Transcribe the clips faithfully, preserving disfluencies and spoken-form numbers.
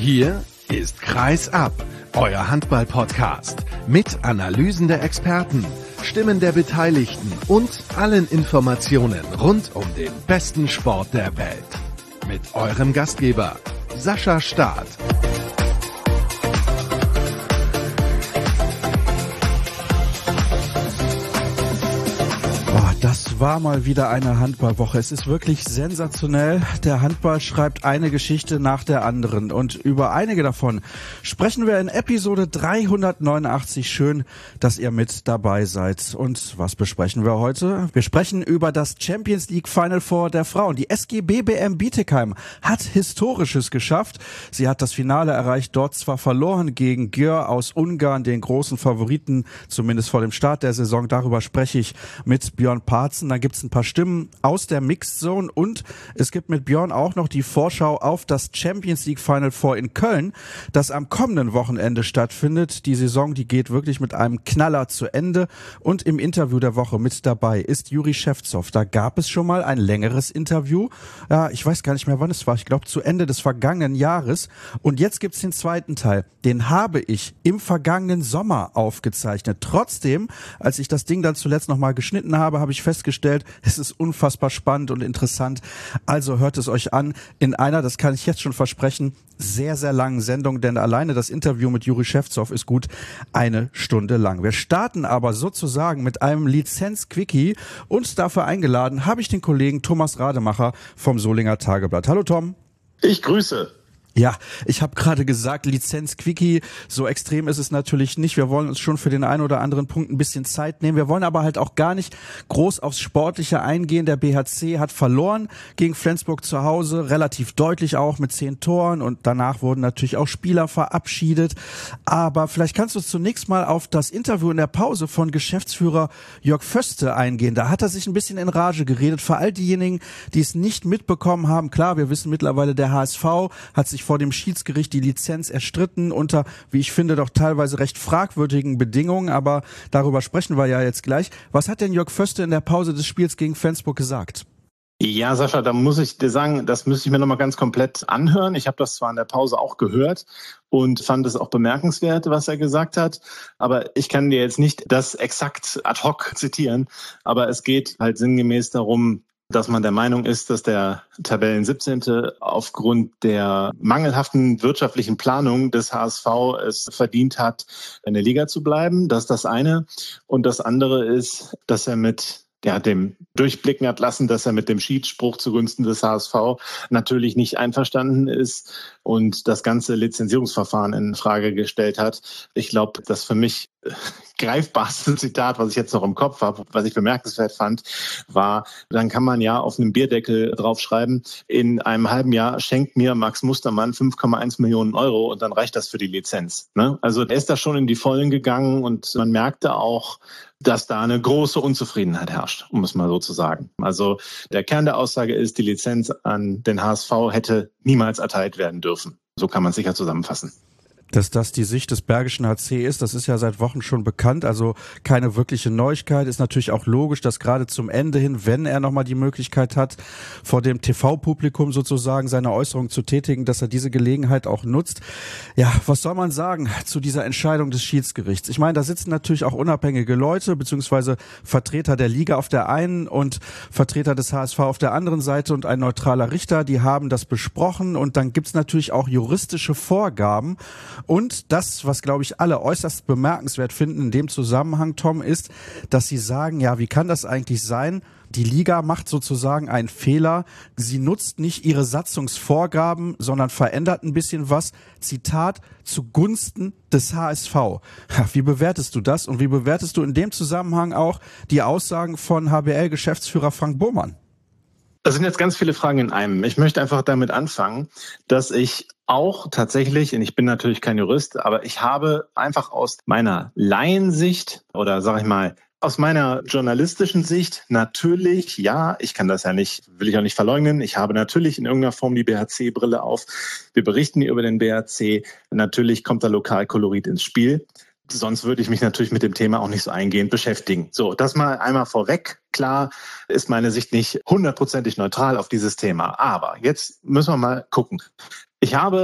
Hier ist Kreis ab, euer Handball-Podcast mit Analysen der Experten, Stimmen der Beteiligten und allen Informationen rund um den besten Sport der Welt. Mit eurem Gastgeber Sascha Staat. Das war mal wieder eine Handballwoche. Es ist wirklich sensationell. Der Handball schreibt eine Geschichte nach der anderen. Und über einige davon sprechen wir in Episode dreihundertneunundachtzig. Schön, dass ihr mit dabei seid. Und was besprechen wir heute? Wir sprechen über das Champions League Final Four der Frauen. Die S G B B M Bietigheim hat Historisches geschafft. Sie hat das Finale erreicht, dort zwar verloren gegen Győr aus Ungarn, den großen Favoriten, zumindest vor dem Start der Saison. Darüber spreche ich mit Björn Parzen. Da gibt es ein paar Stimmen aus der Mixed Zone und es gibt mit Björn auch noch die Vorschau auf das Champions League Final Four in Köln, das am kommenden Wochenende stattfindet. Die Saison, die geht wirklich mit einem Knaller zu Ende und im Interview der Woche mit dabei ist Juri Schewtsov. Da gab es schon mal ein längeres Interview. Ja, ich weiß gar nicht mehr, wann es war. Ich glaube, zu Ende des vergangenen Jahres. Und jetzt gibt es den zweiten Teil. Den habe ich im vergangenen Sommer aufgezeichnet. Trotzdem, als ich das Ding dann zuletzt nochmal geschnitten habe, habe ich festgestellt, es ist unfassbar spannend und interessant. Also hört es euch an in einer, das kann ich jetzt schon versprechen, sehr, sehr langen Sendung, denn alleine das Interview mit Juri Schewtsov ist gut eine Stunde lang. Wir starten aber sozusagen mit einem Lizenz-Quickie und dafür eingeladen habe ich den Kollegen Thomas Rademacher vom Solinger Tageblatt. Hallo Tom. Ich grüße. Ja, ich habe gerade gesagt, Lizenz-Quickie, so extrem ist es natürlich nicht. Wir wollen uns schon für den einen oder anderen Punkt ein bisschen Zeit nehmen. Wir wollen aber halt auch gar nicht groß aufs Sportliche eingehen. Der B H C hat verloren gegen Flensburg zu Hause, relativ deutlich auch mit zehn Toren und danach wurden natürlich auch Spieler verabschiedet. Aber vielleicht kannst du zunächst mal auf das Interview in der Pause von Geschäftsführer Jörg Föste eingehen. Da hat er sich ein bisschen in Rage geredet. Für all diejenigen, die es nicht mitbekommen haben, klar, wir wissen mittlerweile, der H S V hat sich vor dem Schiedsgericht die Lizenz erstritten unter, wie ich finde, doch teilweise recht fragwürdigen Bedingungen, aber darüber sprechen wir ja jetzt gleich. Was hat denn Jörg Föste in der Pause des Spiels gegen Flensburg gesagt? Ja, Sascha, da muss ich dir sagen, das müsste ich mir nochmal ganz komplett anhören. Ich habe das zwar in der Pause auch gehört und fand es auch bemerkenswert, was er gesagt hat, aber ich kann dir jetzt nicht das exakt ad hoc zitieren, aber es geht halt sinngemäß darum, dass man der Meinung ist, dass der Tabellen siebzehnte aufgrund der mangelhaften wirtschaftlichen Planung des H S V es verdient hat, in der Liga zu bleiben. Das ist das eine. Und das andere ist, dass er mit ja, dem durchblicken hat lassen, dass er mit dem Schiedsspruch zugunsten des H S V natürlich nicht einverstanden ist und das ganze Lizenzierungsverfahren in Frage gestellt hat. Ich glaube, das für mich greifbarste Zitat, was ich jetzt noch im Kopf habe, was ich bemerkenswert fand, war, dann kann man ja auf einem Bierdeckel draufschreiben, in einem halben Jahr schenkt mir Max Mustermann fünf Komma eins Millionen Euro und dann reicht das für die Lizenz. Ne? Also er ist da schon in die Vollen gegangen und man merkte auch, dass da eine große Unzufriedenheit herrscht, um es mal so zu sagen. Also der Kern der Aussage ist, die Lizenz an den H S V hätte niemals erteilt werden dürfen. So kann man es sicher zusammenfassen. Dass das die Sicht des Bergischen H C ist, das ist ja seit Wochen schon bekannt, also keine wirkliche Neuigkeit. Ist natürlich auch logisch, dass gerade zum Ende hin, wenn er nochmal die Möglichkeit hat, vor dem T V-Publikum sozusagen seine Äußerung zu tätigen, dass er diese Gelegenheit auch nutzt. Ja, was soll man sagen zu dieser Entscheidung des Schiedsgerichts? Ich meine, da sitzen natürlich auch unabhängige Leute, beziehungsweise Vertreter der Liga auf der einen und Vertreter des H S V auf der anderen Seite und ein neutraler Richter, die haben das besprochen und dann gibt's natürlich auch juristische Vorgaben. Und das, was, glaube ich, alle äußerst bemerkenswert finden in dem Zusammenhang, Tom, ist, dass sie sagen, ja, wie kann das eigentlich sein? Die Liga macht sozusagen einen Fehler. Sie nutzt nicht ihre Satzungsvorgaben, sondern verändert ein bisschen was, Zitat, zugunsten des H S V. Wie bewertest du das? Und wie bewertest du in dem Zusammenhang auch die Aussagen von H B L-Geschäftsführer Frank Bohmann? Das sind jetzt ganz viele Fragen in einem. Ich möchte einfach damit anfangen, dass ich auch tatsächlich, und ich bin natürlich kein Jurist, aber ich habe einfach aus meiner Laiensicht oder sage ich mal, aus meiner journalistischen Sicht natürlich, ja, ich kann das ja nicht, will ich auch nicht verleugnen, ich habe natürlich in irgendeiner Form die B H C-Brille auf. Wir berichten hier über den B H C. Natürlich kommt da Lokalkolorit ins Spiel. Sonst würde ich mich natürlich mit dem Thema auch nicht so eingehend beschäftigen. So, das mal einmal vorweg. Klar ist meine Sicht nicht hundertprozentig neutral auf dieses Thema. Aber jetzt müssen wir mal gucken. Ich habe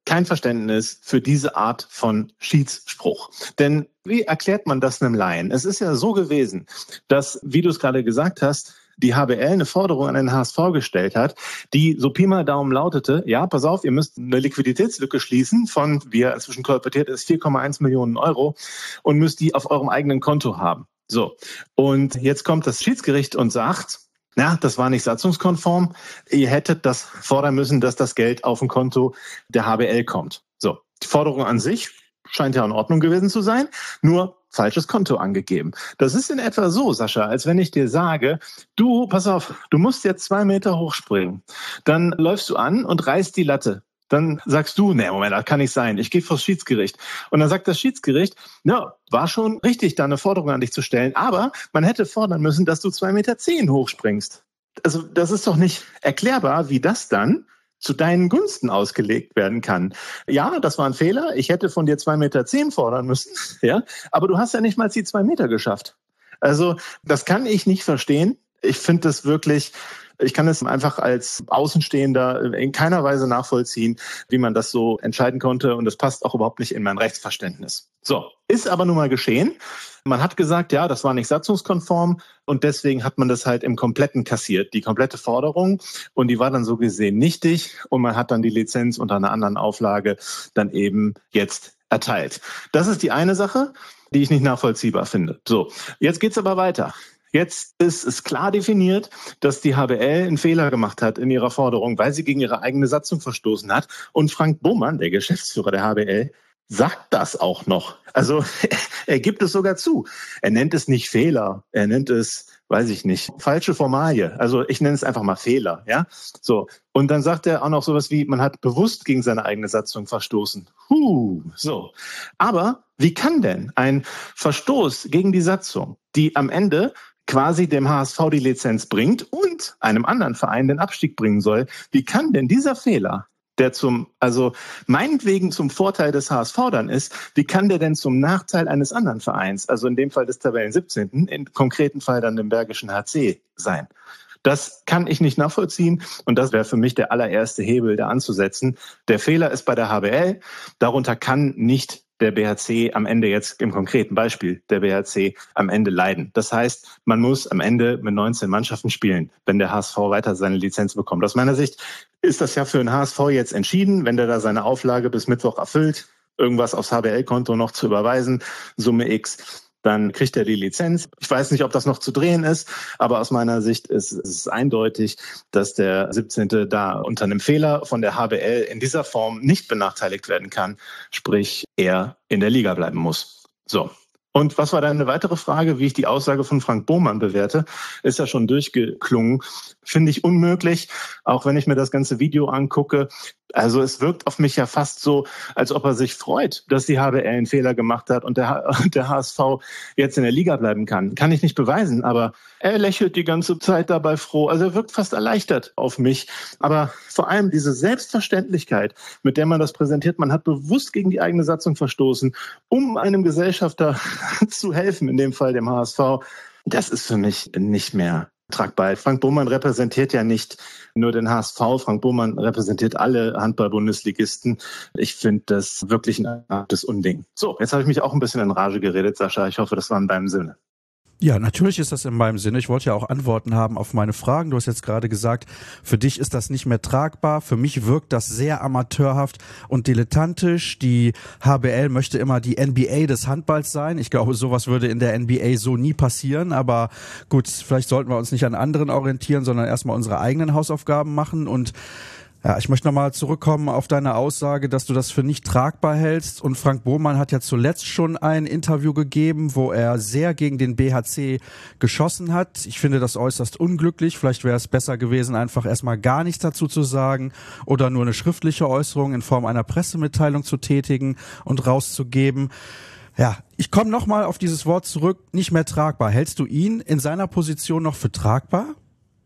kein Verständnis für diese Art von Schiedsspruch. Denn wie erklärt man das einem Laien? Es ist ja so gewesen, dass, wie du es gerade gesagt hast, die H B L eine Forderung an den H S V gestellt hat, die so Pi mal Daumen lautete, ja, pass auf, ihr müsst eine Liquiditätslücke schließen von, wie er inzwischen kolportiert ist, vier Komma eins Millionen Euro und müsst die auf eurem eigenen Konto haben. So, und jetzt kommt das Schiedsgericht und sagt, na, das war nicht satzungskonform, ihr hättet das fordern müssen, dass das Geld auf ein Konto der H B L kommt. So, die Forderung an sich scheint ja in Ordnung gewesen zu sein, nur falsches Konto angegeben. Das ist in etwa so, Sascha, als wenn ich dir sage, du, pass auf, du musst jetzt zwei Meter hochspringen. Dann läufst du an und reißt die Latte. Dann sagst du, nee, Moment, das kann nicht sein. Ich gehe vors Schiedsgericht. Und dann sagt das Schiedsgericht, na, war schon richtig, da eine Forderung an dich zu stellen. Aber man hätte fordern müssen, dass du zwei Meter zehn hochspringst. Also das ist doch nicht erklärbar, wie das dann zu deinen Gunsten ausgelegt werden kann. Ja, das war ein Fehler. Ich hätte von dir zwei Meter zehn fordern müssen. Ja, aber du hast ja nicht mal die zwei Meter geschafft. Also das kann ich nicht verstehen. Ich finde das wirklich, ich kann es einfach als Außenstehender in keiner Weise nachvollziehen, wie man das so entscheiden konnte. Und das passt auch überhaupt nicht in mein Rechtsverständnis. So, ist aber nun mal geschehen. Man hat gesagt, ja, das war nicht satzungskonform und deswegen hat man das halt im Kompletten kassiert, die komplette Forderung, und die war dann so gesehen nichtig und man hat dann die Lizenz unter einer anderen Auflage dann eben jetzt erteilt. Das ist die eine Sache, die ich nicht nachvollziehbar finde. So, jetzt geht's aber weiter. Jetzt ist es klar definiert, dass die H B L einen Fehler gemacht hat in ihrer Forderung, weil sie gegen ihre eigene Satzung verstoßen hat. Und Frank Bohmann, der Geschäftsführer der H B L, sagt das auch noch. Also er gibt es sogar zu. Er nennt es nicht Fehler, er nennt es, weiß ich nicht, falsche Formalie. Also ich nenne es einfach mal Fehler, ja. So, und dann sagt er auch noch sowas wie, man hat bewusst gegen seine eigene Satzung verstoßen. Huh, so. Aber wie kann denn ein Verstoß gegen die Satzung, die am Ende quasi dem H S V die Lizenz bringt und einem anderen Verein den Abstieg bringen soll, wie kann denn dieser Fehler, der zum, also meinetwegen zum Vorteil des H S V dann ist, wie kann der denn zum Nachteil eines anderen Vereins, also in dem Fall des Tabellen siebzehnten, im konkreten Fall dann dem Bergischen H C sein? Das kann ich nicht nachvollziehen und das wäre für mich der allererste Hebel, da anzusetzen. Der Fehler ist bei der H B L, darunter kann nicht der B H C am Ende jetzt im konkreten Beispiel der B H C am Ende leiden. Das heißt, man muss am Ende mit neunzehn Mannschaften spielen, wenn der H S V weiter seine Lizenz bekommt. Aus meiner Sicht ist das ja für den H S V jetzt entschieden, wenn der da seine Auflage bis Mittwoch erfüllt, irgendwas aufs H B L-Konto noch zu überweisen, Summe X, dann kriegt er die Lizenz. Ich weiß nicht, ob das noch zu drehen ist, aber aus meiner Sicht ist es eindeutig, dass der siebzehnte da unter einem Fehler von der H B L in dieser Form nicht benachteiligt werden kann, sprich er in der Liga bleiben muss. So. Und was war dann eine weitere Frage, wie ich die Aussage von Frank Bohmann bewerte? Ist ja schon durchgeklungen. Finde ich unmöglich, auch wenn ich mir das ganze Video angucke. Also es wirkt auf mich ja fast so, als ob er sich freut, dass die H B L einen Fehler gemacht hat und der, der H S V jetzt in der Liga bleiben kann. Kann ich nicht beweisen, aber er lächelt die ganze Zeit dabei froh. Also er wirkt fast erleichtert auf mich. Aber vor allem diese Selbstverständlichkeit, mit der man das präsentiert, man hat bewusst gegen die eigene Satzung verstoßen, um einem Gesellschafter zu helfen, in dem Fall dem H S V, das ist für mich nicht mehr tragbar. Frank Bohmann repräsentiert ja nicht nur den H S V, Frank Bohmann repräsentiert alle Handball-Bundesligisten. Ich finde das wirklich ein absolutes Unding. So, jetzt habe ich mich auch ein bisschen in Rage geredet, Sascha. Ich hoffe, das war in deinem Sinne. Ja, natürlich ist das in meinem Sinne. Ich wollte ja auch Antworten haben auf meine Fragen. Du hast jetzt gerade gesagt, für dich ist das nicht mehr tragbar. Für mich wirkt das sehr amateurhaft und dilettantisch. Die H B L möchte immer die N B A des Handballs sein. Ich glaube, sowas würde in der N B A so nie passieren. Aber gut, vielleicht sollten wir uns nicht an anderen orientieren, sondern erstmal unsere eigenen Hausaufgaben machen. Und ja, ich möchte nochmal zurückkommen auf deine Aussage, dass du das für nicht tragbar hältst. Und Frank Bohmann hat ja zuletzt schon ein Interview gegeben, wo er sehr gegen den B H C geschossen hat. Ich finde das äußerst unglücklich. Vielleicht wäre es besser gewesen, einfach erstmal gar nichts dazu zu sagen oder nur eine schriftliche Äußerung in Form einer Pressemitteilung zu tätigen und rauszugeben. Ja, ich komme nochmal auf dieses Wort zurück, nicht mehr tragbar. Hältst du ihn in seiner Position noch für tragbar?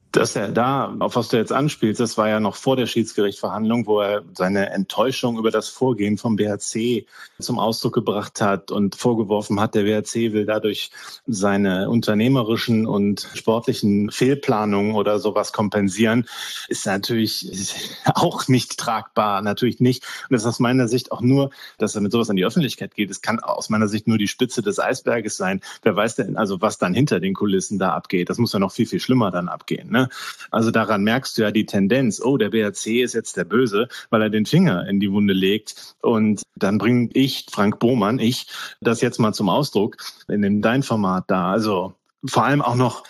Dass er da, auf was du jetzt anspielst, das war ja noch vor der Schiedsgerichtsverhandlung, wo er seine Enttäuschung über das Vorgehen vom B H C zum Ausdruck gebracht hat und vorgeworfen hat, der B H C will dadurch seine unternehmerischen und sportlichen Fehlplanungen oder sowas kompensieren, ist natürlich auch nicht tragbar, natürlich nicht. Und das ist aus meiner Sicht auch nur, dass er mit sowas an die Öffentlichkeit geht. Es kann aus meiner Sicht nur die Spitze des Eisberges sein. Wer weiß denn, also was dann hinter den Kulissen da abgeht? Das muss ja noch viel, viel schlimmer dann abgehen, ne? Also daran merkst du ja die Tendenz, oh, der B H C ist jetzt der Böse, weil er den Finger in die Wunde legt. Und dann bringe ich, Frank Bohmann, ich, das jetzt mal zum Ausdruck in dem Dein-Format da. Also vor allem auch noch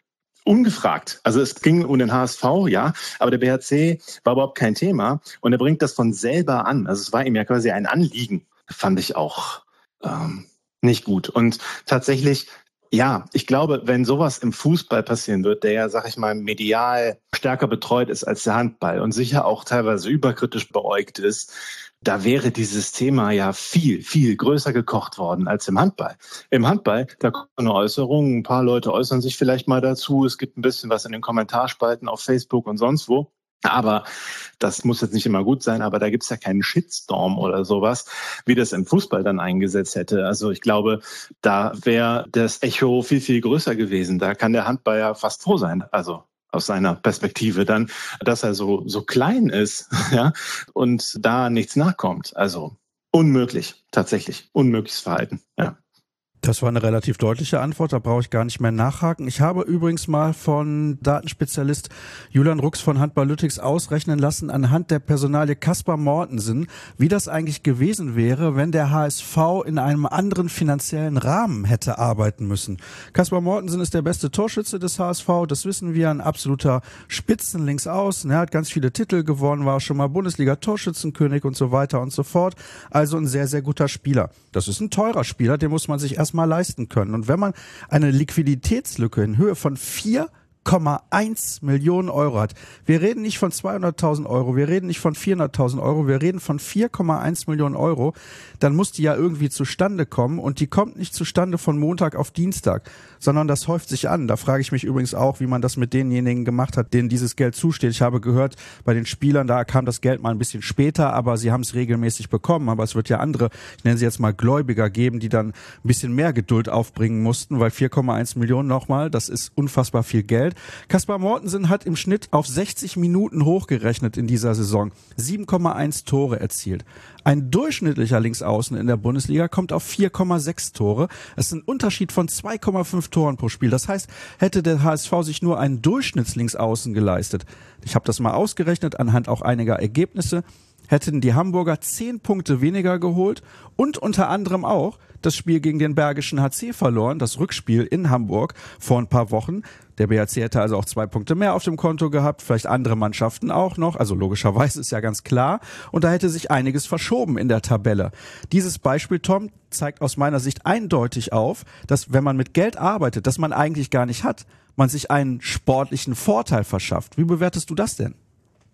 ungefragt. Also es ging um den H S V, ja, aber der B H C war überhaupt kein Thema. Und er bringt das von selber an. Also es war ihm ja quasi ein Anliegen, fand ich auch ähm, nicht gut. Und tatsächlich, ja, ich glaube, wenn sowas im Fußball passieren wird, der ja, sag ich mal, medial stärker betreut ist als der Handball und sicher auch teilweise überkritisch beäugt ist, da wäre dieses Thema ja viel, viel größer gekocht worden als im Handball. Im Handball, da kommt eine Äußerung, ein paar Leute äußern sich vielleicht mal dazu, es gibt ein bisschen was in den Kommentarspalten auf Facebook und sonst wo. Aber das muss jetzt nicht immer gut sein, aber da gibt's ja keinen Shitstorm oder sowas, wie das im Fußball dann eingesetzt hätte. Also ich glaube, da wäre das Echo viel, viel größer gewesen. Da kann der Handball ja fast froh sein, also aus seiner Perspektive dann, dass er so so klein ist, ja, und da nichts nachkommt. Also unmöglich, tatsächlich, unmögliches Verhalten, ja. Das war eine relativ deutliche Antwort, da brauche ich gar nicht mehr nachhaken. Ich habe übrigens mal von Datenspezialist Julian Rux von Handballytics ausrechnen lassen anhand der Personalie Kaspar Mortensen, wie das eigentlich gewesen wäre, wenn der H S V in einem anderen finanziellen Rahmen hätte arbeiten müssen. Kaspar Mortensen ist der beste Torschütze des H S V, das wissen wir, ein absoluter Spitzenlinksaußen. Er hat ganz viele Titel gewonnen, war schon mal Bundesliga-Torschützenkönig und so weiter und so fort. Also ein sehr, sehr guter Spieler. Das ist ein teurer Spieler, den muss man sich erst mal leisten können. Und wenn man eine Liquiditätslücke in Höhe von vier Komma eins Millionen Euro hat. Wir reden nicht von zweihunderttausend Euro, wir reden nicht von vierhunderttausend Euro, wir reden von vier Komma eins Millionen Euro. Dann muss die ja irgendwie zustande kommen und die kommt nicht zustande von Montag auf Dienstag, sondern das häuft sich an. Da frage ich mich übrigens auch, wie man das mit denjenigen gemacht hat, denen dieses Geld zusteht. Ich habe gehört, bei den Spielern, da kam das Geld mal ein bisschen später, aber sie haben es regelmäßig bekommen. Aber es wird ja andere, ich nenne sie jetzt mal Gläubiger geben, die dann ein bisschen mehr Geduld aufbringen mussten, weil vier Komma eins Millionen nochmal, das ist unfassbar viel Geld. Kaspar Mortensen hat im Schnitt auf sechzig Minuten hochgerechnet in dieser Saison sieben Komma eins Tore erzielt. Ein durchschnittlicher Linksaußen in der Bundesliga kommt auf vier Komma sechs Tore. Es ist ein Unterschied von zwei Komma fünf Toren pro Spiel. Das heißt, hätte der H S V sich nur einen Durchschnittslinksaußen geleistet, ich habe das mal ausgerechnet anhand auch einiger Ergebnisse, hätten die Hamburger zehn Punkte weniger geholt und unter anderem auch das Spiel gegen den Bergischen H C verloren, das Rückspiel in Hamburg vor ein paar Wochen. Der B H C hätte also auch zwei Punkte mehr auf dem Konto gehabt, vielleicht andere Mannschaften auch noch, also logischerweise ist ja ganz klar. Und da hätte sich einiges verschoben in der Tabelle. Dieses Beispiel, Tom, zeigt aus meiner Sicht eindeutig auf, dass wenn man mit Geld arbeitet, das man eigentlich gar nicht hat, man sich einen sportlichen Vorteil verschafft. Wie bewertest du das denn?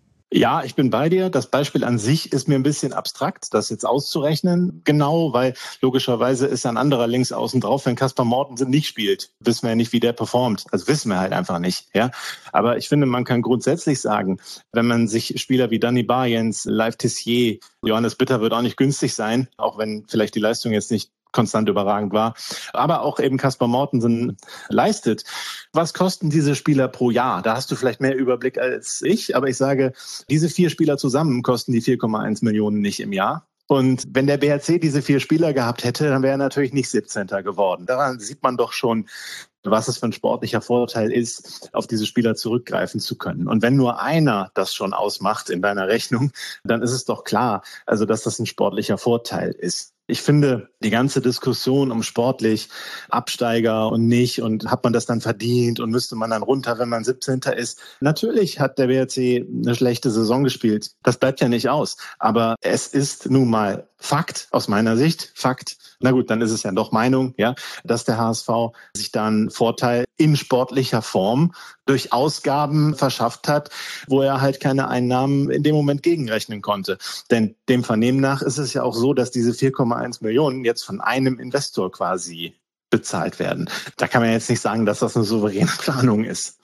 Ja, ich bin bei dir. Das Beispiel an sich ist mir ein bisschen abstrakt, das jetzt auszurechnen, genau, weil logischerweise ist ein anderer links außen drauf, wenn Kaspar Mortensen nicht spielt. Wissen wir ja nicht, wie der performt. Also wissen wir halt einfach nicht, ja. Aber ich finde, man kann grundsätzlich sagen, wenn man sich Spieler wie Danny Barjens, Leif Tissier, Johannes Bitter wird auch nicht günstig sein, auch wenn vielleicht die Leistung jetzt nicht konstant überragend war, aber auch eben Kaspar Mortensen leistet. Was kosten diese Spieler pro Jahr? Da hast du vielleicht mehr Überblick als ich, aber ich sage, diese vier Spieler zusammen kosten die vier Komma eins Millionen nicht im Jahr. Und wenn der B H C diese vier Spieler gehabt hätte, dann wäre er natürlich nicht siebzehnter geworden. Daran sieht man doch schon, was es für ein sportlicher Vorteil ist, auf diese Spieler zurückgreifen zu können. Und wenn nur einer das schon ausmacht in deiner Rechnung, dann ist es doch klar, also dass das ein sportlicher Vorteil ist. Ich finde, die ganze Diskussion um sportlich Absteiger und nicht und hat man das dann verdient und müsste man dann runter, wenn man siebzehnter ist. Natürlich hat der B H C eine schlechte Saison gespielt. Das bleibt ja nicht aus. Aber es ist nun mal Fakt, aus meiner Sicht, Fakt. Na gut, dann ist es ja doch Meinung, ja, dass der H S V sich dann Vorteil in sportlicher Form durch Ausgaben verschafft hat, wo er halt keine Einnahmen in dem Moment gegenrechnen konnte. Denn dem Vernehmen nach ist es ja auch so, dass diese vier Komma eins Millionen jetzt von einem Investor quasi bezahlt werden. Da kann man jetzt nicht sagen, dass das eine souveräne Planung ist.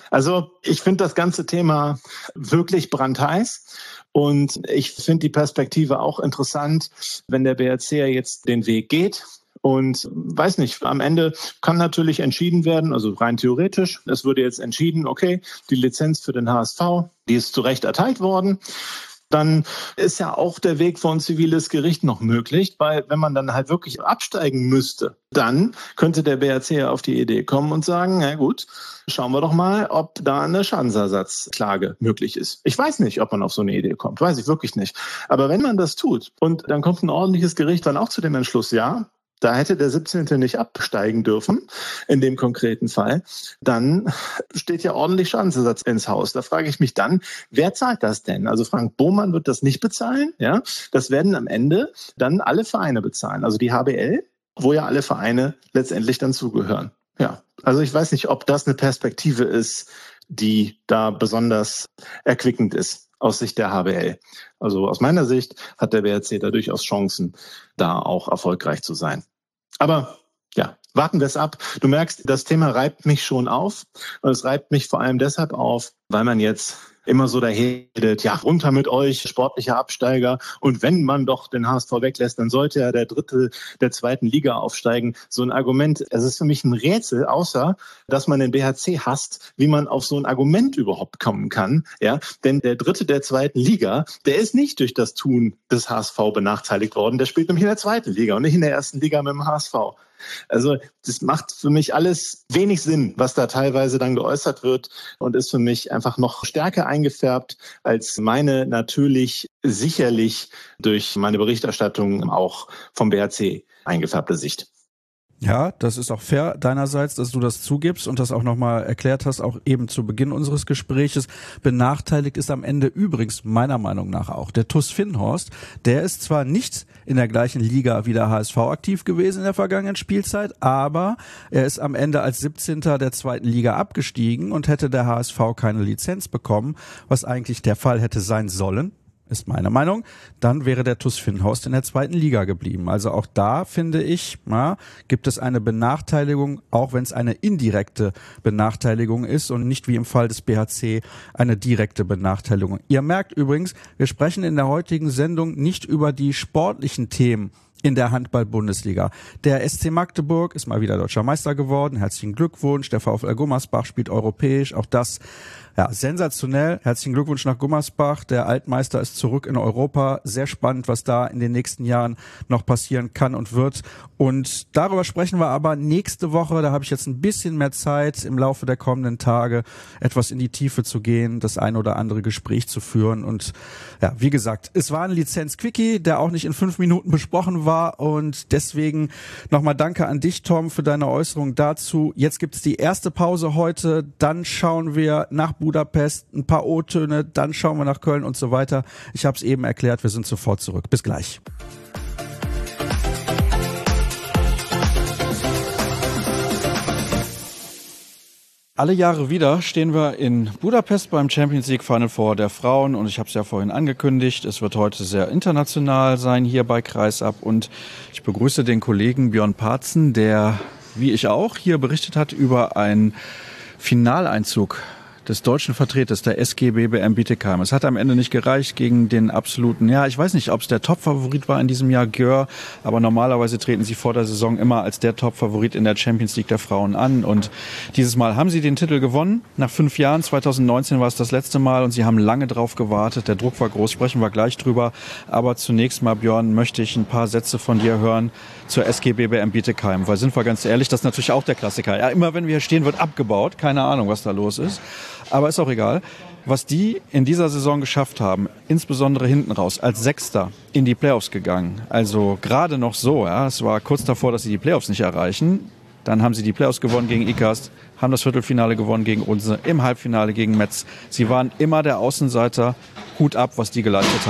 Also ich finde das ganze Thema wirklich brandheiß. Und ich finde die Perspektive auch interessant, wenn der B R C ja jetzt den Weg geht. Und weiß nicht, am Ende kann natürlich entschieden werden, also rein theoretisch, es würde jetzt entschieden, okay, die Lizenz für den H S V, die ist zu Recht erteilt worden. Dann ist ja auch der Weg vor ein ziviles Gericht noch möglich, weil wenn man dann halt wirklich absteigen müsste, dann könnte der B R C ja auf die Idee kommen und sagen, na gut, schauen wir doch mal, ob da eine Schadensersatzklage möglich ist. Ich weiß nicht, ob man auf so eine Idee kommt, weiß ich wirklich nicht. Aber wenn man das tut und dann kommt ein ordentliches Gericht dann auch zu dem Entschluss, ja, da hätte der siebzehnte nicht absteigen dürfen, in dem konkreten Fall, dann steht ja ordentlich Schadensersatz ins Haus. Da frage ich mich dann, wer zahlt das denn? Also Frank Bohmann wird das nicht bezahlen, ja? Das werden am Ende dann alle Vereine bezahlen, also die H B L, wo ja alle Vereine letztendlich dann zugehören. Ja, also ich weiß nicht, ob das eine Perspektive ist, die da besonders erquickend ist aus Sicht der H B L. Also aus meiner Sicht hat der B R C da durchaus Chancen, da auch erfolgreich zu sein. Aber ja, warten wir es ab. Du merkst, das Thema reibt mich schon auf. Und es reibt mich vor allem deshalb auf, weil man jetzt immer so daherredet, ja, runter mit euch, sportlicher Absteiger. Und wenn man doch den H S V weglässt, dann sollte ja der Dritte der zweiten Liga aufsteigen. So ein Argument, es ist für mich ein Rätsel, außer, dass man den B H C hasst, wie man auf so ein Argument überhaupt kommen kann. Ja, denn der Dritte der zweiten Liga, der ist nicht durch das Tun des H S V benachteiligt worden. Der spielt nämlich in der zweiten Liga und nicht in der ersten Liga mit dem H S V. Also das macht für mich alles wenig Sinn, was da teilweise dann geäußert wird und ist für mich einfach noch stärker eingefärbt als meine natürlich sicherlich durch meine Berichterstattung auch vom B H C eingefärbte Sicht. Ja, das ist auch fair deinerseits, dass du das zugibst und das auch nochmal erklärt hast, auch eben zu Beginn unseres Gespräches. Benachteiligt ist am Ende übrigens meiner Meinung nach auch der T U S Finnhorst. Der ist zwar nicht in der gleichen Liga wie der H S V aktiv gewesen in der vergangenen Spielzeit, aber er ist am Ende als siebzehnter der zweiten Liga abgestiegen und hätte der H S V keine Lizenz bekommen, was eigentlich der Fall hätte sein sollen, ist meine Meinung, dann wäre der T U S Finnhorst in der zweiten Liga geblieben. Also auch da finde ich, ja, gibt es eine Benachteiligung, auch wenn es eine indirekte Benachteiligung ist und nicht wie im Fall des B H C eine direkte Benachteiligung. Ihr merkt übrigens, wir sprechen in der heutigen Sendung nicht über die sportlichen Themen in der Handball-Bundesliga. Der S C Magdeburg ist mal wieder deutscher Meister geworden. Herzlichen Glückwunsch. Der VfL Gummersbach spielt europäisch. Auch das ja sensationell. Herzlichen Glückwunsch nach Gummersbach. Der Altmeister ist zurück in Europa. Sehr spannend, was da in den nächsten Jahren noch passieren kann und wird. Und darüber sprechen wir aber nächste Woche. Da habe ich jetzt ein bisschen mehr Zeit, im Laufe der kommenden Tage etwas in die Tiefe zu gehen, das ein oder andere Gespräch zu führen. Und ja, wie gesagt, es war ein Lizenz-Quickie, der auch nicht in fünf Minuten besprochen war. Und deswegen nochmal danke an dich, Tom, für deine Äußerung dazu. Jetzt gibt es die erste Pause heute. Dann schauen wir nach Budapest, ein paar O-Töne, dann schauen wir nach Köln und so weiter. Ich habe es eben erklärt, wir sind sofort zurück. Bis gleich. Alle Jahre wieder stehen wir in Budapest beim Champions League Final Four der Frauen und ich habe es ja vorhin angekündigt, es wird heute sehr international sein hier bei Kreisab und ich begrüße den Kollegen Björn Parzen, der, wie ich auch, hier berichtet hat über einen Finaleinzug des deutschen Vertreters der S G B B M Bietigheim. Es hat am Ende nicht gereicht gegen den absoluten, ja, ich weiß nicht, ob es der Top-Favorit war in diesem Jahr, Győr, aber normalerweise treten sie vor der Saison immer als der Top-Favorit in der Champions League der Frauen an und dieses Mal haben sie den Titel gewonnen. Nach fünf Jahren, zwanzig neunzehn war es das letzte Mal und sie haben lange drauf gewartet. Der Druck war groß, sprechen wir gleich drüber. Aber zunächst mal, Björn, möchte ich ein paar Sätze von dir hören zur S G B B M Bietigheim, weil sind wir ganz ehrlich, das ist natürlich auch der Klassiker. Ja, immer wenn wir hier stehen, wird abgebaut. Keine Ahnung, was da los ist. Aber ist auch egal. Was die in dieser Saison geschafft haben, insbesondere hinten raus, als Sechster in die Playoffs gegangen. Also gerade noch so, ja, es war kurz davor, dass sie die Playoffs nicht erreichen. Dann haben sie die Playoffs gewonnen gegen Ikast, haben das Viertelfinale gewonnen gegen Unse, im Halbfinale gegen Metz. Sie waren immer der Außenseiter. Hut ab, was die geleistet haben.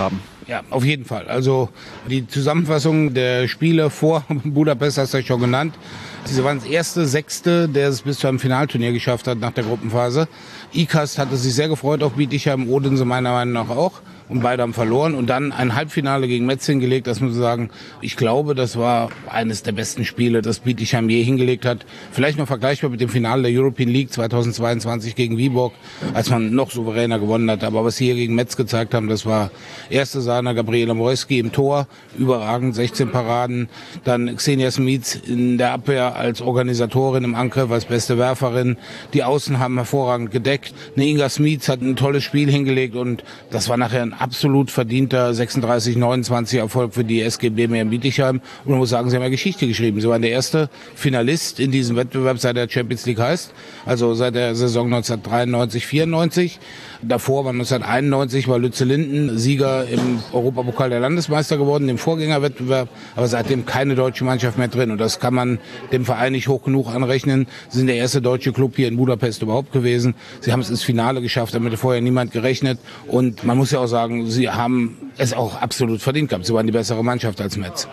Ja, auf jeden Fall. Also die Zusammenfassung der Spiele vor Budapest hast du ja schon genannt. Diese waren das erste Sechste, der es bis zu einem Finalturnier geschafft hat nach der Gruppenphase. Ikas hatte sich sehr gefreut auf Bietigheim, Odense meiner Meinung nach auch. Und beide haben verloren. Und dann ein Halbfinale gegen Metz hingelegt. Das muss ich sagen, ich glaube, das war eines der besten Spiele, das Bietigheim je hingelegt hat. Vielleicht noch vergleichbar mit dem Finale der European League zweitausendzweiundzwanzig gegen Viborg, als man noch souveräner gewonnen hat. Aber was sie hier gegen Metz gezeigt haben, das war erste Sahne, Gabriela Moreski im Tor, überragend, sechzehn Paraden. Dann Xenia Smits in der Abwehr als Organisatorin im Angriff, als beste Werferin. Die Außen haben hervorragend gedeckt. Eine Inga Smits hat ein tolles Spiel hingelegt und das war nachher ein absolut verdienter sechsunddreißig neunundzwanzig Erfolg für die S G B M Bietigheim. Und man muss sagen, sie haben ja Geschichte geschrieben. Sie waren der erste Finalist in diesem Wettbewerb, seit der Champions League heißt. Also seit der Saison neunzehnhundertdreiundneunzig vierundneunzig. Davor war neunzehnhunderteinundneunzig war Lütze Linden Sieger im Europapokal der Landesmeister geworden, im Vorgängerwettbewerb. Aber seitdem keine deutsche Mannschaft mehr drin. Und das kann man dem Verein nicht hoch genug anrechnen. Sie sind der erste deutsche Club hier in Budapest überhaupt gewesen. Sie haben es ins Finale geschafft, damit hat vorher niemand gerechnet. Und man muss ja auch sagen, sie haben es auch absolut verdient gehabt. Sie waren die bessere Mannschaft als Metz.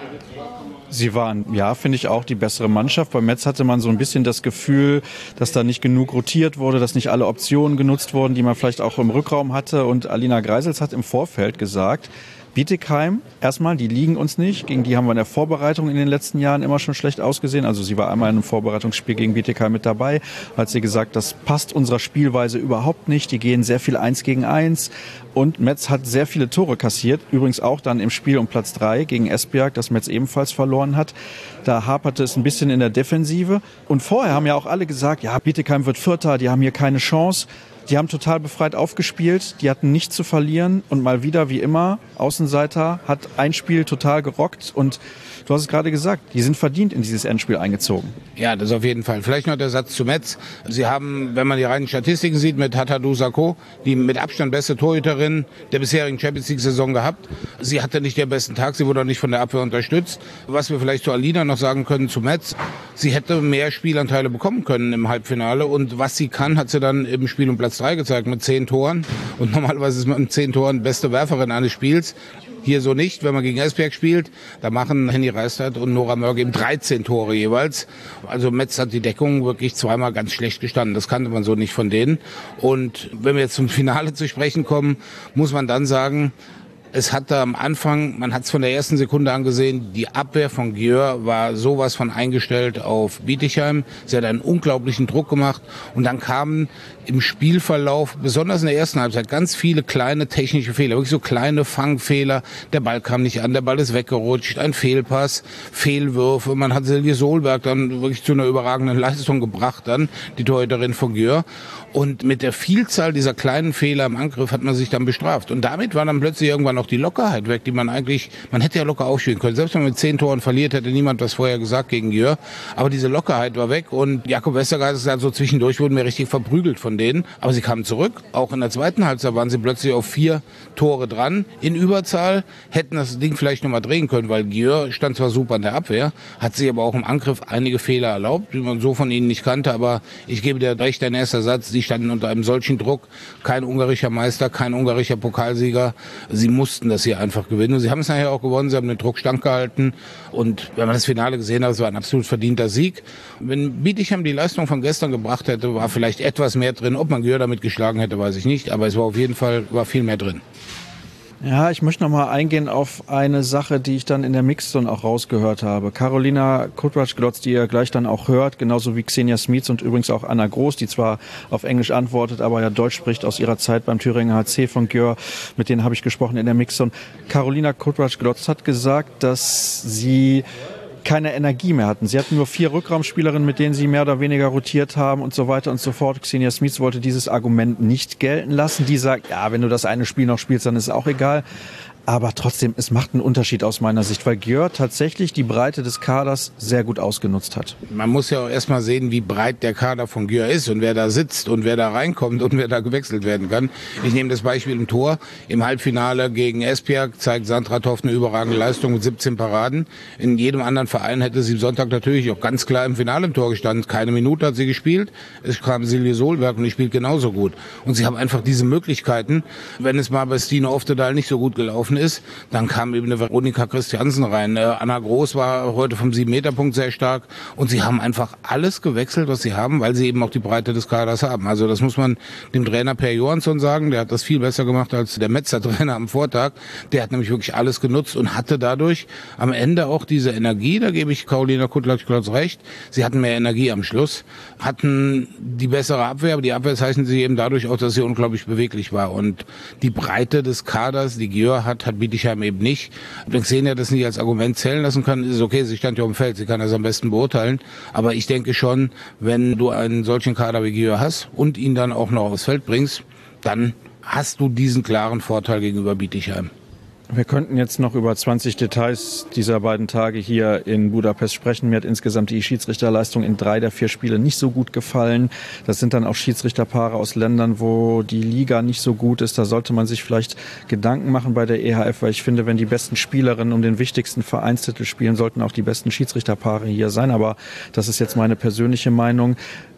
Sie waren, ja, finde ich auch die bessere Mannschaft. Bei Metz hatte man so ein bisschen das Gefühl, dass da nicht genug rotiert wurde, dass nicht alle Optionen genutzt wurden, die man vielleicht auch im Rückraum hatte. Und Alina Greisels hat im Vorfeld gesagt, Bietigheim, erstmal, die liegen uns nicht. Gegen die haben wir in der Vorbereitung in den letzten Jahren immer schon schlecht ausgesehen. Also sie war einmal in einem Vorbereitungsspiel gegen Bietigheim mit dabei. Hat sie gesagt, das passt unserer Spielweise überhaupt nicht. Die gehen sehr viel eins gegen eins. Und Metz hat sehr viele Tore kassiert. Übrigens auch dann im Spiel um Platz drei gegen Esbjerg, das Metz ebenfalls verloren hat. Da haperte es ein bisschen in der Defensive. Und vorher haben ja auch alle gesagt, ja, Bietigheim wird Vierter, die haben hier keine Chance. Die haben total befreit aufgespielt, die hatten nichts zu verlieren und mal wieder, wie immer, Außenseiter hat ein Spiel total gerockt und du hast es gerade gesagt, die sind verdient in dieses Endspiel eingezogen. Ja, das auf jeden Fall. Vielleicht noch der Satz zu Metz. Sie haben, wenn man die reinen Statistiken sieht, mit Hatadou Sakho, die mit Abstand beste Torhüterin der bisherigen Champions League-Saison gehabt. Sie hatte nicht den besten Tag, sie wurde auch nicht von der Abwehr unterstützt. Was wir vielleicht zu Alina noch sagen können zu Metz, sie hätte mehr Spielanteile bekommen können im Halbfinale und was sie kann, hat sie dann im Spiel um Platz drei gezeigt mit zehn Toren. Und normalerweise ist man mit zehn Toren beste Werferin eines Spiels. Hier so nicht, wenn man gegen Esbjerg spielt. Da machen Henny Reistad und Nora Mörge eben dreizehn Tore jeweils. Also Metz hat die Deckung wirklich zweimal ganz schlecht gestanden. Das kannte man so nicht von denen. Und wenn wir jetzt zum Finale zu sprechen kommen, muss man dann sagen, es hatte am Anfang, man hat es von der ersten Sekunde angesehen, die Abwehr von Györ war sowas von eingestellt auf Bietigheim. Sie hat einen unglaublichen Druck gemacht und dann kamen im Spielverlauf, besonders in der ersten Halbzeit, ganz viele kleine technische Fehler, wirklich so kleine Fangfehler. Der Ball kam nicht an, der Ball ist weggerutscht, ein Fehlpass, Fehlwürfe. Man hat Silje Solberg dann wirklich zu einer überragenden Leistung gebracht, dann die Torhüterin von Györ. Und mit der Vielzahl dieser kleinen Fehler im Angriff hat man sich dann bestraft. Und damit war dann plötzlich irgendwann auch die Lockerheit weg, die man eigentlich, man hätte ja locker aufspielen können. Selbst wenn man mit zehn Toren verliert, hätte niemand was vorher gesagt gegen Györ. Aber diese Lockerheit war weg und Jakob Westergaard hat gesagt, so zwischendurch wurden wir richtig verprügelt von denen. Aber sie kamen zurück. Auch in der zweiten Halbzeit waren sie plötzlich auf vier Tore dran. In Überzahl hätten das Ding vielleicht nochmal drehen können, weil Györ stand zwar super in der Abwehr, hat sich aber auch im Angriff einige Fehler erlaubt, die man so von ihnen nicht kannte. Aber ich gebe dir recht, dein erster Satz, die standen unter einem solchen Druck. Kein ungarischer Meister, kein ungarischer Pokalsieger. Sie mussten das hier einfach gewinnen. Und sie haben es nachher auch gewonnen. Sie haben den Druck standgehalten. Und wenn man das Finale gesehen hat, es war ein absolut verdienter Sieg. Wenn Bietigheim die Leistung von gestern gebracht hätte, war vielleicht etwas mehr drin. Ob man Györ damit geschlagen hätte, weiß ich nicht. Aber es war auf jeden Fall war viel mehr drin. Ja, ich möchte noch mal eingehen auf eine Sache, die ich dann in der Mixzone auch rausgehört habe. Carolina Kutratsch-Glotz, die ihr gleich dann auch hört, genauso wie Xenia Smits und übrigens auch Anna Groß, die zwar auf Englisch antwortet, aber ja Deutsch spricht aus ihrer Zeit beim Thüringer H C von Györ. Mit denen habe ich gesprochen in der Mixzone. Carolina Kutratsch-Glotz hat gesagt, dass sie keine Energie mehr hatten. Sie hatten nur vier Rückraumspielerinnen, mit denen sie mehr oder weniger rotiert haben und so weiter und so fort. Xenia Smits wollte dieses Argument nicht gelten lassen. Die sagt, ja, wenn du das eine Spiel noch spielst, dann ist es auch egal. Aber trotzdem, es macht einen Unterschied aus meiner Sicht, weil Györ tatsächlich die Breite des Kaders sehr gut ausgenutzt hat. Man muss ja auch erstmal sehen, wie breit der Kader von Györ ist und wer da sitzt und wer da reinkommt und wer da gewechselt werden kann. Ich nehme das Beispiel im Tor. Im Halbfinale gegen Esbjerg zeigt Sandra Toft eine überragende Leistung mit siebzehn Paraden. In jedem anderen Verein hätte sie am Sonntag natürlich auch ganz klar im Finale im Tor gestanden. Keine Minute hat sie gespielt. Es kam Silje Solberg und die spielt genauso gut. Und sie haben einfach diese Möglichkeiten, wenn es mal bei Stine Oftedal nicht so gut gelaufen gelaufen ist. Dann kam eben eine Veronika Christiansen rein. Anna Groß war heute vom sieben-Meter-Punkt sehr stark. Und sie haben einfach alles gewechselt, was sie haben, weil sie eben auch die Breite des Kaders haben. Also das muss man dem Trainer Per Johansson sagen. Der hat das viel besser gemacht als der Metzer-Trainer am Vortag. Der hat nämlich wirklich alles genutzt und hatte dadurch am Ende auch diese Energie. Da gebe ich Karolina Kutlatsch-Klotz recht. Sie hatten mehr Energie am Schluss, hatten die bessere Abwehr. Aber die Abwehr zeichnen sie eben dadurch auch, dass sie unglaublich beweglich war. Und die Breite des Kaders, die Gior hat, hat Bietigheim eben nicht. Wenn Xenia das nicht als Argument zählen lassen kann, ist es okay. Sie stand ja auf dem Feld. Sie kann das am besten beurteilen. Aber ich denke schon, wenn du einen solchen Kader wie Gior hast und ihn dann auch noch aufs Feld bringst, dann hast du diesen klaren Vorteil gegenüber Bietigheim. Wir könnten jetzt noch über zwanzig Details dieser beiden Tage hier in Budapest sprechen. Mir hat insgesamt die Schiedsrichterleistung in drei der vier Spiele nicht so gut gefallen. Das sind dann auch Schiedsrichterpaare aus Ländern, wo die Liga nicht so gut ist. Da sollte man sich vielleicht Gedanken machen bei der E H F, weil ich finde, wenn die besten Spielerinnen um den wichtigsten Vereinstitel spielen, sollten auch die besten Schiedsrichterpaare hier sein. Aber das ist jetzt meine persönliche Meinung.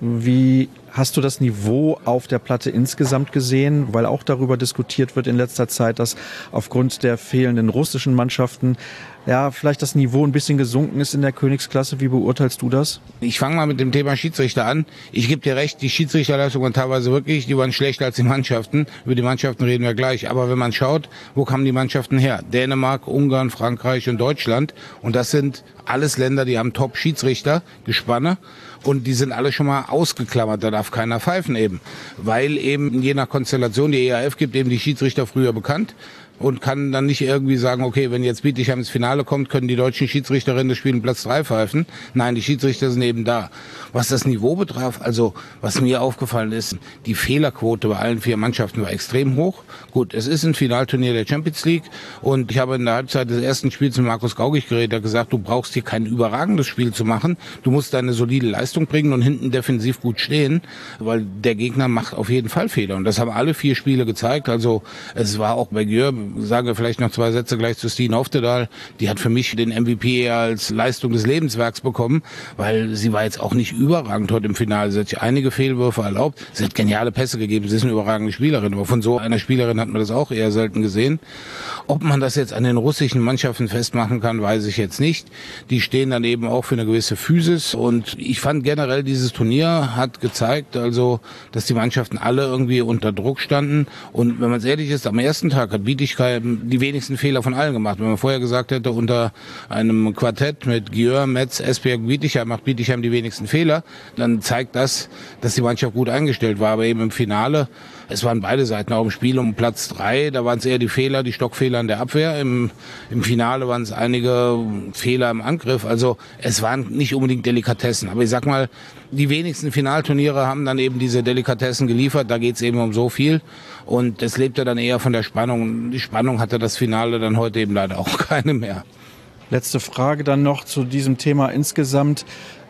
Wie hast du das Niveau auf der Platte insgesamt gesehen? Weil auch darüber diskutiert wird in letzter Zeit, dass aufgrund der fehlenden russischen Mannschaften ja vielleicht das Niveau ein bisschen gesunken ist in der Königsklasse. Wie beurteilst du das? Ich fange mal mit dem Thema Schiedsrichter an. Ich gebe dir recht, die Schiedsrichterleistungen waren teilweise wirklich, die waren schlechter als die Mannschaften. Über die Mannschaften reden wir gleich. Aber wenn man schaut, wo kamen die Mannschaften her? Dänemark, Ungarn, Frankreich und Deutschland. Und das sind alles Länder, die haben Top-Schiedsrichter, Gespanne. Und die sind alle schon mal ausgeklammert, da darf keiner pfeifen eben. Weil eben je nach Konstellation, die E H F gibt eben die Schiedsrichter früher bekannt und kann dann nicht irgendwie sagen, okay, wenn jetzt Bietigheim ins Finale kommt, können die deutschen Schiedsrichterinnen das Spiel in Platz drei pfeifen. Nein, die Schiedsrichter sind eben da. Was das Niveau betraf, also was mir aufgefallen ist, die Fehlerquote bei allen vier Mannschaften war extrem hoch. Gut, es ist ein Finalturnier der Champions League und ich habe in der Halbzeit des ersten Spiels mit Markus Gaugig geredet, der hat gesagt, du brauchst hier kein überragendes Spiel zu machen. Du musst deine solide Leistung bringen und hinten defensiv gut stehen, weil der Gegner macht auf jeden Fall Fehler. Und das haben alle vier Spiele gezeigt. Also es war auch bei Gior, sage vielleicht noch zwei Sätze gleich zu Stine Oftedal, die hat für mich den M V P eher als Leistung des Lebenswerks bekommen, weil sie war jetzt auch nicht überragend heute im Finale. Sie hat sich einige Fehlwürfe erlaubt. Sie hat geniale Pässe gegeben. Sie ist eine überragende Spielerin. Aber von so einer Spielerin hat man das auch eher selten gesehen. Ob man das jetzt an den russischen Mannschaften festmachen kann, weiß ich jetzt nicht. Die stehen dann eben auch für eine gewisse Physis. Und ich fand generell, dieses Turnier hat gezeigt, also, dass die Mannschaften alle irgendwie unter Druck standen. Und wenn man es ehrlich ist, am ersten Tag hat Bietigheim die wenigsten Fehler von allen gemacht. Wenn man vorher gesagt hätte, unter einem Quartett mit Gior, Metz, Esbjerg, Bietigheim macht Bietigheim die wenigsten Fehler, dann zeigt das, dass die Mannschaft gut eingestellt war. Aber eben im Finale, es waren beide Seiten auch im Spiel um Platz drei, da waren es eher die Fehler, die Stockfehler in der Abwehr. Im, im Finale waren es einige Fehler im Angriff. Also es waren nicht unbedingt Delikatessen. Aber ich sag mal, die wenigsten Finalturniere haben dann eben diese Delikatessen geliefert. Da geht es eben um so viel. Und es lebte dann eher von der Spannung. Die Spannung hatte das Finale dann heute eben leider auch keine mehr. Letzte Frage dann noch zu diesem Thema insgesamt.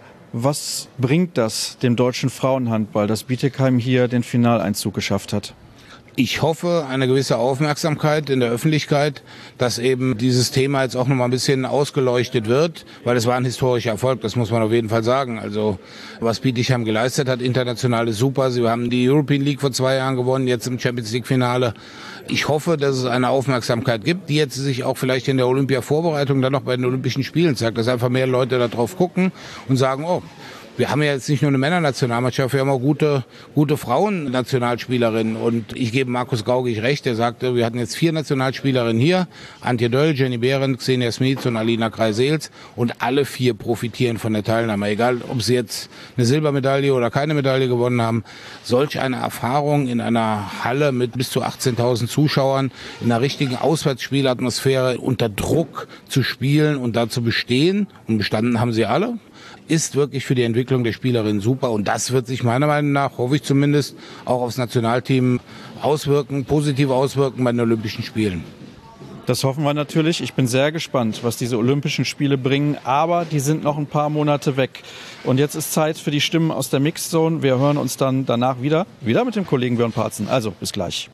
Was bringt das dem deutschen Frauenhandball, dass Bietigheim hier den Finaleinzug geschafft hat? Ich hoffe, eine gewisse Aufmerksamkeit in der Öffentlichkeit, dass eben dieses Thema jetzt auch noch mal ein bisschen ausgeleuchtet wird, weil es war ein historischer Erfolg, das muss man auf jeden Fall sagen. Also was Bietigheim geleistet hat, international ist super. Sie haben die European League vor zwei Jahren gewonnen, jetzt im Champions League Finale. Ich hoffe, dass es eine Aufmerksamkeit gibt, die jetzt sich auch vielleicht in der Olympia-Vorbereitung dann noch bei den Olympischen Spielen zeigt, dass einfach mehr Leute da drauf gucken und sagen, oh, wir haben ja jetzt nicht nur eine Männernationalmannschaft, wir haben auch gute, gute Frauennationalspielerinnen. Und ich gebe Markus Gaugig recht, der sagte, wir hatten jetzt vier Nationalspielerinnen hier. Antje Döll, Jenny Behrendt, Xenia Smits und Alina Kreisels. Und alle vier profitieren von der Teilnahme. Egal, ob sie jetzt eine Silbermedaille oder keine Medaille gewonnen haben. Solch eine Erfahrung in einer Halle mit bis zu achtzehntausend Zuschauern, in einer richtigen Auswärtsspielatmosphäre unter Druck zu spielen und da zu bestehen. Und bestanden haben sie alle. Ist wirklich für die Entwicklung der Spielerin super und das wird sich meiner Meinung nach, hoffe ich zumindest, auch aufs Nationalteam auswirken, positiv auswirken bei den Olympischen Spielen. Das hoffen wir natürlich. Ich bin sehr gespannt, was diese Olympischen Spiele bringen, aber die sind noch ein paar Monate weg. Und jetzt ist Zeit für die Stimmen aus der Mixed Zone. Wir hören uns dann danach wieder, wieder mit dem Kollegen Björn Parzen. Also, bis gleich.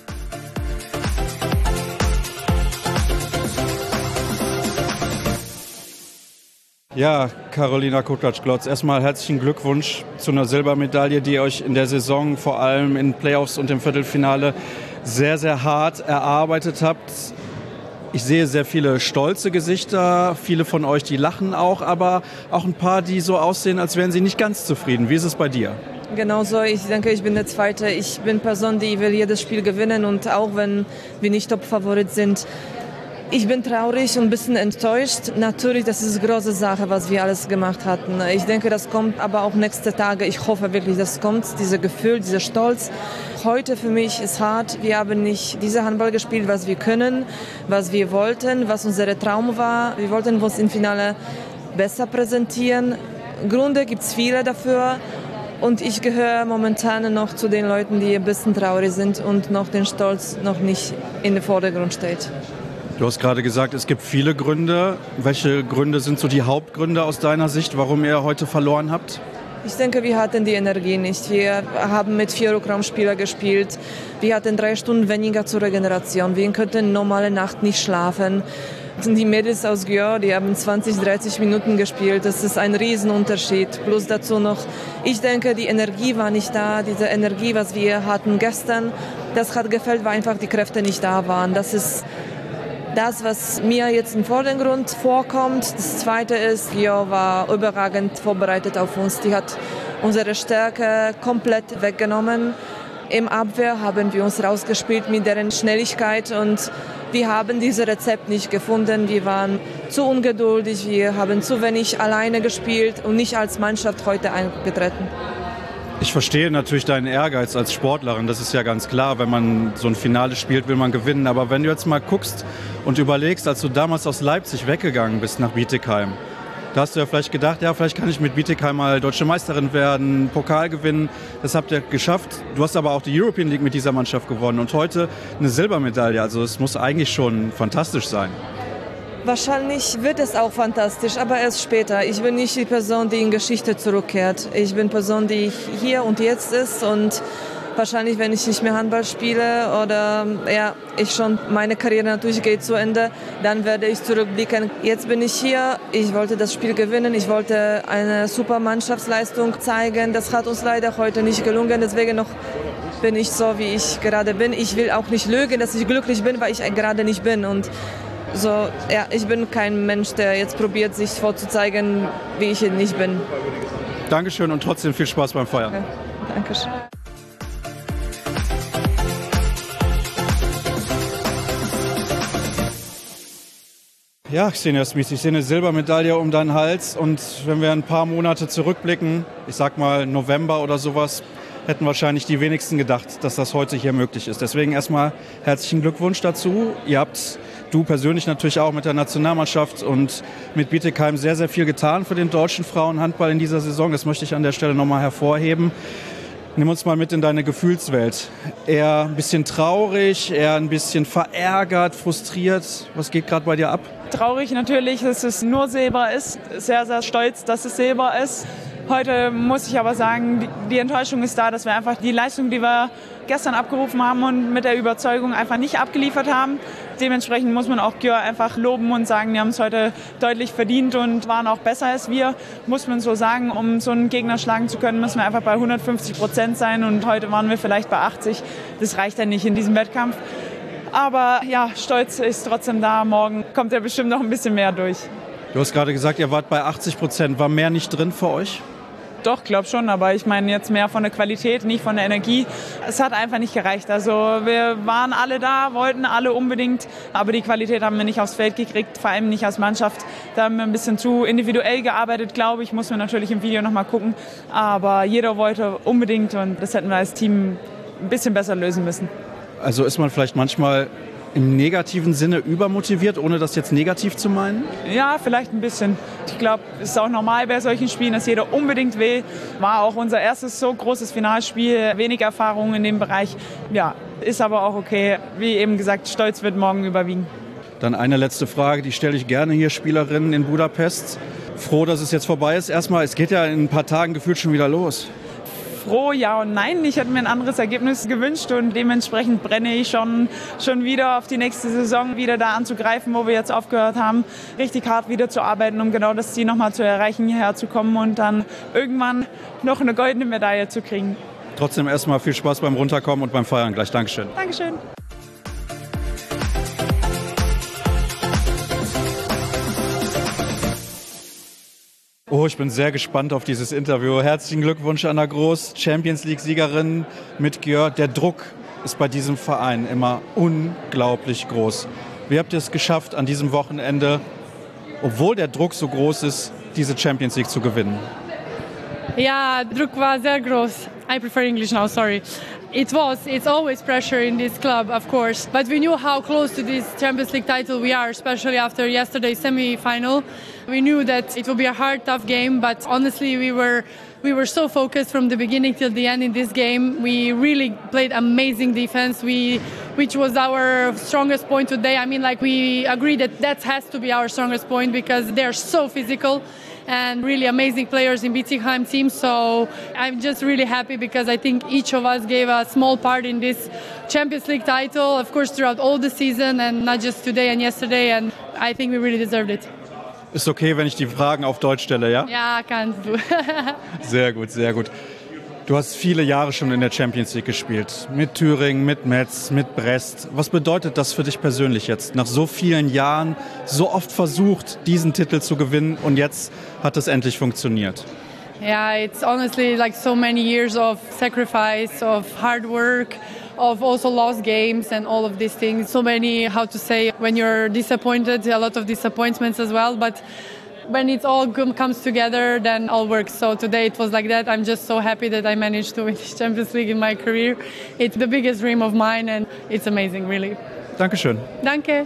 Ja, Karolina Kutlatsch-Klotz, erstmal herzlichen Glückwunsch zu einer Silbermedaille, die ihr euch in der Saison vor allem in Playoffs und im Viertelfinale sehr, sehr hart erarbeitet habt. Ich sehe sehr viele stolze Gesichter, viele von euch, die lachen auch, aber auch ein paar, die so aussehen, als wären sie nicht ganz zufrieden. Wie ist es bei dir? Genauso, ich denke, ich bin der Zweite. Ich bin Person, die will jedes Spiel gewinnen und auch wenn wir nicht Top-Favorit sind. Ich bin traurig und ein bisschen enttäuscht. Natürlich, das ist eine große Sache, was wir alles gemacht hatten. Ich denke, das kommt aber auch nächste Tage. Ich hoffe wirklich, das kommt, dieses Gefühl, dieser Stolz. Heute für mich ist hart. Wir haben nicht diese Handball gespielt, was wir können, was wir wollten, was unser Traum war. Wir wollten uns im Finale besser präsentieren. Gründe gibt es viele dafür. Und ich gehöre momentan noch zu den Leuten, die ein bisschen traurig sind und noch den Stolz noch nicht in den Vordergrund steht. Du hast gerade gesagt, es gibt viele Gründe. Welche Gründe sind so die Hauptgründe aus deiner Sicht, warum ihr heute verloren habt? Ich denke, wir hatten die Energie nicht. Wir haben mit vier Programmspielern gespielt. Wir hatten drei Stunden weniger zur Regeneration. Wir könnten normale Nacht nicht schlafen. Die Mädels aus Györ, die haben zwanzig, dreißig Minuten gespielt. Das ist ein Riesenunterschied. Plus dazu noch, ich denke, die Energie war nicht da. Diese Energie, was wir hatten gestern, das hat gefällt, weil einfach die Kräfte nicht da waren. Das ist das, was mir jetzt im Vordergrund vorkommt. Das Zweite ist, Györ war überragend vorbereitet auf uns. Die hat unsere Stärke komplett weggenommen. Im Abwehr haben wir uns rausgespielt mit deren Schnelligkeit und wir haben dieses Rezept nicht gefunden. Wir waren zu ungeduldig, wir haben zu wenig alleine gespielt und nicht als Mannschaft heute eingetreten. Ich verstehe natürlich deinen Ehrgeiz als Sportlerin, das ist ja ganz klar. Wenn man so ein Finale spielt, will man gewinnen. Aber wenn du jetzt mal guckst und überlegst, als du damals aus Leipzig weggegangen bist nach Bietigheim, da hast du ja vielleicht gedacht, ja, vielleicht kann ich mit Bietigheim mal Deutsche Meisterin werden, Pokal gewinnen. Das habt ihr geschafft. Du hast aber auch die European League mit dieser Mannschaft gewonnen und heute eine Silbermedaille. Also es muss eigentlich schon fantastisch sein. Wahrscheinlich wird es auch fantastisch, aber erst später. Ich bin nicht die Person, die in Geschichte zurückkehrt. Ich bin die Person, die hier und jetzt ist und wahrscheinlich, wenn ich nicht mehr Handball spiele oder ja, ich schon, meine Karriere natürlich geht zu Ende, dann werde ich zurückblicken. Jetzt bin ich hier, ich wollte das Spiel gewinnen, ich wollte eine super Mannschaftsleistung zeigen. Das hat uns leider heute nicht gelungen, deswegen noch bin ich so, wie ich gerade bin. Ich will auch nicht lügen, dass ich glücklich bin, weil ich gerade nicht bin und so, ja, ich bin kein Mensch, der jetzt probiert, sich vorzuzeigen, wie ich nicht bin. Dankeschön und trotzdem viel Spaß beim Feiern. Okay. Dankeschön. Ja, Xenia Smith, ich sehe eine Silbermedaille um deinen Hals und wenn wir ein paar Monate zurückblicken, ich sag mal November oder sowas, hätten wahrscheinlich die wenigsten gedacht, dass das heute hier möglich ist. Deswegen erstmal herzlichen Glückwunsch dazu. Ihr habt, du persönlich natürlich auch mit der Nationalmannschaft und mit Bietigheim sehr, sehr viel getan für den deutschen Frauenhandball in dieser Saison. Das möchte ich an der Stelle nochmal hervorheben. Nimm uns mal mit in deine Gefühlswelt. Eher ein bisschen traurig, eher ein bisschen verärgert, frustriert. Was geht gerade bei dir ab? Traurig natürlich, dass es nur Silber ist. Sehr, sehr stolz, dass es Silber ist. Heute muss ich aber sagen, die Enttäuschung ist da, dass wir einfach die Leistung, die wir gestern abgerufen haben und mit der Überzeugung einfach nicht abgeliefert haben. Dementsprechend muss man auch Györ einfach loben und sagen, die haben es heute deutlich verdient und waren auch besser als wir. Muss man so sagen, um so einen Gegner schlagen zu können, müssen wir einfach bei hundertfünfzig Prozent sein und heute waren wir vielleicht bei achtzig. Das reicht ja nicht in diesem Wettkampf. Aber ja, Stolz ist trotzdem da. Morgen kommt ja bestimmt noch ein bisschen mehr durch. Du hast gerade gesagt, ihr wart bei achtzig Prozent. War mehr nicht drin für euch? Doch, glaube schon, aber ich meine jetzt mehr von der Qualität, nicht von der Energie. Es hat einfach nicht gereicht. Also wir waren alle da, wollten alle unbedingt, aber die Qualität haben wir nicht aufs Feld gekriegt, vor allem nicht als Mannschaft. Da haben wir ein bisschen zu individuell gearbeitet, glaube ich, muss man natürlich im Video nochmal gucken. Aber jeder wollte unbedingt und das hätten wir als Team ein bisschen besser lösen müssen. Also ist man vielleicht manchmal im negativen Sinne übermotiviert, ohne das jetzt negativ zu meinen? Ja, vielleicht ein bisschen. Ich glaube, es ist auch normal bei solchen Spielen, dass jeder unbedingt will. War auch unser erstes so großes Finalspiel, wenig Erfahrung in dem Bereich. Ja, ist aber auch okay. Wie eben gesagt, Stolz wird morgen überwiegen. Dann eine letzte Frage, die stelle ich gerne hier Spielerinnen in Budapest. Froh, dass es jetzt vorbei ist. Erstmal, es geht ja in ein paar Tagen gefühlt schon wieder los. Froh, ja und nein. Ich hätte mir ein anderes Ergebnis gewünscht und dementsprechend brenne ich schon, schon wieder auf die nächste Saison, wieder da anzugreifen, wo wir jetzt aufgehört haben, richtig hart wieder zu arbeiten, um genau das Ziel nochmal zu erreichen, hierher zu kommen und dann irgendwann noch eine goldene Medaille zu kriegen. Trotzdem erstmal viel Spaß beim Runterkommen und beim Feiern gleich. Dankeschön. Dankeschön. Oh, ich bin sehr gespannt auf dieses Interview. Herzlichen Glückwunsch, Anna Groß, Champions-League-Siegerin mit Győr. Der Druck ist bei diesem Verein immer unglaublich groß. Wie habt ihr es geschafft, an diesem Wochenende, obwohl der Druck so groß ist, diese Champions League zu gewinnen? Ja, Druck war sehr groß. I prefer English now, sorry. It was. It's always pressure in this club, of course. But we knew how close to this Champions League title we are, especially after yesterday's semi-final. We knew that it would be a hard, tough game, but honestly, we were we were so focused from the beginning till the end in this game. We really played amazing defense, we, which was our strongest point today. I mean, like, we agree that that has to be our strongest point because they're so physical and really amazing players in Bietigheim team. So I'm just really happy because I think each of us gave a small part in this Champions League title, of course, throughout all the season and not just today and yesterday. And I think we really deserved it. Ist okay, wenn ich die Fragen auf Deutsch stelle, ja? Ja, kannst du. Sehr gut, sehr gut. Du hast viele Jahre schon in der Champions League gespielt. Mit Thüringen, mit Metz, mit Brest. Was bedeutet das für dich persönlich jetzt? Nach so vielen Jahren, so oft versucht, diesen Titel zu gewinnen und jetzt hat es endlich funktioniert. Yeah, it's honestly like so many years of sacrifice, of hard work, of also lost games and all of these things. So many, how to say, when you're disappointed, a lot of disappointments as well. But when it all comes together, then all works. So today it was like that. I'm just so happy that I managed to win the Champions League in my career. It's the biggest dream of mine and it's amazing, really. Dankeschön. Danke.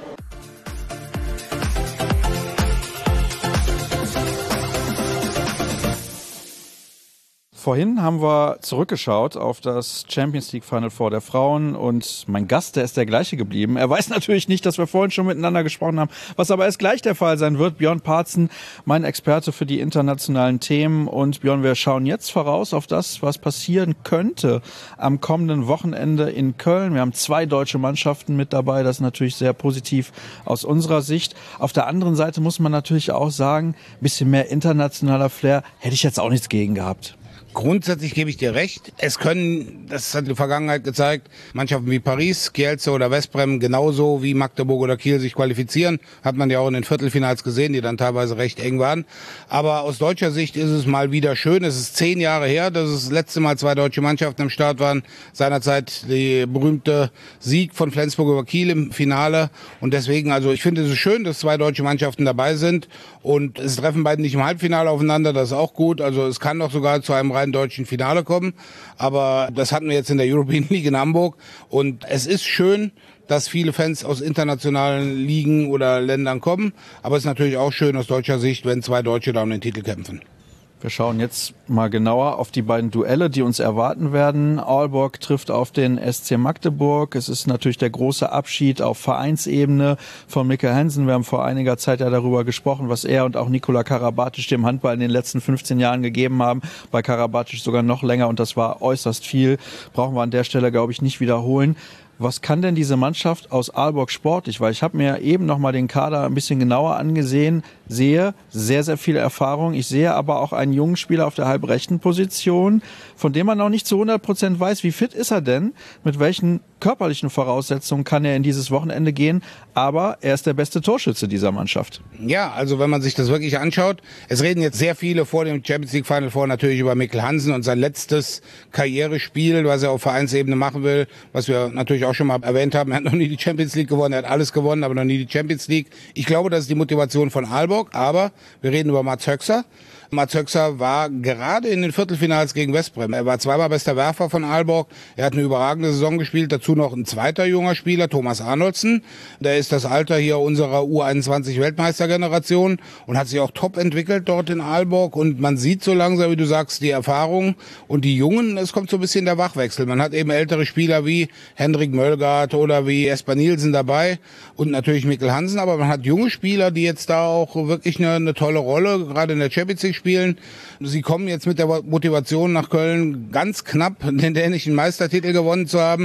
Vorhin haben wir zurückgeschaut auf das Champions League Final Four der Frauen und mein Gast, der ist der gleiche geblieben. Er weiß natürlich nicht, dass wir vorhin schon miteinander gesprochen haben, was aber erst gleich der Fall sein wird. Björn Parzen, mein Experte für die internationalen Themen. Und Björn, wir schauen jetzt voraus auf das, was passieren könnte am kommenden Wochenende in Köln. Wir haben zwei deutsche Mannschaften mit dabei, das ist natürlich sehr positiv aus unserer Sicht. Auf der anderen Seite muss man natürlich auch sagen, ein bisschen mehr internationaler Flair hätte ich jetzt auch nichts gegen gehabt. Grundsätzlich gebe ich dir recht. Es können, das hat die Vergangenheit gezeigt, Mannschaften wie Paris, Kielce oder Westbrem genauso wie Magdeburg oder Kiel sich qualifizieren. Hat man ja auch in den Viertelfinals gesehen, die dann teilweise recht eng waren. Aber aus deutscher Sicht ist es mal wieder schön. Es ist zehn Jahre her, dass es das letzte Mal zwei deutsche Mannschaften im Start waren. Seinerzeit die berühmte Sieg von Flensburg über Kiel im Finale. Und deswegen, also ich finde es schön, dass zwei deutsche Mannschaften dabei sind. Und es treffen beide nicht im Halbfinale aufeinander, das ist auch gut. Also es kann doch sogar zu einem rein deutschen Finale kommen. Aber das hatten wir jetzt in der European League in Hamburg. Und es ist schön, dass viele Fans aus internationalen Ligen oder Ländern kommen. Aber es ist natürlich auch schön aus deutscher Sicht, wenn zwei Deutsche da um den Titel kämpfen. Wir schauen jetzt mal genauer auf die beiden Duelle, die uns erwarten werden. Aalborg trifft auf den S C Magdeburg. Es ist natürlich der große Abschied auf Vereinsebene von Mikkel Hansen. Wir haben vor einiger Zeit ja darüber gesprochen, was er und auch Nikola Karabatic dem Handball in den letzten fünfzehn Jahren gegeben haben. Bei Karabatic sogar noch länger und das war äußerst viel. Brauchen wir an der Stelle, glaube ich, nicht wiederholen. Was kann denn diese Mannschaft aus Aalborg sportlich? Weil ich habe mir eben noch mal den Kader ein bisschen genauer angesehen, sehe sehr, sehr viel Erfahrung. Ich sehe aber auch einen jungen Spieler auf der halbrechten Position, von dem man noch nicht zu hundert Prozent weiß, wie fit ist er denn, mit welchen körperlichen Voraussetzungen kann er in dieses Wochenende gehen, aber er ist der beste Torschütze dieser Mannschaft. Ja, also wenn man sich das wirklich anschaut, es reden jetzt sehr viele vor dem Champions League Final Four natürlich über Mikkel Hansen und sein letztes Karrierespiel, was er auf Vereinsebene machen will, was wir natürlich auch schon mal erwähnt haben. Er hat noch nie die Champions League gewonnen, er hat alles gewonnen, aber noch nie die Champions League. Ich glaube, das ist die Motivation von Aalborg, aber wir reden über Mats Höxer. Mats Höxer war gerade in den Viertelfinals gegen Westbrem. Er war zweimal bester Werfer von Aalborg. Er hat eine überragende Saison gespielt. Dazu noch ein zweiter junger Spieler, Thomas Arnoldsen. Der ist das Alter hier unserer U einundzwanzig Weltmeistergeneration und hat sich auch top entwickelt dort in Aalborg. Und man sieht so langsam, wie du sagst, die Erfahrung und die Jungen. Es kommt so ein bisschen der Wachwechsel. Man hat eben ältere Spieler wie Hendrik Möllgaard oder wie Esper Nielsen dabei und natürlich Mikkel Hansen. Aber man hat junge Spieler, die jetzt da auch wirklich eine, eine tolle Rolle, gerade in der Champions League spielen. Sie kommen jetzt mit der Motivation nach Köln, ganz knapp den dänischen Meistertitel gewonnen zu haben. Sie haben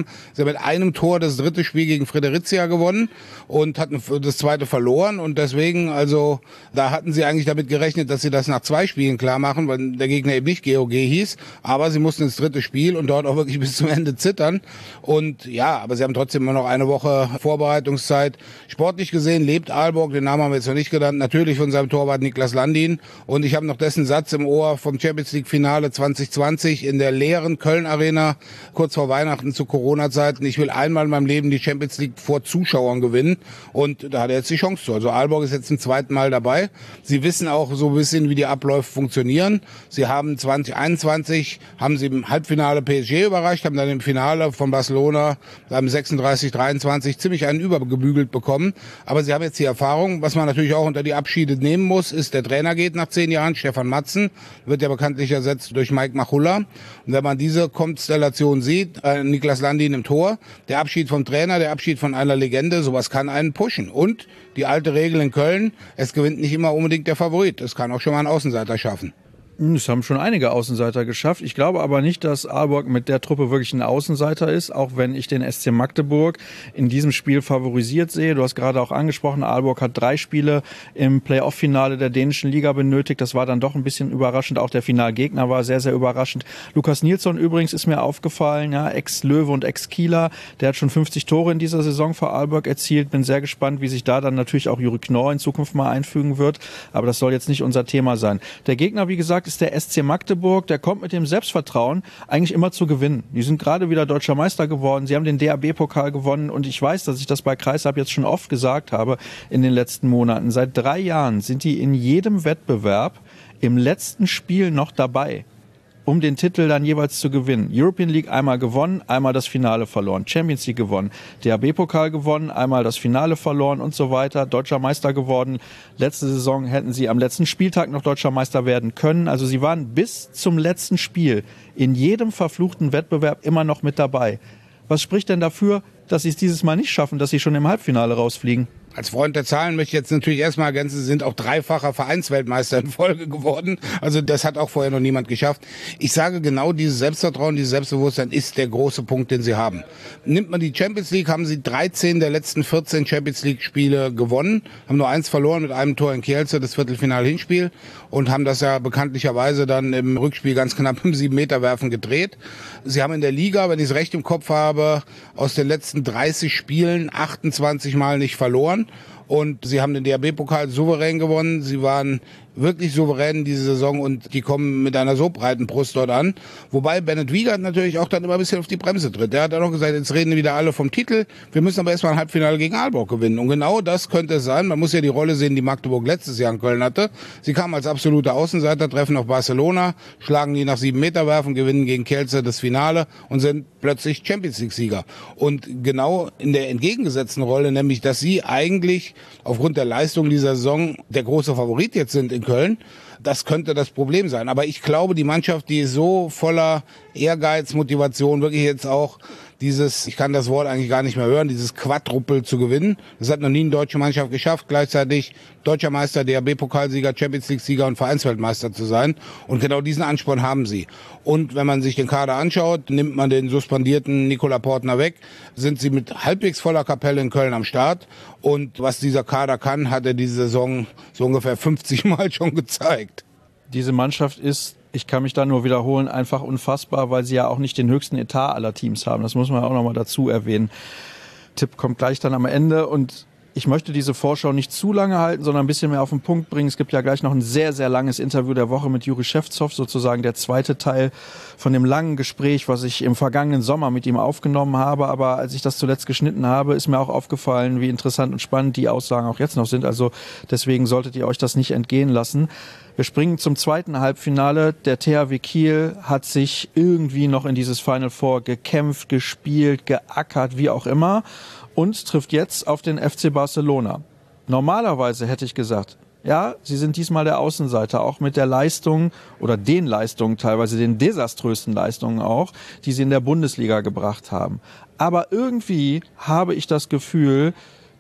mit einem Tor das dritte Spiel gegen Fredericia gewonnen und hatten das zweite verloren. Und deswegen, also da hatten sie eigentlich damit gerechnet, dass sie das nach zwei Spielen klar machen, weil der Gegner eben nicht G O G hieß. Aber sie mussten ins dritte Spiel und dort auch wirklich bis zum Ende zittern. Und ja, aber sie haben trotzdem immer noch eine Woche Vorbereitungszeit. Sportlich gesehen lebt Aalborg, den Namen haben wir jetzt noch nicht genannt, natürlich von seinem Torwart Niklas Landin. Und ich habe noch dessen Satz im Ohr vom Champions League Finale zwanzig zwanzig in der leeren Köln Arena, kurz vor Weihnachten zu Corona-Zeiten. Ich will einmal in meinem Leben die Champions League vor Zuschauern gewinnen. Und da hat er jetzt die Chance zu. Also Aalborg ist jetzt zum zweiten Mal dabei. Sie wissen auch so ein bisschen, wie die Abläufe funktionieren. Sie haben zwanzig einundzwanzig, haben sie im Halbfinale P S G überreicht, haben dann im Finale von Barcelona am sechsunddreißig dreiundzwanzig ziemlich einen übergebügelt bekommen. Aber sie haben jetzt die Erfahrung, was man natürlich auch unter die Abschiede nehmen muss, ist, der Trainer geht nach zehn Jahren, Stefan Matzen, wird ja bekanntlich ersetzt durch Mike Machulla. Und wenn man diese Konstellation sieht, äh, Niklas Landin im Tor, der Abschied vom Trainer, der Abschied von einer Legende, sowas kann einen pushen. Und die alte Regel in Köln, es gewinnt nicht immer unbedingt der Favorit. Es kann auch schon mal einen Außenseiter schaffen. Es haben schon einige Außenseiter geschafft. Ich glaube aber nicht, dass Aalborg mit der Truppe wirklich ein Außenseiter ist, auch wenn ich den S C Magdeburg in diesem Spiel favorisiert sehe. Du hast gerade auch angesprochen, Aalborg hat drei Spiele im Playoff-Finale der dänischen Liga benötigt. Das war dann doch ein bisschen überraschend. Auch der Finalgegner war sehr, sehr überraschend. Lukas Nilsson übrigens ist mir aufgefallen, ja, Ex-Löwe und Ex-Kieler. Der hat schon fünfzig Tore in dieser Saison für Aalborg erzielt. Bin sehr gespannt, wie sich da dann natürlich auch Juri Knorr in Zukunft mal einfügen wird. Aber das soll jetzt nicht unser Thema sein. Der Gegner, wie gesagt, ist der S C Magdeburg, der kommt mit dem Selbstvertrauen, eigentlich immer zu gewinnen. Die sind gerade wieder deutscher Meister geworden, sie haben den D A B-Pokal gewonnen und ich weiß, dass ich das bei Kreisab jetzt schon oft gesagt habe in den letzten Monaten. Seit drei Jahren sind die in jedem Wettbewerb im letzten Spiel noch dabei, um den Titel dann jeweils zu gewinnen. European League einmal gewonnen, einmal das Finale verloren. Champions League gewonnen, D A B-Pokal gewonnen, einmal das Finale verloren und so weiter. Deutscher Meister geworden. Letzte Saison hätten sie am letzten Spieltag noch Deutscher Meister werden können. Also sie waren bis zum letzten Spiel in jedem verfluchten Wettbewerb immer noch mit dabei. Was spricht denn dafür, dass sie es dieses Mal nicht schaffen, dass sie schon im Halbfinale rausfliegen? Als Freund der Zahlen möchte ich jetzt natürlich erstmal ergänzen, sie sind auch dreifacher Vereinsweltmeister in Folge geworden. Also das hat auch vorher noch niemand geschafft. Ich sage genau, dieses Selbstvertrauen, dieses Selbstbewusstsein ist der große Punkt, den sie haben. Nimmt man die Champions League, haben sie dreizehn der letzten vierzehn Champions League Spiele gewonnen, haben nur eins verloren mit einem Tor in Kielce, das Viertelfinal-Hinspiel, und haben das ja bekanntlicherweise dann im Rückspiel ganz knapp im sieben Meter Werfen gedreht. Sie haben in der Liga, wenn ich es recht im Kopf habe, aus den letzten dreißig Spielen achtundzwanzig Mal nicht verloren. Und sie haben den D A B-Pokal souverän gewonnen. Sie waren wirklich souverän diese Saison und die kommen mit einer so breiten Brust dort an. Wobei Bennett Wiegert natürlich auch dann immer ein bisschen auf die Bremse tritt. Der hat dann auch gesagt, jetzt reden wieder alle vom Titel. Wir müssen aber erstmal ein Halbfinale gegen Aalborg gewinnen. Und genau das könnte es sein. Man muss ja die Rolle sehen, die Magdeburg letztes Jahr in Köln hatte. Sie kamen als absolute Außenseiter, treffen auf Barcelona, schlagen die nach sieben Meter Werfen, gewinnen gegen Kielce das Finale und sind plötzlich Champions League Sieger. Und genau in der entgegengesetzten Rolle, nämlich, dass sie eigentlich aufgrund der Leistung dieser Saison der große Favorit jetzt sind in Köln, das könnte das Problem sein. Aber ich glaube, die Mannschaft, die ist so voller Ehrgeiz, Motivation, wirklich jetzt auch dieses, ich kann das Wort eigentlich gar nicht mehr hören, dieses Quadruppel zu gewinnen. Das hat noch nie eine deutsche Mannschaft geschafft, gleichzeitig deutscher Meister, D A B-Pokalsieger, Champions League-Sieger und Vereinsweltmeister zu sein. Und genau diesen Ansporn haben sie. Und wenn man sich den Kader anschaut, nimmt man den suspendierten Nicola Portner weg, sind sie mit halbwegs voller Kapelle in Köln am Start. Und was dieser Kader kann, hat er diese Saison so ungefähr fünfzig Mal schon gezeigt. Diese Mannschaft ist, ich kann mich da nur wiederholen, einfach unfassbar, weil sie ja auch nicht den höchsten Etat aller Teams haben. Das muss man auch nochmal dazu erwähnen. Tipp kommt gleich dann am Ende und ich möchte diese Vorschau nicht zu lange halten, sondern ein bisschen mehr auf den Punkt bringen. Es gibt ja gleich noch ein sehr, sehr langes Interview der Woche mit Juri Schewtsov, sozusagen der zweite Teil von dem langen Gespräch, was ich im vergangenen Sommer mit ihm aufgenommen habe. Aber als ich das zuletzt geschnitten habe, ist mir auch aufgefallen, wie interessant und spannend die Aussagen auch jetzt noch sind. Also deswegen solltet ihr euch das nicht entgehen lassen. Wir springen zum zweiten Halbfinale. Der T H W Kiel hat sich irgendwie noch in dieses Final Four gekämpft, gespielt, geackert, wie auch immer. Und trifft jetzt auf den F C Barcelona. Normalerweise hätte ich gesagt, ja, sie sind diesmal der Außenseiter, auch mit der Leistung oder den Leistungen, teilweise den desaströsen Leistungen auch, die sie in der Bundesliga gebracht haben. Aber irgendwie habe ich das Gefühl,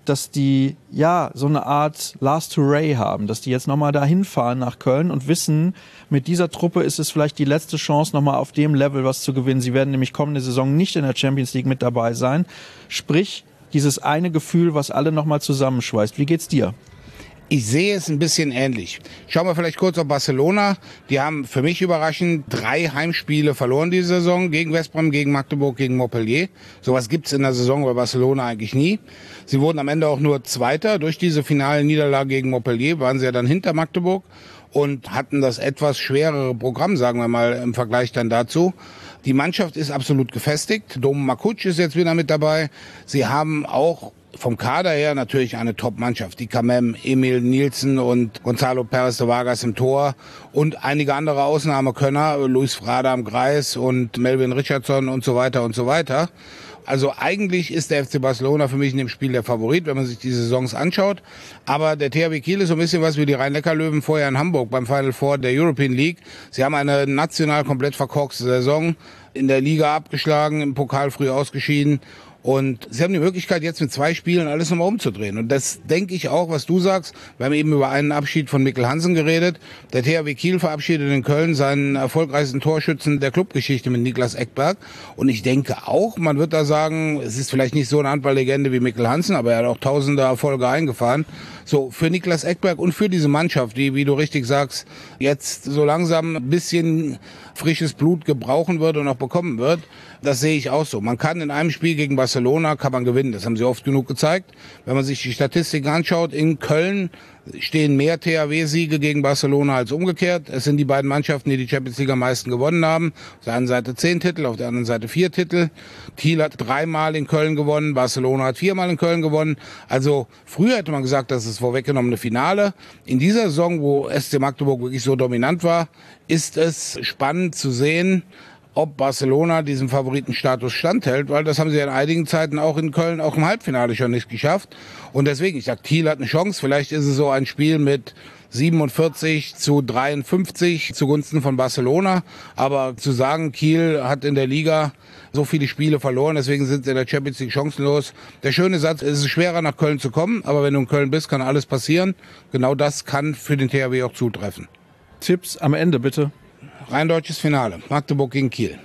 dass die ja so eine Art Last Hurray haben, dass die jetzt nochmal dahin fahren nach Köln und wissen, mit dieser Truppe ist es vielleicht die letzte Chance, nochmal auf dem Level was zu gewinnen. Sie werden nämlich kommende Saison nicht in der Champions League mit dabei sein. Sprich, dieses eine Gefühl, was alle nochmal zusammenschweißt. Wie geht's dir? Ich sehe es ein bisschen ähnlich. Schauen wir vielleicht kurz auf Barcelona. Die haben für mich überraschend drei Heimspiele verloren diese Saison. Gegen West Brom, gegen Magdeburg, gegen Montpellier. Sowas gibt's in der Saison bei Barcelona eigentlich nie. Sie wurden am Ende auch nur Zweiter. Durch diese finale Niederlage gegen Montpellier waren sie ja dann hinter Magdeburg und hatten das etwas schwerere Programm, sagen wir mal, im Vergleich dann dazu. Die Mannschaft ist absolut gefestigt. Dom Makuc ist jetzt wieder mit dabei. Sie haben auch vom Kader her natürlich eine Top-Mannschaft. Die Kamem, Emil Nielsen und Gonzalo Pérez de Vargas im Tor und einige andere Ausnahmekönner, Luis Frada am Kreis und Melvin Richardson und so weiter und so weiter. Also eigentlich ist der F C Barcelona für mich in dem Spiel der Favorit, wenn man sich die Saisons anschaut. Aber der T H W Kiel ist so ein bisschen was wie die Rhein-Neckar-Löwen vorher in Hamburg beim Final Four der European League. Sie haben eine national komplett verkorkste Saison, in der Liga abgeschlagen, im Pokal früh ausgeschieden. Und sie haben die Möglichkeit, jetzt mit zwei Spielen alles nochmal umzudrehen. Und das denke ich auch, was du sagst. Wir haben eben über einen Abschied von Mikkel Hansen geredet. Der T H W Kiel verabschiedet in Köln seinen erfolgreichsten Torschützen der Clubgeschichte mit Niklas Ekberg. Und ich denke auch, man wird da sagen, es ist vielleicht nicht so eine Handballlegende wie Mikkel Hansen, aber er hat auch tausende Erfolge eingefahren. So, für Niklas Ekberg und für diese Mannschaft, die, wie du richtig sagst, jetzt so langsam ein bisschen frisches Blut gebrauchen wird und auch bekommen wird, das sehe ich auch so. Man kann in einem Spiel gegen Barcelona, kann man gewinnen. Das haben sie oft genug gezeigt. Wenn man sich die Statistiken anschaut, in Köln stehen mehr T H W-Siege gegen Barcelona als umgekehrt. Es sind die beiden Mannschaften, die die Champions League am meisten gewonnen haben. Auf der einen Seite zehn Titel, auf der anderen Seite vier Titel. Kiel hat dreimal in Köln gewonnen, Barcelona hat viermal in Köln gewonnen. Also früher hätte man gesagt, das ist das vorweggenommene Finale. In dieser Saison, wo S C Magdeburg wirklich so dominant war, ist es spannend zu sehen, ob Barcelona diesem Favoritenstatus standhält, weil das haben sie in einigen Zeiten auch in Köln, auch im Halbfinale schon nicht geschafft. Und deswegen, ich sag, Kiel hat eine Chance. Vielleicht ist es so ein Spiel mit siebenundvierzig zu dreiundfünfzig zugunsten von Barcelona. Aber zu sagen, Kiel hat in der Liga so viele Spiele verloren, deswegen sind sie in der Champions League chancenlos. Der schöne Satz, es ist schwerer nach Köln zu kommen, aber wenn du in Köln bist, kann alles passieren. Genau das kann für den T H W auch zutreffen. Tipps am Ende bitte. Rein deutsches Finale, Magdeburg gegen Kiel.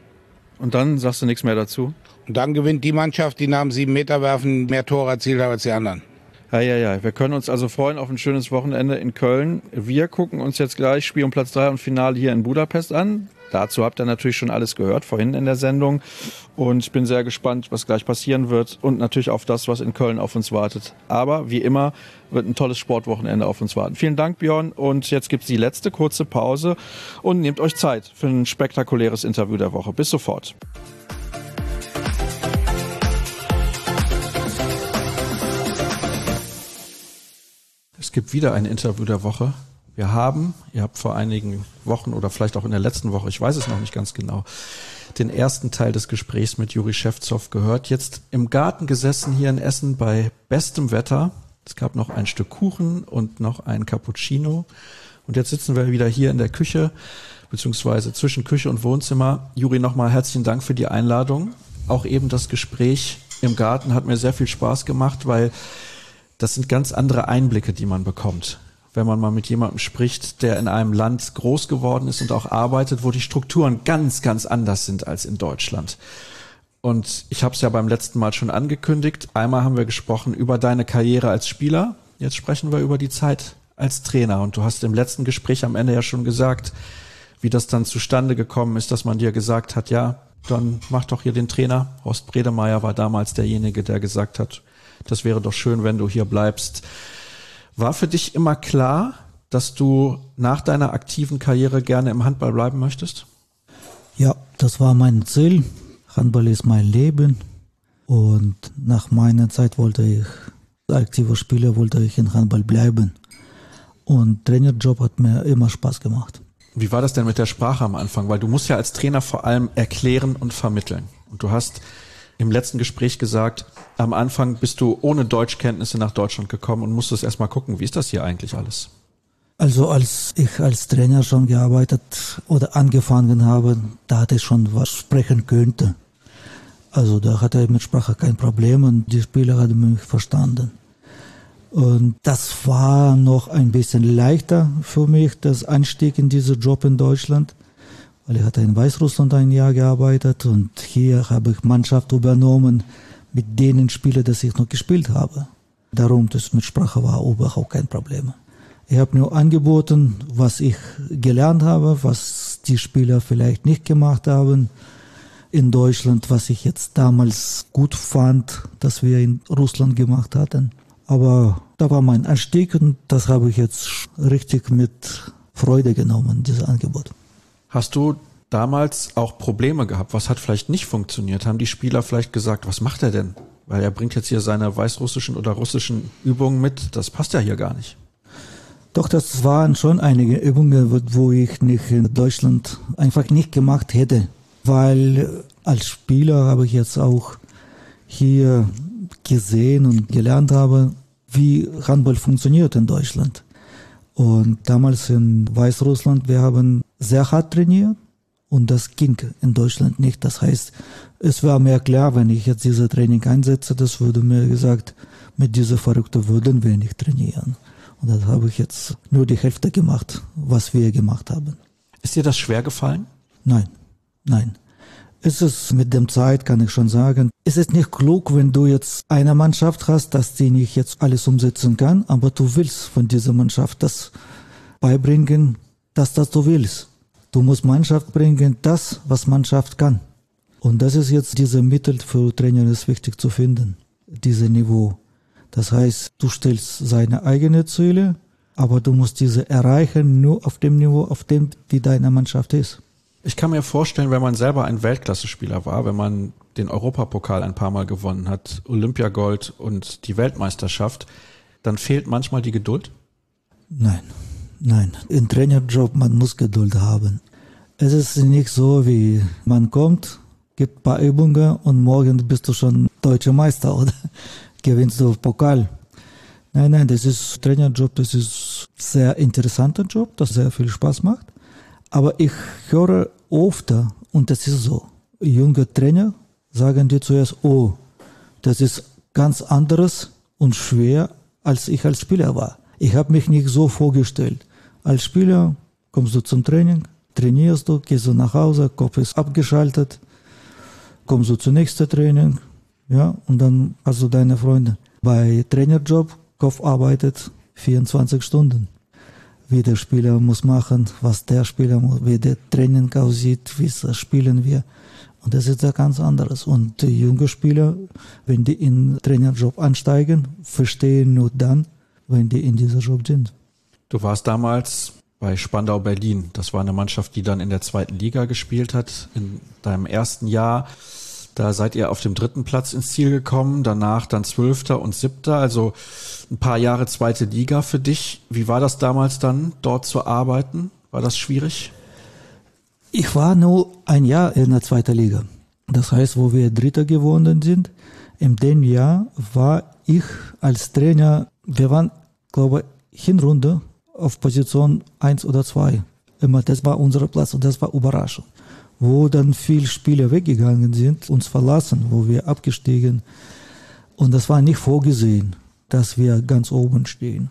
Und dann sagst du nichts mehr dazu? Und dann gewinnt die Mannschaft, die nach dem sieben Meter werfen mehr Tore erzielt hat als die anderen. Ja, ja, ja. Wir können uns also freuen auf ein schönes Wochenende in Köln. Wir gucken uns jetzt gleich Spiel um Platz drei und Finale hier in Budapest an. Dazu habt ihr natürlich schon alles gehört, vorhin in der Sendung. Und ich bin sehr gespannt, was gleich passieren wird. Und natürlich auf das, was in Köln auf uns wartet. Aber wie immer wird ein tolles Sportwochenende auf uns warten. Vielen Dank, Björn. Und jetzt gibt's die letzte kurze Pause. Und nehmt euch Zeit für ein spektakuläres Interview der Woche. Bis sofort. Es gibt wieder ein Interview der Woche. Wir haben, ihr habt vor einigen Wochen oder vielleicht auch in der letzten Woche, ich weiß es noch nicht ganz genau, den ersten Teil des Gesprächs mit Juri Schewtsov gehört. Jetzt im Garten gesessen hier in Essen bei bestem Wetter. Es gab noch ein Stück Kuchen und noch ein Cappuccino. Und jetzt sitzen wir wieder hier in der Küche, beziehungsweise zwischen Küche und Wohnzimmer. Juri, nochmal herzlichen Dank für die Einladung. Auch eben das Gespräch im Garten hat mir sehr viel Spaß gemacht, weil das sind ganz andere Einblicke, die man bekommt, wenn man mal mit jemandem spricht, der in einem Land groß geworden ist und auch arbeitet, wo die Strukturen ganz, ganz anders sind als in Deutschland. Und ich habe es ja beim letzten Mal schon angekündigt. Einmal haben wir gesprochen über deine Karriere als Spieler. Jetzt sprechen wir über die Zeit als Trainer. Und du hast im letzten Gespräch am Ende ja schon gesagt, wie das dann zustande gekommen ist, dass man dir gesagt hat, ja, dann mach doch hier den Trainer. Horst Bredemeier war damals derjenige, der gesagt hat, das wäre doch schön, wenn du hier bleibst. War für dich immer klar, dass du nach deiner aktiven Karriere gerne im Handball bleiben möchtest? Ja, das war mein Ziel. Handball ist mein Leben. Und nach meiner Zeit wollte ich, als aktiver Spieler, wollte ich in Handball bleiben. Und Trainerjob hat mir immer Spaß gemacht. Wie war das denn mit der Sprache am Anfang? Weil du musst ja als Trainer vor allem erklären und vermitteln. Und du hast im letzten Gespräch gesagt, am Anfang bist du ohne Deutschkenntnisse nach Deutschland gekommen und musstest erst mal gucken, wie ist das hier eigentlich alles? Also als ich als Trainer schon gearbeitet oder angefangen habe, da hatte ich schon was sprechen könnte. Also da hatte er mit Sprache kein Problem und die Spieler haben mich verstanden. Und das war noch ein bisschen leichter für mich, das Einstieg in diesen Job in Deutschland, weil ich hatte in Weißrussland ein Jahr gearbeitet und hier habe ich Mannschaft übernommen mit denen Spielern, die ich noch gespielt habe. Darum, das mit Sprache war überhaupt kein Problem. Ich habe nur angeboten, was ich gelernt habe, was die Spieler vielleicht nicht gemacht haben in Deutschland, was ich jetzt damals gut fand, dass wir in Russland gemacht hatten. Aber da war mein Einstieg und das habe ich jetzt richtig mit Freude genommen, dieses Angebot. Hast du damals auch Probleme gehabt? Was hat vielleicht nicht funktioniert? Haben die Spieler vielleicht gesagt, was macht er denn? Weil er bringt jetzt hier seine weißrussischen oder russischen Übungen mit. Das passt ja hier gar nicht. Doch, das waren schon einige Übungen, wo ich nicht in Deutschland einfach nicht gemacht hätte. Weil als Spieler habe ich jetzt auch hier gesehen und gelernt habe, wie Handball funktioniert in Deutschland. Und damals in Weißrussland, wir haben sehr hart trainiert und das ging in Deutschland nicht. Das heißt, es war mir klar, wenn ich jetzt dieses Training einsetze, das würde mir gesagt, mit dieser Verrückten würden wir nicht trainieren. Und das habe ich jetzt nur die Hälfte gemacht, was wir gemacht haben. Ist dir das schwer gefallen? Nein, nein. Es ist mit der Zeit, kann ich schon sagen, es ist nicht klug, wenn du jetzt eine Mannschaft hast, dass die nicht jetzt alles umsetzen kann, aber du willst von dieser Mannschaft das beibringen, dass das du willst. Du musst Mannschaft bringen, das, was Mannschaft kann. Und das ist jetzt diese Mittel für Trainer ist wichtig zu finden, dieses Niveau. Das heißt, du stellst seine eigenen Ziele, aber du musst diese erreichen nur auf dem Niveau, auf dem die deine Mannschaft ist. Ich kann mir vorstellen, wenn man selber ein Weltklasse-Spieler war, wenn man den Europapokal ein paar Mal gewonnen hat, Olympiagold und die Weltmeisterschaft, dann fehlt manchmal die Geduld? Nein, nein. Im Trainerjob, man muss Geduld haben. Es ist nicht so, wie man kommt, gibt ein paar Übungen und morgen bist du schon deutscher Meister oder gewinnst du Pokal. Nein, nein, das ist Trainerjob, das ist ein sehr interessanter Job, das sehr viel Spaß macht. Aber ich höre oft, und das ist so, junge Trainer sagen dir zuerst, oh, das ist ganz anderes und schwer, als ich als Spieler war. Ich habe mich nicht so vorgestellt. Als Spieler kommst du zum Training, trainierst du, gehst du nach Hause, Kopf ist abgeschaltet, kommst du zum nächsten Training, ja, und dann hast du deine Freunde. Bei Trainerjob, Kopf arbeitet vierundzwanzig Stunden. Wie der Spieler muss machen, was der Spieler muss, wie der Training aussieht, wie spielen wir. Und das ist ja ganz anderes. Und die jungen Spieler, wenn die in den Trainerjob einsteigen, verstehen nur dann, wenn die in diesem Job sind. Du warst damals bei Spandau Berlin. Das war eine Mannschaft, die dann in der zweiten Liga gespielt hat. In deinem ersten Jahr, da seid ihr auf dem dritten Platz ins Ziel gekommen. Danach dann Zwölfter und Siebter. Also ein paar Jahre zweite Liga für dich. Wie war das damals dann, dort zu arbeiten? War das schwierig? Ich war nur ein Jahr in der zweiten Liga. Das heißt, wo wir Dritter geworden sind, in dem Jahr war ich als Trainer, wir waren, glaube ich, Hinrunde auf Position eins oder zwei. Immer, das war unser Platz und das war Überraschung. Wo dann viele Spieler weggegangen sind, uns verlassen, wo wir abgestiegen. Und das war nicht vorgesehen, dass wir ganz oben stehen.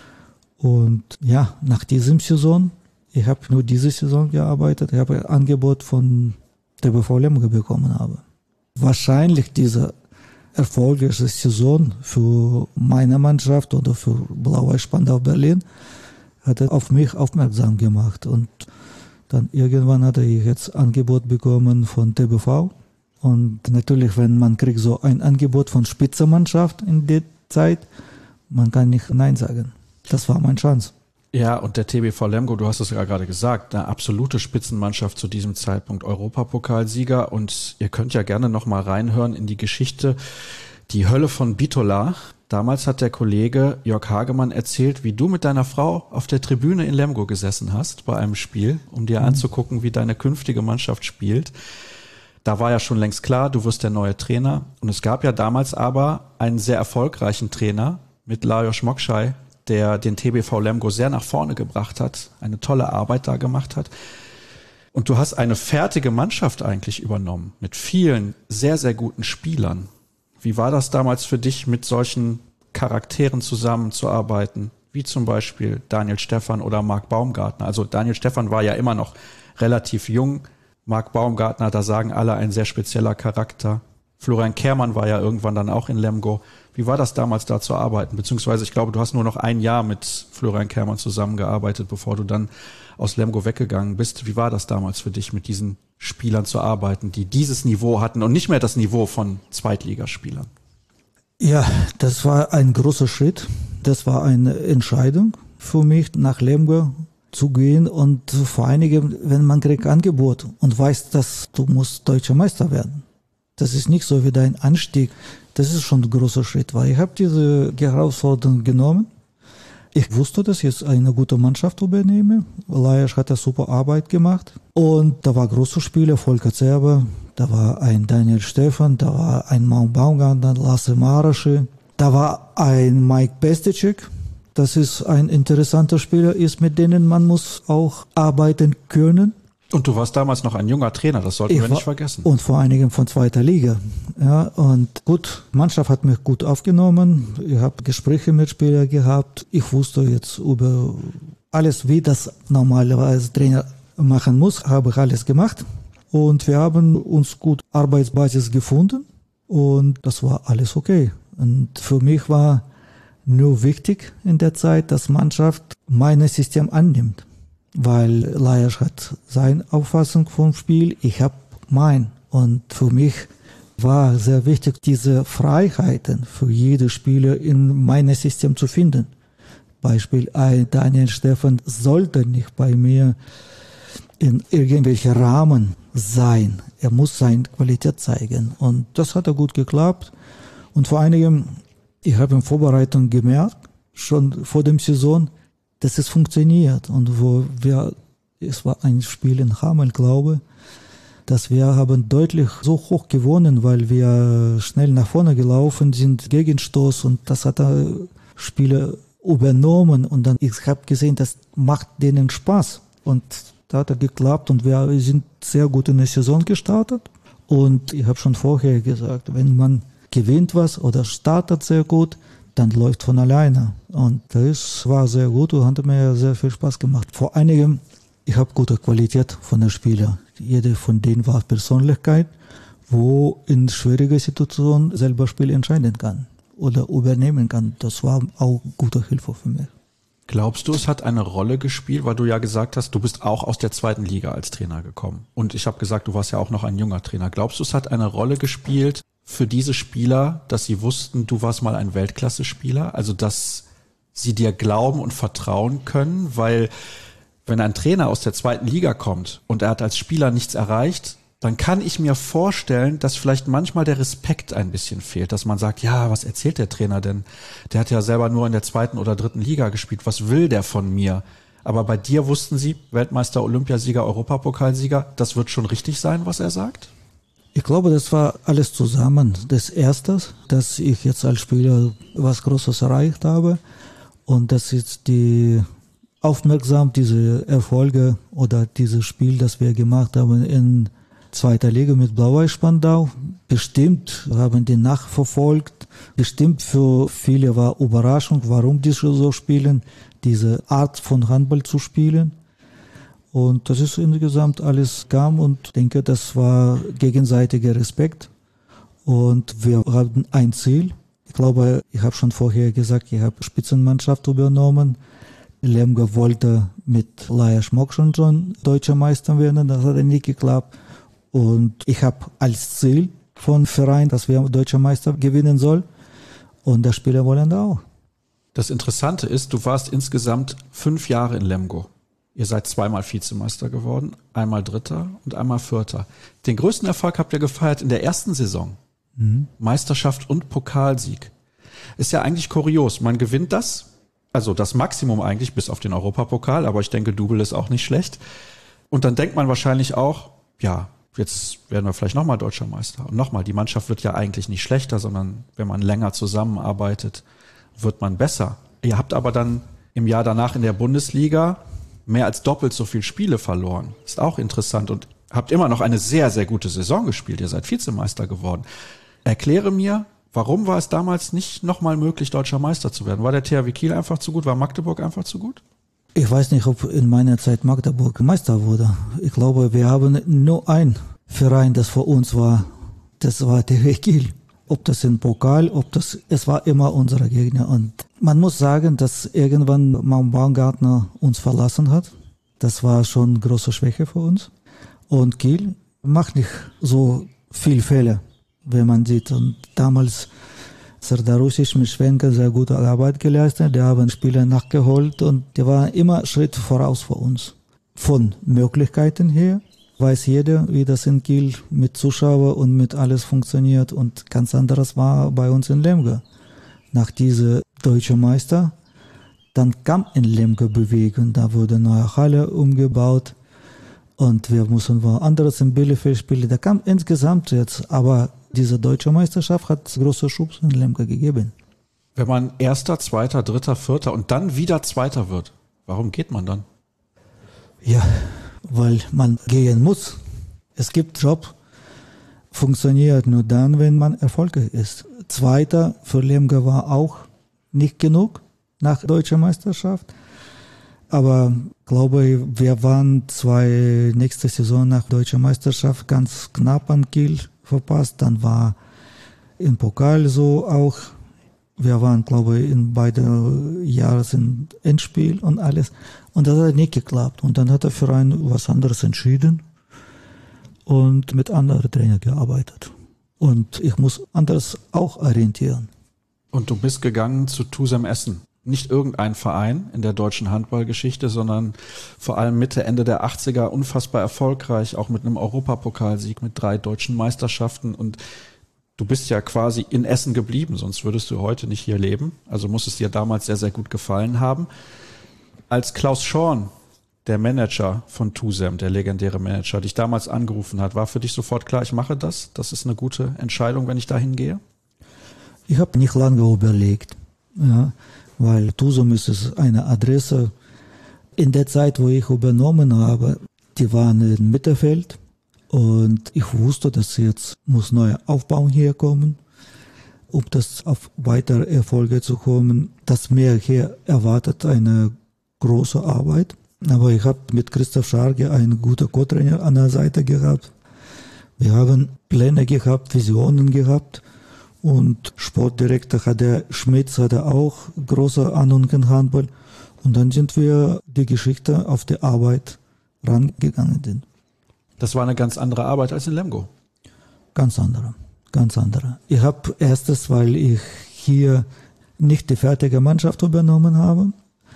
Und ja, nach diesem Saison, ich habe nur diese Saison gearbeitet, ich habe ein Angebot von T B V Lemgo bekommen habe. Wahrscheinlich diese erfolgreiche Saison für meine Mannschaft oder für Blau-Weiß Spandau Berlin hat er auf mich aufmerksam gemacht. Und dann irgendwann hatte ich jetzt Angebot bekommen von T B V. Und natürlich, wenn man kriegt so ein Angebot von Spitzenmannschaft in der Zeit, man kann nicht Nein sagen. Das war meine Chance. Ja, und der T B V Lemgo, du hast es ja gerade gesagt, eine absolute Spitzenmannschaft zu diesem Zeitpunkt, Europapokalsieger. Und ihr könnt ja gerne nochmal reinhören in die Geschichte, die Hölle von Bitola. Damals hat der Kollege Jörg Hagemann erzählt, wie du mit deiner Frau auf der Tribüne in Lemgo gesessen hast bei einem Spiel, um dir mhm. anzugucken, wie deine künftige Mannschaft spielt. Da war ja schon längst klar, du wirst der neue Trainer. Und es gab ja damals aber einen sehr erfolgreichen Trainer mit Lajos Mokschai, der den T B V Lemgo sehr nach vorne gebracht hat, eine tolle Arbeit da gemacht hat. Und du hast eine fertige Mannschaft eigentlich übernommen mit vielen sehr, sehr guten Spielern. Wie war das damals für dich, mit solchen Charakteren zusammenzuarbeiten, wie zum Beispiel Daniel Stephan oder Marc Baumgartner? Also Daniel Stephan war ja immer noch relativ jung. Marc Baumgartner, da sagen alle, ein sehr spezieller Charakter. Florian Kehrmann war ja irgendwann dann auch in Lemgo. Wie war das damals, da zu arbeiten? Beziehungsweise, ich glaube, du hast nur noch ein Jahr mit Florian Kehrmann zusammengearbeitet, bevor du dann aus Lemgo weggegangen bist. Wie war das damals für dich, mit diesen Spielern zu arbeiten, die dieses Niveau hatten und nicht mehr das Niveau von Zweitligaspielern? Ja, das war ein großer Schritt. Das war eine Entscheidung für mich, nach Lemgo zu gehen. Und vor einigen, wenn man kriegt Angebot und weiß, dass du musst deutscher Meister werden. Das ist nicht so wie dein Anstieg. Das ist schon ein großer Schritt, weil ich habe diese Herausforderung genommen. Ich wusste, dass ich jetzt eine gute Mannschaft übernehme. Lajos hat eine super Arbeit gemacht. Und da war große Spieler, Volker Zerber, da war ein Daniel Stephan, da war ein Marc Baumgartner, Lasse Marasche, da war ein Mike Pesticek. Das ist ein interessanter Spieler, ist, mit denen man muss auch arbeiten können. Und du warst damals noch ein junger Trainer, das sollten ich wir nicht war, vergessen. Und vor einigen von zweiter Liga. Ja, und gut, die Mannschaft hat mich gut aufgenommen. Ich habe Gespräche mit Spielern gehabt. Ich wusste jetzt über alles, wie das normalerweise Trainer machen muss, habe ich alles gemacht. Und wir haben uns gut Arbeitsbasis gefunden. Und das war alles okay. Und für mich war nur wichtig in der Zeit, dass Mannschaft mein System annimmt. Weil Lajos hat seine Auffassung vom Spiel, ich habe mein. Und für mich war sehr wichtig, diese Freiheiten für jede Spieler in meinem System zu finden. Beispiel ein Daniel Stephan sollte nicht bei mir in irgendwelchen Rahmen sein. Er muss seine Qualität zeigen. Und das hat er gut geklappt. Und vor einigen, ich habe in Vorbereitung gemerkt, schon vor dem Saison, dass es funktioniert. Und wo wir, es war ein Spiel in Hamel, glaube ich, dass wir haben deutlich so hoch gewonnen, weil wir schnell nach vorne gelaufen sind, Gegenstoß, und das hat der Spieler übernommen. Und dann, ich habe gesehen, das macht denen Spaß. Und da hat er geklappt und wir sind sehr gut in der Saison gestartet. Und ich habe schon vorher gesagt, wenn man gewinnt was oder startet sehr gut, dann läuft von alleine. Und das war sehr gut und hat mir sehr viel Spaß gemacht. Vor einigen, ich habe gute Qualität von den Spielern. Jede von denen war Persönlichkeit, wo in schwieriger Situation selber Spiel entscheiden kann oder übernehmen kann. Das war auch gute Hilfe für mich. Glaubst du, es hat eine Rolle gespielt, weil du ja gesagt hast, du bist auch aus der zweiten Liga als Trainer gekommen. Und ich habe gesagt, du warst ja auch noch ein junger Trainer. Glaubst du, es hat eine Rolle gespielt für diese Spieler, dass sie wussten, du warst mal ein Weltklasse-Spieler? Also, dass sie dir glauben und vertrauen können? Weil, wenn ein Trainer aus der zweiten Liga kommt und er hat als Spieler nichts erreicht, dann kann ich mir vorstellen, dass vielleicht manchmal der Respekt ein bisschen fehlt, dass man sagt, ja, was erzählt der Trainer denn? Der hat ja selber nur in der zweiten oder dritten Liga gespielt. Was will der von mir? Aber bei dir wussten sie, Weltmeister, Olympiasieger, Europapokalsieger, das wird schon richtig sein, was er sagt? Ich glaube, das war alles zusammen. Das Erste, dass ich jetzt als Spieler was Großes erreicht habe und das ist die Aufmerksamkeit, diese Erfolge oder dieses Spiel, das wir gemacht haben in zweiter Liga mit Blau-Weiß Spandau. Bestimmt haben die nachverfolgt. Bestimmt für viele war Überraschung, warum die so spielen, diese Art von Handball zu spielen. Und das ist insgesamt alles kam und ich denke, das war gegenseitiger Respekt. Und wir hatten ein Ziel. Ich glaube, ich habe schon vorher gesagt, ich habe Spitzenmannschaft übernommen. Lemgo wollte mit Lajos Mokšan schon deutscher Meister werden, das hat nicht geklappt. Und ich habe als Ziel von Verein, dass wir deutscher Meister gewinnen sollen. Und der Spieler wollen da auch. Das Interessante ist, du warst insgesamt fünf Jahre in Lemgo. Ihr seid zweimal Vizemeister geworden, einmal Dritter und einmal Vierter. Den größten Erfolg habt ihr gefeiert in der ersten Saison. Mhm. Meisterschaft und Pokalsieg. Ist ja eigentlich kurios. Man gewinnt das, also das Maximum eigentlich bis auf den Europapokal, aber ich denke, Double ist auch nicht schlecht. Und dann denkt man wahrscheinlich auch, ja, jetzt werden wir vielleicht nochmal Deutscher Meister. Und nochmal, die Mannschaft wird ja eigentlich nicht schlechter, sondern wenn man länger zusammenarbeitet, wird man besser. Ihr habt aber dann im Jahr danach in der Bundesliga mehr als doppelt so viele Spiele verloren. Ist auch interessant und habt immer noch eine sehr, sehr gute Saison gespielt. Ihr seid Vizemeister geworden. Erkläre mir, warum war es damals nicht nochmal möglich, deutscher Meister zu werden? War der T H W Kiel einfach zu gut? War Magdeburg einfach zu gut? Ich weiß nicht, ob in meiner Zeit Magdeburg Meister wurde. Ich glaube, wir haben nur einen Verein, das für uns war. Das war T H W Kiel. Ob das in Pokal, ob das, es war immer unser Gegner. Und man muss sagen, dass irgendwann Maum Baumgartner uns verlassen hat. Das war schon eine große Schwäche für uns. Und Kiel macht nicht so viel Fehler, wenn man sieht. Und damals Serdar Rusic mit Schwenker sehr gute Arbeit geleistet. Die haben Spieler nachgeholt und die waren immer Schritt voraus für uns. Von Möglichkeiten her weiß jeder, wie das in Kiel mit Zuschauern und mit alles funktioniert. Und ganz anderes war bei uns in Lemgo. Nach dieser deutschen Meister, dann kam in Lemgo Bewegung. Da wurde eine neue Halle umgebaut. Und wir mussten woanders in Bielefeld spielen. Da kam insgesamt jetzt, aber diese deutsche Meisterschaft hat große Schubs in Lemgo gegeben. Wenn man Erster, Zweiter, Dritter, Vierter und dann wieder Zweiter wird, warum geht man dann? Ja, weil man gehen muss. Es gibt Job, funktioniert nur dann, wenn man erfolgreich ist. Zweiter für Lemgo war auch nicht genug nach deutscher Meisterschaft. Aber ich glaube, wir waren zwei nächste Saison nach deutscher Meisterschaft ganz knapp an Kiel verpasst. Dann war im Pokal so auch. Wir waren, glaube ich, in beiden Jahres im Endspiel und alles. Und das hat nicht geklappt. Und dann hat der Verein was anderes entschieden und mit anderen Trainern gearbeitet. Und ich muss anders auch orientieren. Und du bist gegangen zu Tusem Essen. Nicht irgendein Verein in der deutschen Handballgeschichte, sondern vor allem Mitte, Ende der achtziger unfassbar erfolgreich, auch mit einem Europapokalsieg, mit drei deutschen Meisterschaften. Und du bist ja quasi in Essen geblieben, sonst würdest du heute nicht hier leben. Also muss es dir damals sehr, sehr gut gefallen haben. Als Klaus Schorn, der Manager von Tusem, der legendäre Manager, dich damals angerufen hat, war für dich sofort klar, ich mache das? Das ist eine gute Entscheidung, wenn ich dahin gehe? Ich habe nicht lange überlegt, ja, weil Tusem ist es eine Adresse. In der Zeit, wo ich übernommen habe, die waren im Mittelfeld und ich wusste, dass jetzt muss neuer Aufbau hier kommen. Um das auf weitere Erfolge zu kommen, das mehr hier erwartet eine große Arbeit. Aber ich habe mit Christoph Scharge einen guten Co-Trainer an der Seite gehabt. Wir haben Pläne gehabt, Visionen gehabt. Und Sportdirektor hat der Schmitz hatte auch große Ahnung in Handball. Und dann sind wir die Geschichte auf die Arbeit rangegangen sind. Das war eine ganz andere Arbeit als in Lemgo. Ganz andere, ganz andere. Ich habe erstes, weil ich hier nicht die fertige Mannschaft übernommen habe.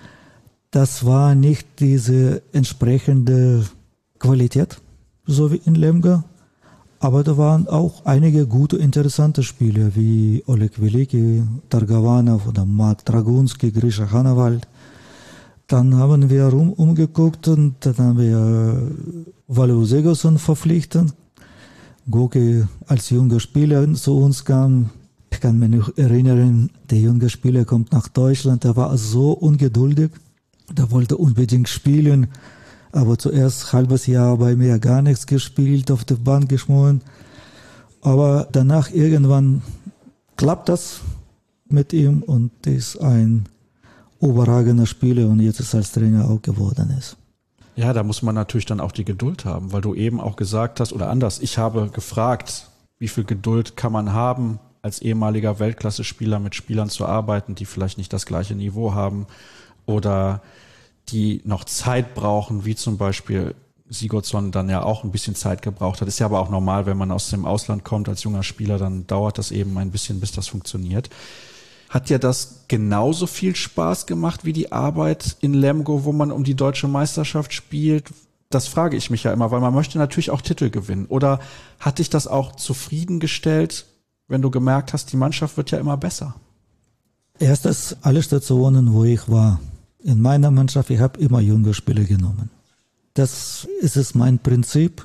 Das war nicht diese entsprechende Qualität, so wie in Lemgo. Aber da waren auch einige gute, interessante Spieler, wie Oleg Veliki, Targavanov oder Mat Dragunski, Grisha Hanawald. Dann haben wir rum, umgeguckt und dann haben wir Valio Segoson verpflichtet. Goki als junger Spieler zu uns kam. Ich kann mich noch erinnern, der junge Spieler kommt nach Deutschland, der war so ungeduldig. Der wollte unbedingt spielen. Aber zuerst ein halbes Jahr bei mir gar nichts gespielt, auf der Bank geschmollen. Aber danach irgendwann klappt das mit ihm und ist ein überragender Spieler und jetzt ist als Trainer auch geworden ist. Ja, da muss man natürlich dann auch die Geduld haben, weil du eben auch gesagt hast, oder anders, ich habe gefragt, wie viel Geduld kann man haben, als ehemaliger Weltklasse-Spieler mit Spielern zu arbeiten, die vielleicht nicht das gleiche Niveau haben oder die noch Zeit brauchen, wie zum Beispiel Sigurdsson dann ja auch ein bisschen Zeit gebraucht hat. Ist ja aber auch normal, wenn man aus dem Ausland kommt als junger Spieler, dann dauert das eben ein bisschen, bis das funktioniert. Hat dir das genauso viel Spaß gemacht wie die Arbeit in Lemgo, wo man um die deutsche Meisterschaft spielt? Das frage ich mich ja immer, weil man möchte natürlich auch Titel gewinnen. Oder hat dich das auch zufriedengestellt, wenn du gemerkt hast, die Mannschaft wird ja immer besser? Erstes, alle Stationen, wo ich war, in meiner Mannschaft, ich habe immer junge Spieler genommen. Das ist es mein Prinzip.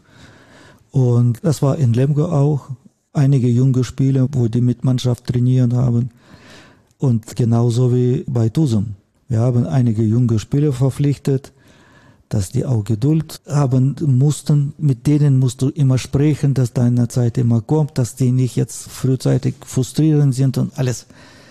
Und das war in Lemgo auch. Einige junge Spieler, wo die Mitmannschaft trainieren haben. Und genauso wie bei Tusem. Wir haben einige junge Spieler verpflichtet. dass die auch Geduld haben mussten. Mit denen musst du immer sprechen, dass deine Zeit immer kommt, dass die nicht jetzt frühzeitig frustrierend sind und alles.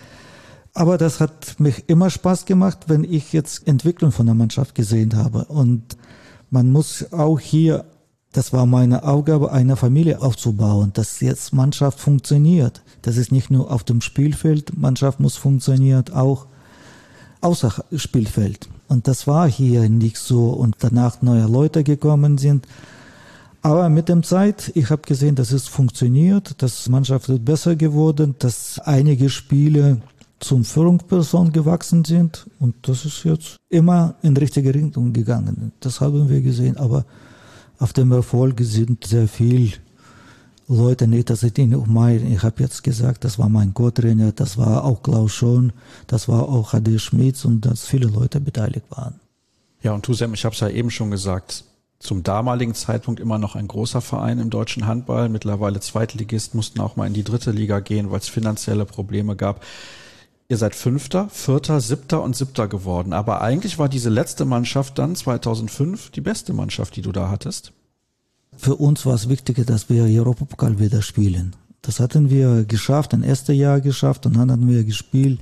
Aber das hat mich immer Spaß gemacht, wenn ich jetzt Entwicklung von der Mannschaft gesehen habe. Und man muss auch hier, das war meine Aufgabe, eine Familie aufzubauen, dass jetzt Mannschaft funktioniert. Das ist nicht nur auf dem Spielfeld, Mannschaft muss funktionieren, auch außer Spielfeld. Und das war hier nicht so und danach neue Leute gekommen sind. Aber mit der Zeit, ich habe gesehen, dass es funktioniert, dass die Mannschaft ist besser geworden, dass einige Spiele zum Führungsperson gewachsen sind und das ist jetzt immer in die richtige Richtung gegangen. Das haben wir gesehen, aber auf dem Erfolg sind sehr viele Leute, nicht, dass ich nicht noch mein, ich habe jetzt gesagt, das war mein Co-Trainer, das war auch Klaus Schon, das war auch H D Schmitz und dass viele Leute beteiligt waren. Ja, und Tusem, ich habe es ja eben schon gesagt, zum damaligen Zeitpunkt immer noch ein großer Verein im deutschen Handball, mittlerweile Zweitligist, mussten auch mal in die dritte Liga gehen, weil es finanzielle Probleme gab. Ihr seid Fünfter, Vierter, Siebter und Siebter geworden, aber eigentlich war diese letzte Mannschaft dann zweitausendfünf die beste Mannschaft, die du da hattest. Für uns war es wichtig, dass wir Europapokal wieder spielen. Das hatten wir geschafft, ein erstes Jahr geschafft und dann hatten wir gespielt.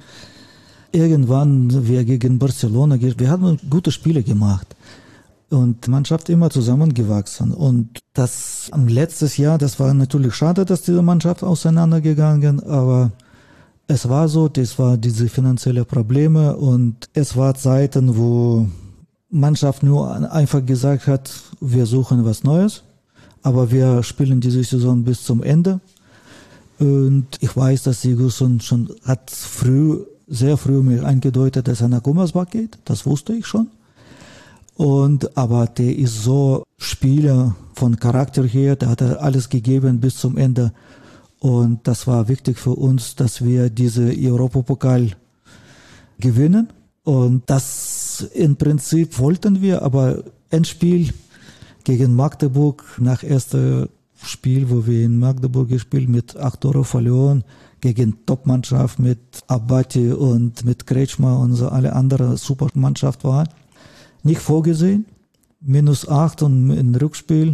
Irgendwann wir gegen Barcelona, wir haben gute Spiele gemacht und die Mannschaft immer zusammengewachsen. Und das am letztes Jahr, das war natürlich schade, dass diese Mannschaft auseinandergegangen, aber es war so, das war diese finanziellen Probleme und es war Zeiten, wo Mannschaft nur einfach gesagt hat, wir suchen was Neues. Aber wir spielen diese Saison bis zum Ende. Und ich weiß, dass Sigurdsson schon hat früh, sehr früh mir eingedeutet, dass er nach Gummersbach geht. Das wusste ich schon. Und, aber der ist so Spieler von Charakter her, der hat alles gegeben bis zum Ende. Und das war wichtig für uns, dass wir diese Europapokal gewinnen. Und das im Prinzip wollten wir, aber Endspiel gegen Magdeburg, nach erstem Spiel, wo wir in Magdeburg gespielt, mit acht Tore verloren, gegen Top-Mannschaft mit Abati und mit Kretschmer und so alle andere Supermannschaft war. Nicht vorgesehen, minus acht und im Rückspiel,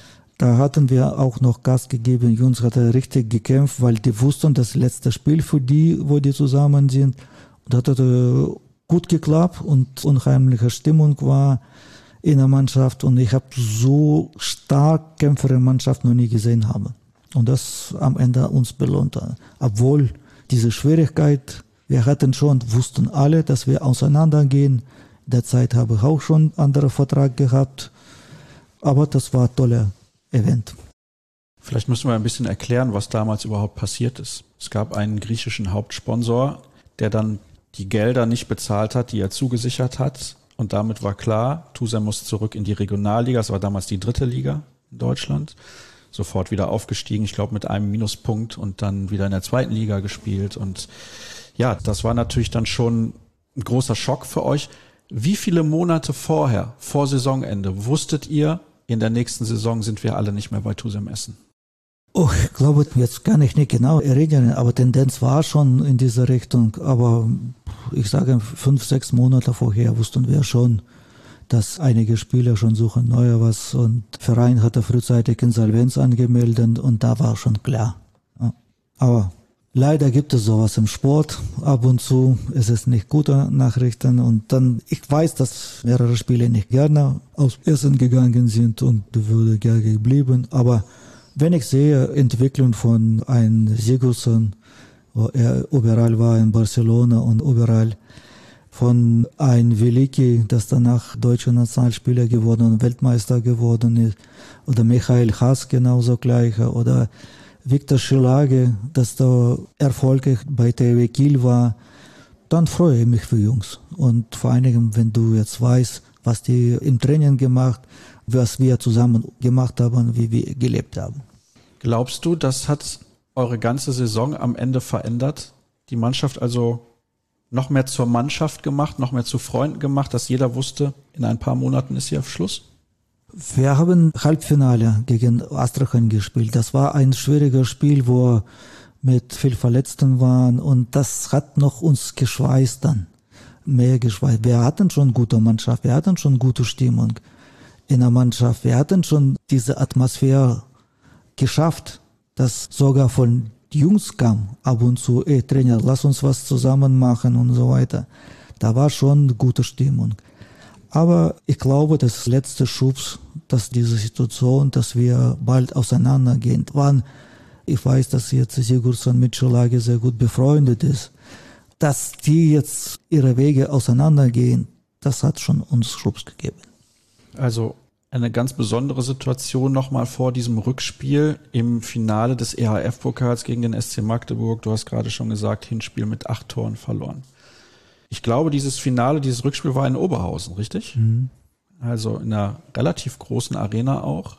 da hatten wir auch noch Gas gegeben. Jungs hatten richtig gekämpft, weil die wussten, das letzte Spiel für die, wo die zusammen sind. Und das hat gut geklappt und unheimliche Stimmung war in der Mannschaft und ich habe so stark kämpfere Mannschaft noch nie gesehen habe. Und das am Ende uns belohnt. Obwohl diese Schwierigkeit, wir hatten schon, wussten alle, dass wir auseinandergehen. Derzeit habe ich auch schon einen anderen Vertrag gehabt. Aber das war ein toller Event. Vielleicht müssen wir ein bisschen erklären, was damals überhaupt passiert ist. Es gab einen griechischen Hauptsponsor, der dann die Gelder nicht bezahlt hat, die er zugesichert hat. Und damit war klar, Tusem muss zurück in die Regionalliga. Das war damals die dritte Liga in Deutschland. Sofort wieder aufgestiegen, ich glaube mit einem Minuspunkt und dann wieder in der zweiten Liga gespielt. Und ja, das war natürlich dann schon ein großer Schock für euch. Wie viele Monate vorher, vor Saisonende, wusstet ihr, in der nächsten Saison sind wir alle nicht mehr bei Tusem Essen? Oh, ich glaube, jetzt kann ich nicht genau erinnern, aber Tendenz war schon in diese Richtung. Aber ich sage, fünf, sechs Monate vorher wussten wir schon, dass einige Spieler schon suchen neue was. Und der Verein hatte frühzeitig Insolvenz angemeldet und da war schon klar. Ja. Aber leider gibt es sowas im Sport. Ab und zu ist es nicht gute Nachrichten. Und dann, ich weiß, dass mehrere Spieler nicht gerne aus Essen gegangen sind und würde gerne geblieben. Aber wenn ich sehe Entwicklung von einem Sigurdsson, wo er überall war in Barcelona und überall, von einem Veliki, das danach deutscher Nationalspieler geworden und Weltmeister geworden ist, oder Michael Haas genauso gleiche, oder Viktor Schilage, das da erfolgreich bei T W Kiel war, dann freue ich mich für Jungs. Und vor allen Dingen, wenn du jetzt weißt, was die im Training gemacht, was wir zusammen gemacht haben, wie wir gelebt haben. Glaubst du, das hat eure ganze Saison am Ende verändert? Die Mannschaft also noch mehr zur Mannschaft gemacht, noch mehr zu Freunden gemacht, dass jeder wusste, in ein paar Monaten ist hier Schluss? Wir haben Halbfinale gegen Astrachan gespielt. Das war ein schwieriges Spiel, wo mit viel Verletzten waren und das hat noch uns geschweißt dann. mehr geschweißt. Wir hatten schon gute Mannschaft, wir hatten schon gute Stimmung in der Mannschaft. Wir hatten schon diese Atmosphäre geschafft, dass sogar von Jungs kam ab und zu, ey Trainer, lass uns was zusammen machen und so weiter. Da war schon gute Stimmung. Aber ich glaube, das letzte Schubs, dass diese Situation, dass wir bald auseinandergehen waren. Ich weiß, dass jetzt Sigurdsson mit Schullage sehr gut befreundet ist. Dass die jetzt ihre Wege auseinandergehen, das hat schon uns Schubs gegeben. Also eine ganz besondere Situation nochmal vor diesem Rückspiel im Finale des E H F-Pokals gegen den S C Magdeburg. Du hast gerade schon gesagt, Hinspiel mit acht Toren verloren. Ich glaube, dieses Finale, dieses Rückspiel war in Oberhausen, richtig? Mhm. Also in einer relativ großen Arena auch.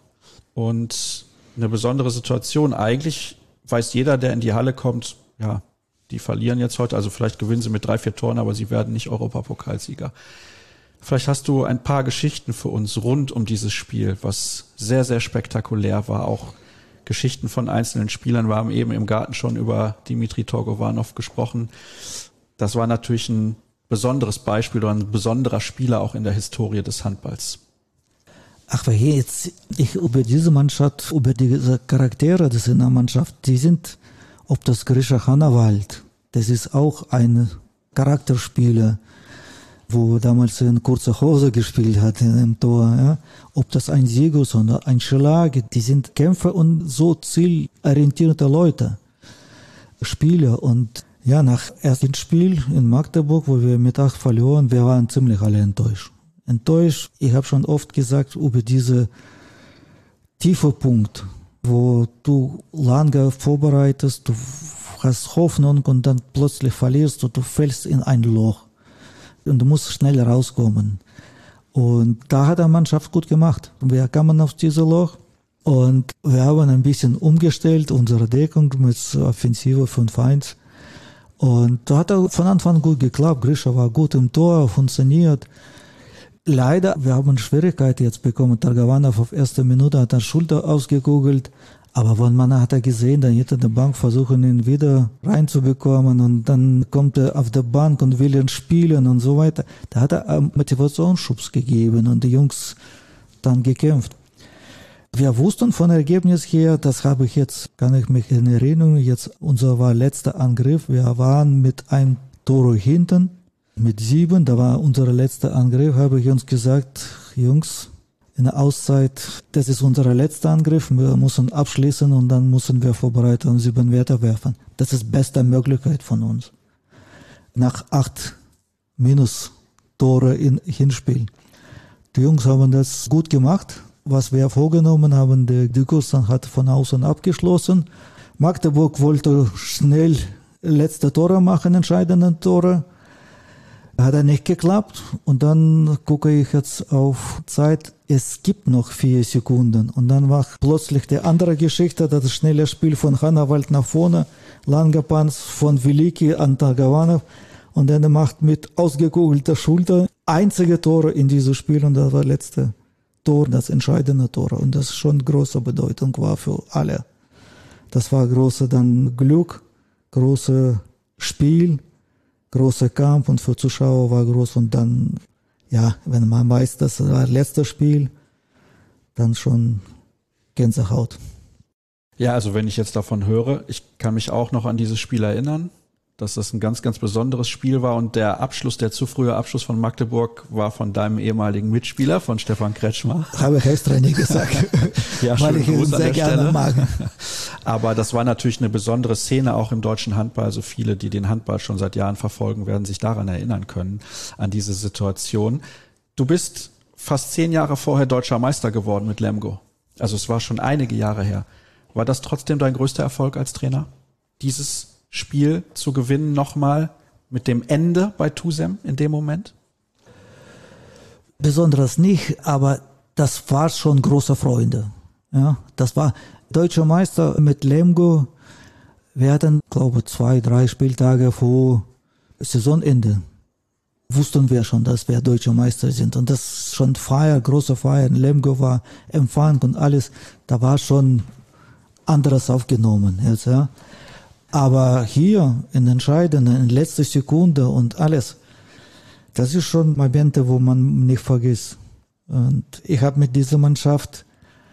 Und eine besondere Situation. Eigentlich weiß jeder, der in die Halle kommt, ja, die verlieren jetzt heute. Also vielleicht gewinnen sie mit drei, vier Toren, aber sie werden nicht Europapokalsieger. Vielleicht hast du ein paar Geschichten für uns rund um dieses Spiel, was sehr, sehr spektakulär war. Auch Geschichten von einzelnen Spielern. Wir haben eben im Garten schon über Dimitri Torgovanov gesprochen. Das war natürlich ein besonderes Beispiel oder ein besonderer Spieler auch in der Historie des Handballs. Ach, weil jetzt ich über diese Mannschaft, über diese Charaktere des in der Mannschaft, die sind, ob das Grisha Hannawald, das ist auch ein Charakterspieler, wo damals in kurzer Hose gespielt hat im Tor, ja. Ob das ein Sigurdsson oder ein Schullage, die sind Kämpfer und so zielorientierte Leute, Spieler. Und ja, nach ersten Spiel in Magdeburg, wo wir mit acht verloren, wir waren ziemlich alle enttäuscht. Enttäuscht, ich habe schon oft gesagt, über diese tiefe Punkt, wo du lange vorbereitest, du hast Hoffnung und dann plötzlich verlierst und du fällst in ein Loch. Und du musst schnell rauskommen. Und da hat die Mannschaft gut gemacht. Wir kamen auf dieses Loch und wir haben ein bisschen umgestellt, unsere Deckung mit Offensive fünf eins. Und da hat er von Anfang an gut geklappt. Grisha war gut im Tor, funktioniert. Leider, wir haben Schwierigkeiten jetzt bekommen. Torgovanov auf erste Minute hat er Schulter ausgekugelt. Aber wenn man hat er gesehen, dann hinter der Bank versuchen, ihn wieder reinzubekommen und dann kommt er auf der Bank und will ihn spielen und so weiter. Da hat er einen Motivationsschubs gegeben und die Jungs dann gekämpft. Wir wussten von Ergebnis her, das habe ich jetzt, kann ich mich in Erinnerung, jetzt unser war letzter Angriff. Wir waren mit einem Tor hinten, mit sieben, da war unser letzter Angriff, habe ich uns gesagt, Jungs, in der Auszeit, das ist unser letzter Angriff, wir müssen abschließen und dann müssen wir vorbereiten und sieben Werte werfen. Das ist die beste Möglichkeit von uns. Nach acht Minus-Tore in Hinspiel. Die Jungs haben das gut gemacht, was wir vorgenommen haben. Der Sigurdsson hat von außen abgeschlossen. Magdeburg wollte schnell letzte Tore machen, entscheidende Tore. Hat er nicht geklappt und dann gucke ich jetzt auf Zeit, es gibt noch vier Sekunden und dann war plötzlich die andere Geschichte, das schnelle Spiel von Hannawald nach vorne, langer Panz von Veliki an Torgovanov und dann macht mit ausgekugelter Schulter einzige Tore in diesem Spiel und das war das letzte Tor, das entscheidende Tor und das schon große Bedeutung war für alle. Das war große dann Glück, große Spiel, großer Kampf und für Zuschauer war groß und dann, ja, wenn man weiß, das war das letzte Spiel, dann schon Gänsehaut. Ja, also wenn ich jetzt davon höre, ich kann mich auch noch an dieses Spiel erinnern, dass das ein ganz, ganz besonderes Spiel war und der Abschluss, der zu frühe Abschluss von Magdeburg war von deinem ehemaligen Mitspieler, von Stefan Kretschmer. Habe ich extra nicht gesagt, ja, weil ich ihn sehr gerne Stelle. mag. Aber das war natürlich eine besondere Szene auch im deutschen Handball. Also viele, die den Handball schon seit Jahren verfolgen, werden sich daran erinnern können, an diese Situation. Du bist fast zehn Jahre vorher deutscher Meister geworden mit Lemgo. Also es war schon einige Jahre her. War das trotzdem dein größter Erfolg als Trainer? Dieses Spiel zu gewinnen nochmal mit dem Ende bei Tusem in dem Moment? Besonderes nicht, aber das war schon große Freude. Ja, das war deutscher Meister mit Lemgo. Wir hatten, glaube ich, zwei, drei Spieltage vor Saisonende. Wussten wir schon, dass wir deutsche Meister sind. Und das schon Feier, große Feier. In Lemgo war Empfang und alles. Da war schon anderes aufgenommen jetzt, ja. Aber hier in entscheidenden, in letzter Sekunde und alles, Das ist schon Momente, wo man nicht vergisst. Und ich habe mit dieser Mannschaft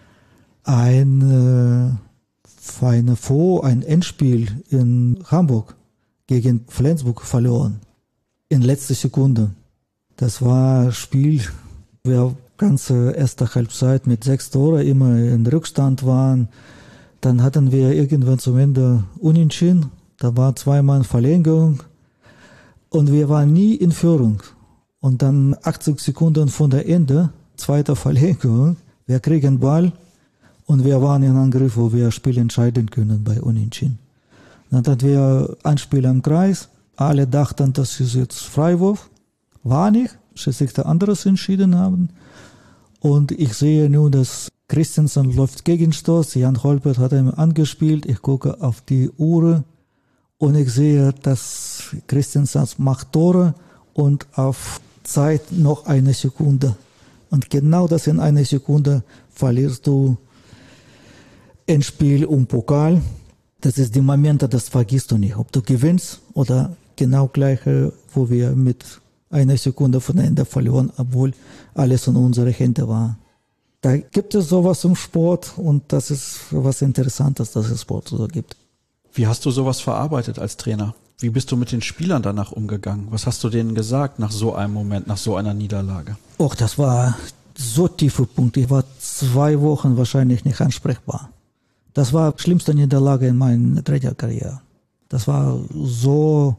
ein äh, Final Four, ein Endspiel in Hamburg gegen Flensburg verloren. In letzter Sekunde. Das war ein Spiel, wir ganze erste Halbzeit mit sechs Tore immer in Rückstand waren. Dann hatten wir irgendwann zum Ende Unentschieden. Da war zweimal Verlängerung. Und wir waren nie in Führung. Und dann achtzig Sekunden von der Ende, zweite Verlängerung. Wir kriegen Ball und wir waren in Angriff, wo wir das Spiel entscheiden können bei Unentschieden. Dann hatten wir ein Spiel im Kreis. Alle dachten, das ist jetzt Freiwurf. War nicht. Schiedsrichter anderes entschieden haben. Und ich sehe nun, dass Christensen läuft Gegenstoß. Jan Holpert hat ihn angespielt. Ich gucke auf die Uhr und ich sehe, dass Christensen macht Tore und auf Zeit noch eine Sekunde. Und genau das in einer Sekunde verlierst du ein Spiel um Pokal. Das ist die Momente, das vergisst du nicht. Ob du gewinnst oder genau gleiche, wo wir mit einer Sekunde voneinander verloren, obwohl alles in unsere Hände war. Da gibt es sowas im Sport und das ist was Interessantes, dass es Sport so gibt. Wie hast du sowas verarbeitet als Trainer? Wie bist du mit den Spielern danach umgegangen? Was hast du denen gesagt nach so einem Moment, nach so einer Niederlage? Och, das war so tiefer Punkt. Ich war zwei Wochen wahrscheinlich nicht ansprechbar. Das war die schlimmste Niederlage in meiner Trainerkarriere. Das war so,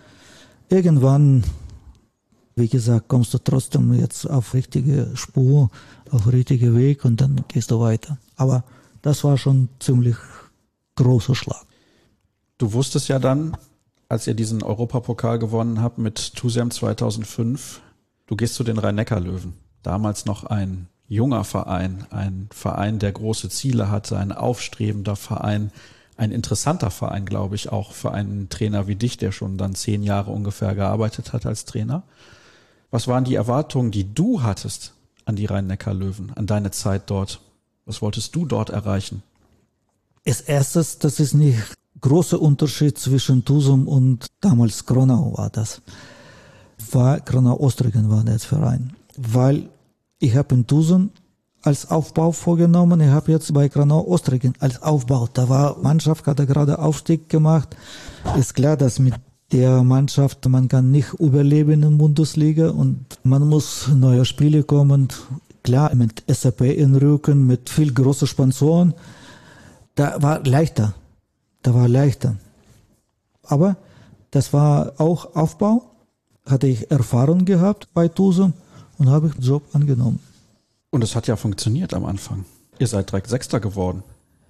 irgendwann, wie gesagt, kommst du trotzdem jetzt auf richtige Spur, auf richtige Weg und dann gehst du weiter. Aber das war schon ziemlich großer Schlag. Du wusstest ja dann, als ihr diesen Europapokal gewonnen habt mit Tusem zweitausendfünf, du gehst zu den Rhein-Neckar-Löwen. Damals noch ein junger Verein, ein Verein, der große Ziele hatte, ein aufstrebender Verein, ein interessanter Verein, glaube ich, auch für einen Trainer wie dich, der schon dann zehn Jahre ungefähr gearbeitet hat als Trainer. Was waren die Erwartungen, die du hattest an die Rhein-Neckar-Löwen, an deine Zeit dort? Was wolltest du dort erreichen? Als erstes, das ist nicht großer Unterschied zwischen Tusum und damals Kronau war das. War Kronau-Ostregen war der Verein. Weil ich habe in Tusum als Aufbau vorgenommen, ich habe jetzt bei Kronau-Ostregen als Aufbau. Da war Mannschaft, hat er gerade Aufstieg gemacht. Ist klar, dass mit der Mannschaft, man kann nicht überleben in der Bundesliga und man muss neue Spiele kommen. Klar, mit S A P in Rücken, mit viel großen Sponsoren. Da war leichter. Da war leichter. Aber das war auch Aufbau. Hatte ich Erfahrung gehabt bei Tusum und habe ich den Job angenommen. Und es hat ja funktioniert am Anfang. Ihr seid direkt Sechster geworden.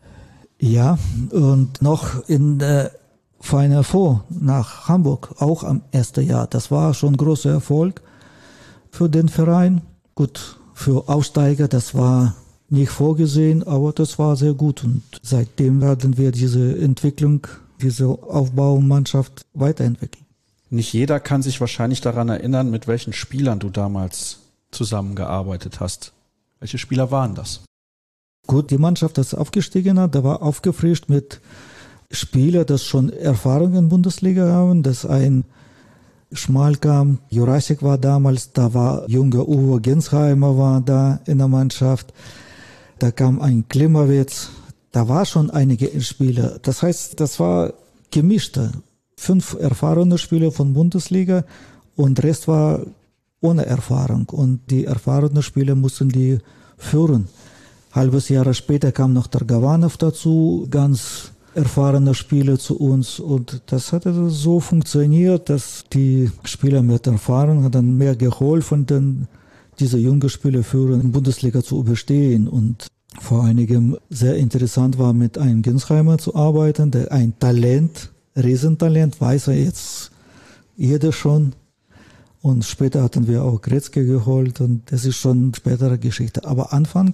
Ja, und noch in der Final Four nach Hamburg, auch am ersten Jahr. Das war schon ein großer Erfolg für den Verein. Gut, für Aussteiger, das war nicht vorgesehen, aber das war sehr gut. Und seitdem werden wir diese Entwicklung, diese Aufbaumannschaft weiterentwickeln. Nicht jeder kann sich wahrscheinlich daran erinnern, mit welchen Spielern du damals zusammengearbeitet hast. Welche Spieler waren das? Gut, die Mannschaft, das aufgestiegen hat, da war aufgefrischt mit Spielern, die schon Erfahrung in der Bundesliga haben. Das ein Schmalkamp, Jurasik war damals, da war junger Uwe Gensheimer war da in der Mannschaft. Da kam ein Klimowitz, da war schon einige Spieler. Das heißt, das war gemischter. Fünf erfahrene Spieler von Bundesliga und der Rest war ohne Erfahrung. Und die erfahrenen Spieler mussten die führen. Halbes Jahr später kam noch der Gavanov dazu, ganz erfahrene Spieler zu uns. Und das hat so funktioniert, dass die Spieler mit Erfahrung haben dann mehr geholfen, denn diese jungen Spieler führen in Bundesliga zu überstehen. Und vor einigem sehr interessant war, mit einem Gensheimer zu arbeiten, der ein Talent, Riesentalent, weiß er jetzt jeder schon. Und später hatten wir auch Gretzky geholt und das ist schon eine spätere Geschichte. Aber Anfang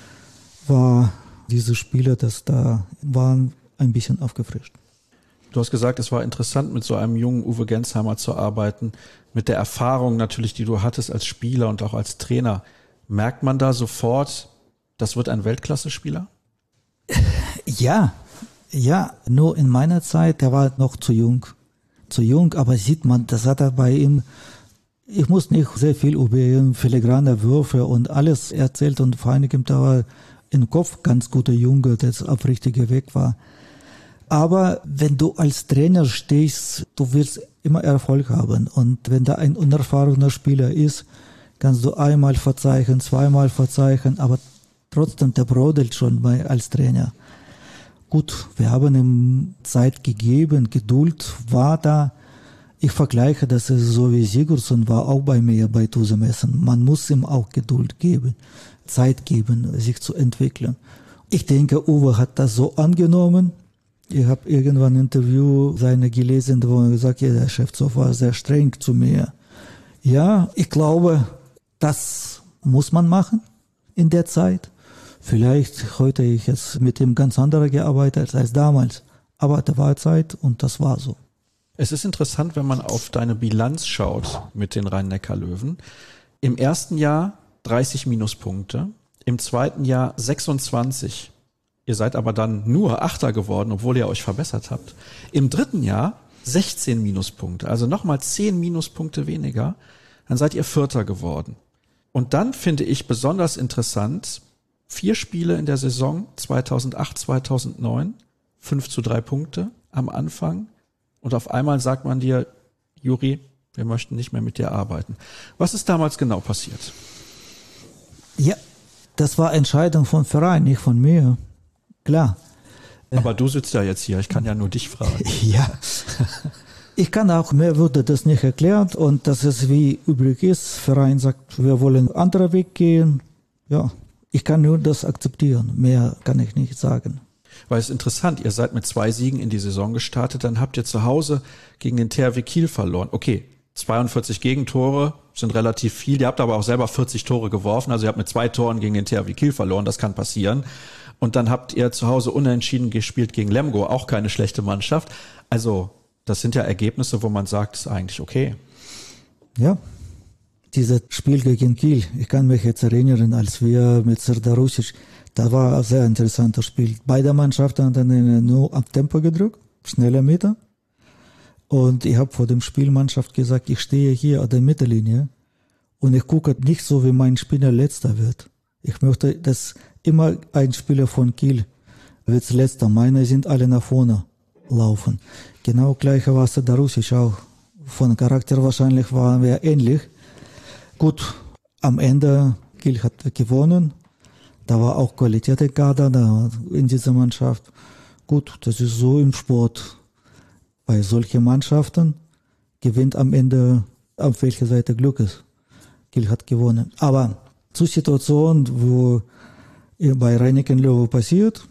war diese Spieler, das da waren, ein bisschen aufgefrischt. Du hast gesagt, es war interessant, mit so einem jungen Uwe Gensheimer zu arbeiten, mit der Erfahrung natürlich, die du hattest als Spieler und auch als Trainer. Merkt man da sofort, das wird ein Weltklasse-Spieler? Ja, ja, nur in meiner Zeit, der war noch zu jung. Zu jung, aber sieht man, das hat er bei ihm Ich muss nicht sehr viel über filigrane Würfe und alles erzählt und vor allem da war im Kopf ganz guter Junge, der auf richtiger Weg war. Aber wenn du als Trainer stehst, du wirst immer Erfolg haben. Und wenn da ein unerfahrener Spieler ist, kannst du einmal verzeichnen, zweimal verzeichnen, aber trotzdem, der brodelt schon bei, als Trainer. Gut, wir haben ihm Zeit gegeben, Geduld war da. Ich vergleiche das so wie Sigurdsson war auch bei mir bei Tusem Essen. Man muss ihm auch Geduld geben, Zeit geben, sich zu entwickeln. Ich denke, Uwe hat das so angenommen. Ich habe irgendwann ein Interview seine gelesen, wo er gesagt hat, ja, der Schäfzow war sehr streng zu mir. Ja, ich glaube, das muss man machen in der Zeit. Vielleicht heute ich jetzt mit ihm ganz anderer gearbeitet als damals. Aber da war Zeit und das war so. Es ist interessant, wenn man auf deine Bilanz schaut mit den Rhein-Neckar-Löwen. Im ersten Jahr dreißig Minuspunkte, im zweiten Jahr sechsundzwanzig. Ihr seid aber dann nur Achter geworden, obwohl ihr euch verbessert habt. Im dritten Jahr sechzehn Minuspunkte, also nochmal zehn Minuspunkte weniger. Dann seid ihr Vierter geworden. Und dann finde ich besonders interessant, vier Spiele in der Saison zweitausendacht, zweitausendneun, fünf zu drei Punkte am Anfang. Und auf einmal sagt man dir, Juri, wir möchten nicht mehr mit dir arbeiten. Was ist damals genau passiert? Ja, das war Entscheidung vom Verein, nicht von mir. Klar. Aber du sitzt ja jetzt hier, ich kann ja nur dich fragen. Ja. Ich kann auch, mehr wurde das nicht erklärt und das ist wie übrig ist. Verein sagt, wir wollen einen anderen Weg gehen. Ja, ich kann nur das akzeptieren. Mehr kann ich nicht sagen. Weil es ist interessant, ihr seid mit zwei Siegen in die Saison gestartet, dann habt ihr zu Hause gegen den T H W Kiel verloren. Okay, zweiundvierzig Gegentore sind relativ viel, ihr habt aber auch selber vierzig Tore geworfen, also ihr habt mit zwei Toren gegen den T H W Kiel verloren, das kann passieren. Und dann habt ihr zu Hause unentschieden gespielt gegen Lemgo, auch keine schlechte Mannschaft. Also das sind ja Ergebnisse, wo man sagt, ist eigentlich okay. Ja, dieses Spiel gegen Kiel, ich kann mich jetzt erinnern, als wir mit Serdarusic, das war ein sehr interessantes Spiel. Beide Mannschaften haben dann nur am Tempo gedrückt, schneller Meter. Und ich habe vor dem Spielmannschaft gesagt, ich stehe hier an der Mittellinie und ich gucke nicht so, wie mein Spieler Letzter wird. Ich möchte, dass immer ein Spieler von Kiel wird Letzter. Meine sind alle nach vorne laufen. Genau gleiche war Serdarusic auch. Von Charakter wahrscheinlich waren wir ähnlich. Gut, am Ende Kiel hat gewonnen. Da war auch Qualität im Kader da in dieser Mannschaft. Gut, das ist so im Sport. Bei solchen Mannschaften gewinnt am Ende, auf welcher Seite Glück ist. Kiel hat gewonnen. Aber zur Situation, wo bei Rhein-Neckar-Löwen passiert,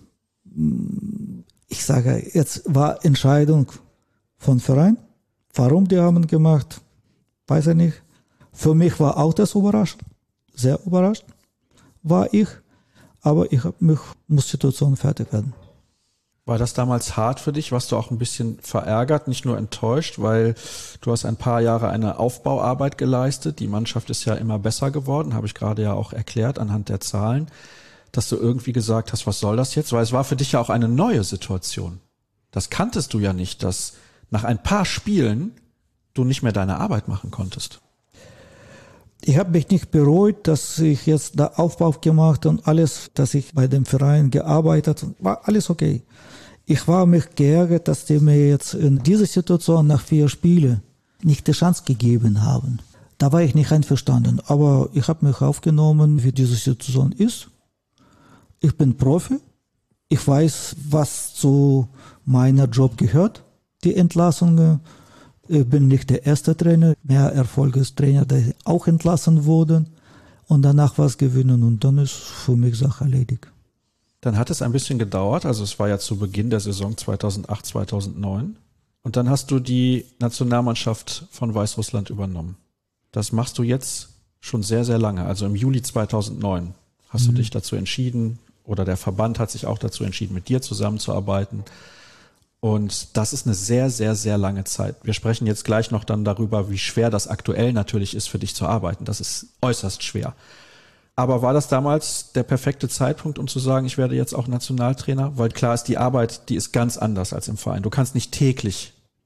ich sage, jetzt war Entscheidung von Verein. Warum die haben gemacht, weiß ich nicht. Für mich war auch das überraschend. Sehr überrascht war ich. Aber ich hab mich, muss Situation fertig werden. War das damals hart für dich? Warst du auch ein bisschen verärgert, nicht nur enttäuscht, weil du hast ein paar Jahre eine Aufbauarbeit geleistet. Die Mannschaft ist ja immer besser geworden, habe ich gerade ja auch erklärt anhand der Zahlen, dass du irgendwie gesagt hast, was soll das jetzt? Weil es war für dich ja auch eine neue Situation. Das kanntest du ja nicht, dass nach ein paar Spielen du nicht mehr deine Arbeit machen konntest. Ich habe mich nicht bereut, dass ich jetzt da Aufbau gemacht und alles, dass ich bei dem Verein gearbeitet habe, war alles okay. Ich war mich geärgert, dass die mir jetzt in dieser Situation nach vier Spielen nicht die Chance gegeben haben. Da war ich nicht einverstanden, aber ich habe mich aufgenommen, wie diese Situation ist. Ich bin Profi, ich weiß, was zu meinem Job gehört, die Entlassungen. Ich bin nicht der erste Trainer, mehr Erfolgstrainer, die auch entlassen wurden und danach was gewinnen und dann ist für mich Sache erledigt. Dann hat es ein bisschen gedauert, also es war ja zu Beginn der Saison zweitausendacht, zweitausendneun und dann hast du die Nationalmannschaft von Weißrussland übernommen. Das machst du jetzt schon sehr, sehr lange, also im Juli zweitausendneun hast mhm. du dich dazu entschieden oder der Verband hat sich auch dazu entschieden, mit dir zusammenzuarbeiten. Und das ist eine sehr, sehr, sehr lange Zeit. Wir sprechen jetzt gleich noch dann darüber, wie schwer das aktuell natürlich ist, für dich zu arbeiten. Das ist äußerst schwer. Aber war das damals der perfekte Zeitpunkt, um zu sagen, ich werde jetzt auch Nationaltrainer? Weil klar ist, die Arbeit, die ist ganz anders als im Verein. Du kannst nicht täglich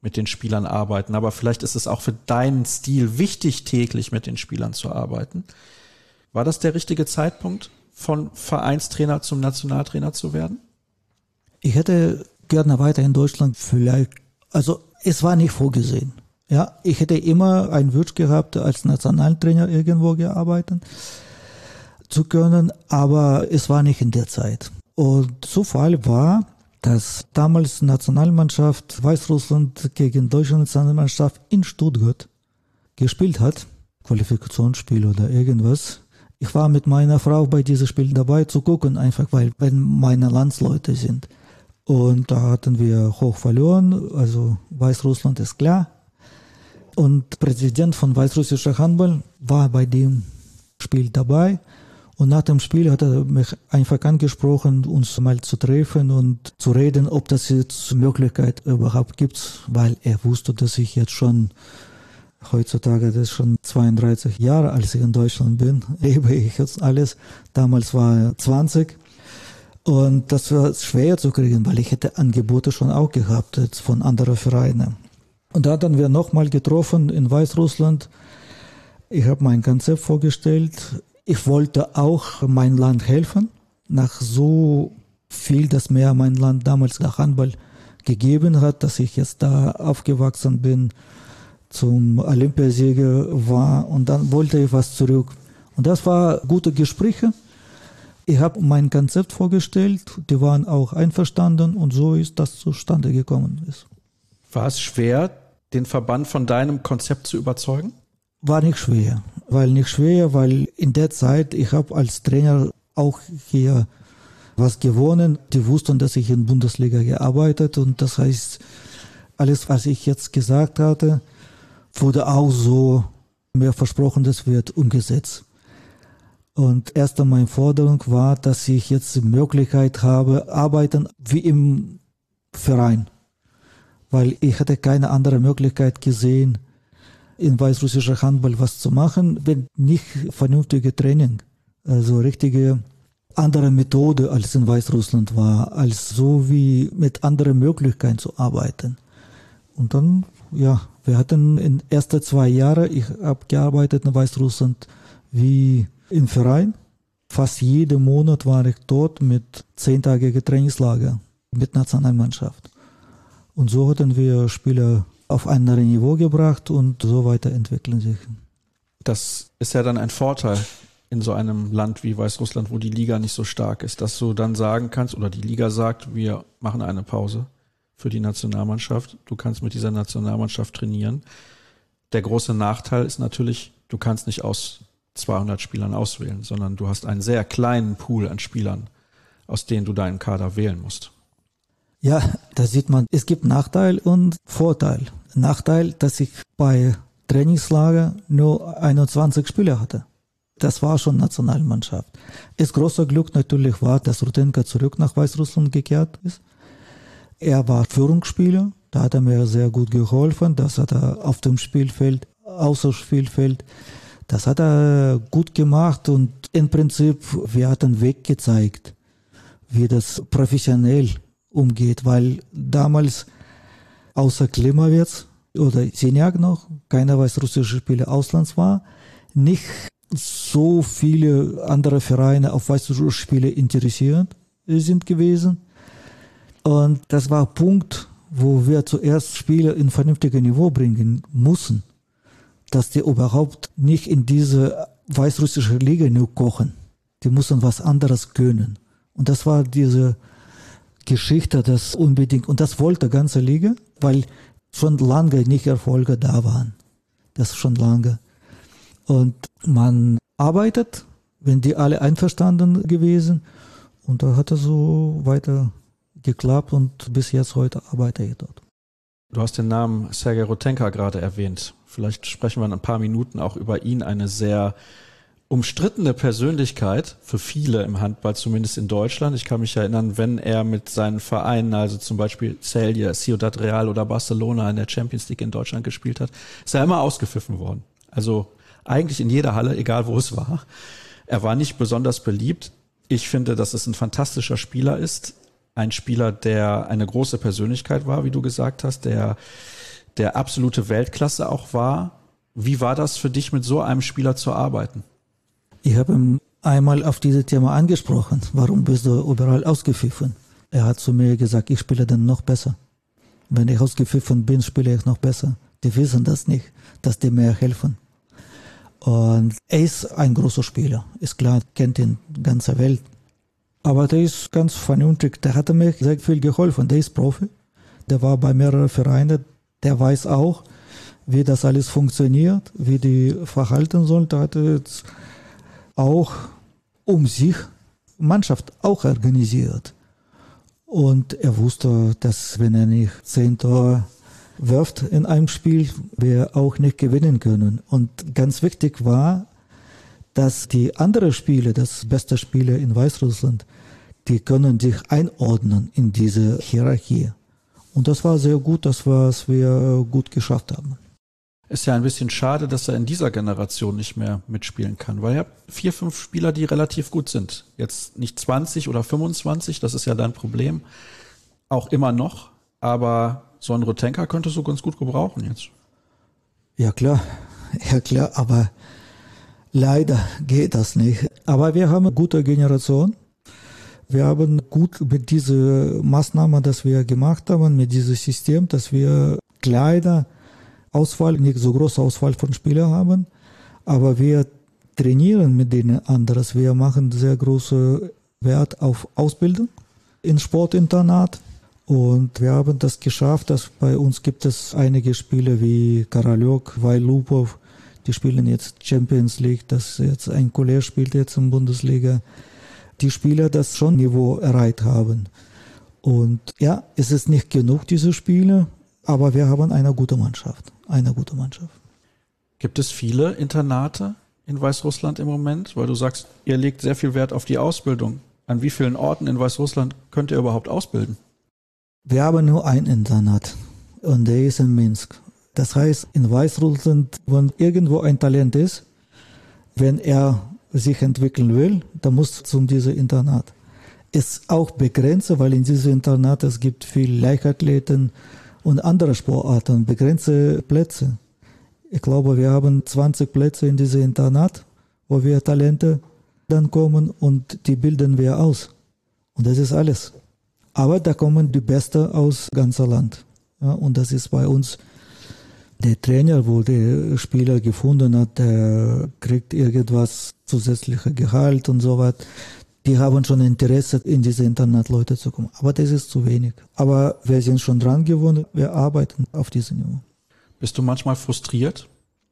mit den Spielern arbeiten, aber vielleicht ist es auch für deinen Stil wichtig, täglich mit den Spielern zu arbeiten. War das der richtige Zeitpunkt, von Vereinstrainer zum Nationaltrainer zu werden? Ich hätte gerne weiter in Deutschland vielleicht, also es war nicht vorgesehen. Ja, ich hätte immer einen Wunsch gehabt, als Nationaltrainer irgendwo gearbeitet zu können, aber es war nicht in der Zeit. Und Zufall war, dass damals Nationalmannschaft Weißrussland gegen deutsche Nationalmannschaft in Stuttgart gespielt hat, Qualifikationsspiel oder irgendwas. Ich war mit meiner Frau bei diesem Spiel dabei zu gucken, einfach weil wenn meine Landsleute sind. Und da hatten wir hoch verloren, also Weißrussland ist klar. Und Präsident von weißrussischer Handball war bei dem Spiel dabei. Und nach dem Spiel hat er mich einfach angesprochen, uns mal zu treffen und zu reden, ob das jetzt Möglichkeit überhaupt gibt, weil er wusste, dass ich jetzt schon heutzutage, das ist schon zweiunddreißig Jahre, als ich in Deutschland bin, lebe ich jetzt alles. Damals war er zwanzig. Und das war schwer zu kriegen, weil ich hätte Angebote schon auch gehabt jetzt von anderen Vereinen. Und da hatten wir nochmal getroffen in Weißrussland. Ich habe mein Konzept vorgestellt. Ich wollte auch mein Land helfen. Nach so viel, das mir mein Land damals nach Handball gegeben hat, dass ich jetzt da aufgewachsen bin, zum Olympiasieger war und dann wollte ich was zurück. Und das war gute Gespräche. Ich habe mein Konzept vorgestellt, die waren auch einverstanden und so ist das zustande gekommen. War es schwer, den Verband von deinem Konzept zu überzeugen? War nicht schwer, weil nicht schwer, weil in der Zeit, ich habe als Trainer auch hier was gewonnen. Die wussten, dass ich in der Bundesliga gearbeitet und das heißt, alles, was ich jetzt gesagt hatte, wurde auch so mir versprochen, das wird umgesetzt. Und erst einmal meine Forderung war, dass ich jetzt die Möglichkeit habe, arbeiten wie im Verein. Weil ich hatte keine andere Möglichkeit gesehen, in weißrussischer Handball was zu machen, wenn nicht vernünftige Training, also richtige andere Methode als in Weißrussland war, als so wie mit anderen Möglichkeiten zu arbeiten. Und dann, ja, wir hatten in den ersten zwei Jahren, ich habe gearbeitet in Weißrussland wie im Verein. Fast jeden Monat war ich dort mit zehntägigen Trainingslager mit Nationalmannschaft. Und so hatten wir Spieler auf ein anderes Niveau gebracht und so weiterentwickeln sich. Das ist ja dann ein Vorteil in so einem Land wie Weißrussland, wo die Liga nicht so stark ist, dass du dann sagen kannst, oder die Liga sagt, wir machen eine Pause für die Nationalmannschaft. Du kannst mit dieser Nationalmannschaft trainieren. Der große Nachteil ist natürlich, du kannst nicht aus zweihundert Spielern auswählen, sondern du hast einen sehr kleinen Pool an Spielern, aus denen du deinen Kader wählen musst. Ja, da sieht man, es gibt Nachteil und Vorteil. Nachteil, dass ich bei Trainingslager nur einundzwanzig Spieler hatte. Das war schon Nationalmannschaft. Das große Glück natürlich war, dass Rutenko zurück nach Weißrussland gekehrt ist. Er war Führungsspieler, da hat er mir sehr gut geholfen. Das hat er auf dem Spielfeld, außer Spielfeld, das hat er gut gemacht und im Prinzip, wir hatten einen Weg gezeigt, wie das professionell umgeht, weil damals außer Klimawitz oder Siniak noch, keiner weißrussische Spieler Auslands war, nicht so viele andere Vereine auf weißrussische Spiele interessiert sind gewesen. Und das war ein Punkt, wo wir zuerst Spieler in vernünftiges Niveau bringen mussten, dass die überhaupt nicht in diese weißrussische Liga nur kochen. Die mussten was anderes können. Und das war diese Geschichte, das unbedingt, und das wollte die ganze Liga, weil schon lange nicht Erfolge da waren. Das schon lange. Und man arbeitet, wenn die alle einverstanden gewesen, und da hat es so weiter geklappt und bis jetzt heute arbeite ich dort. Du hast den Namen Sergei Rutenko gerade erwähnt. Vielleicht sprechen wir in ein paar Minuten auch über ihn, eine sehr umstrittene Persönlichkeit für viele im Handball, zumindest in Deutschland. Ich kann mich erinnern, wenn er mit seinen Vereinen, also zum Beispiel Celje, Ciudad Real oder Barcelona in der Champions League in Deutschland gespielt hat, ist er immer ausgepfiffen worden. Also eigentlich in jeder Halle, egal wo es war. Er war nicht besonders beliebt. Ich finde, dass es ein fantastischer Spieler ist. Ein Spieler, der eine große Persönlichkeit war, wie du gesagt hast, der der absolute Weltklasse auch war. Wie war das für dich, mit so einem Spieler zu arbeiten? Ich habe ihn einmal auf dieses Thema angesprochen. Warum bist du überall ausgepfiffen? Er hat zu mir gesagt, ich spiele dann noch besser. Wenn ich ausgepfiffen bin, spiele ich noch besser. Die wissen das nicht, dass die mir helfen. Und er ist ein großer Spieler. Ist klar, kennt ihn die ganze Welt. Aber der ist ganz vernünftig. Der hat mir sehr viel geholfen. Der ist Profi. Der war bei mehreren Vereinen. Der weiß auch, wie das alles funktioniert, wie die verhalten sollen. Der hat jetzt auch um sich Mannschaft auch organisiert. Und er wusste, dass wenn er nicht zehn Tore wirft in einem Spiel, wir auch nicht gewinnen können. Und ganz wichtig war, dass die anderen Spiele, das beste Spieler in Weißrussland, die können sich einordnen in diese Hierarchie. Und das war sehr gut, das was wir gut geschafft haben. Ist ja ein bisschen schade, dass er in dieser Generation nicht mehr mitspielen kann, weil ihr habt vier, fünf Spieler, die relativ gut sind. Jetzt nicht zwanzig oder fünfundzwanzig, das ist ja dein Problem. Auch immer noch, aber so ein Rutenka könntest du ganz gut gebrauchen jetzt. Ja klar, ja klar, aber leider geht das nicht. Aber wir haben eine gute Generation. Wir haben gut mit dieser Maßnahme, dass wir gemacht haben, mit diesem System, dass wir kleiner Auswahl, nicht so große Auswahl von Spielern haben, aber wir trainieren mit denen anderes. Wir machen sehr großen Wert auf Ausbildung im Sportinternat und wir haben das geschafft, dass bei uns gibt es einige Spieler wie Karaljok, Vailupov, die spielen jetzt Champions League, das jetzt ein Kollege spielt jetzt in der Bundesliga. Die Spieler das schon Niveau erreicht haben. Und ja, es ist nicht genug, diese Spiele, aber wir haben eine gute Mannschaft. Eine gute Mannschaft. Gibt es viele Internate in Weißrussland im Moment? Weil du sagst, ihr legt sehr viel Wert auf die Ausbildung. An wie vielen Orten in Weißrussland könnt ihr überhaupt ausbilden? Wir haben nur ein Internat und der ist in Minsk. Das heißt, in Weißrussland, wenn irgendwo ein Talent ist, wenn er sich entwickeln will, dann muss zu diesem Internat. Ist auch begrenzt, weil in diesem Internat es gibt viele Leichtathleten und andere Sportarten, begrenzte Plätze. Ich glaube, wir haben zwanzig Plätze in diesem Internat, wo wir Talente dann kommen und die bilden wir aus. Und das ist alles. Aber da kommen die Besten aus ganzem Land. Ja, und das ist bei uns der Trainer, wo der Spieler gefunden hat, der kriegt irgendwas zusätzliches Gehalt und so weiter. Die haben schon Interesse, in diese Internatleute zu kommen. Aber das ist zu wenig. Aber wir sind schon dran gewonnen. Wir arbeiten auf diesem Niveau. Bist du manchmal frustriert?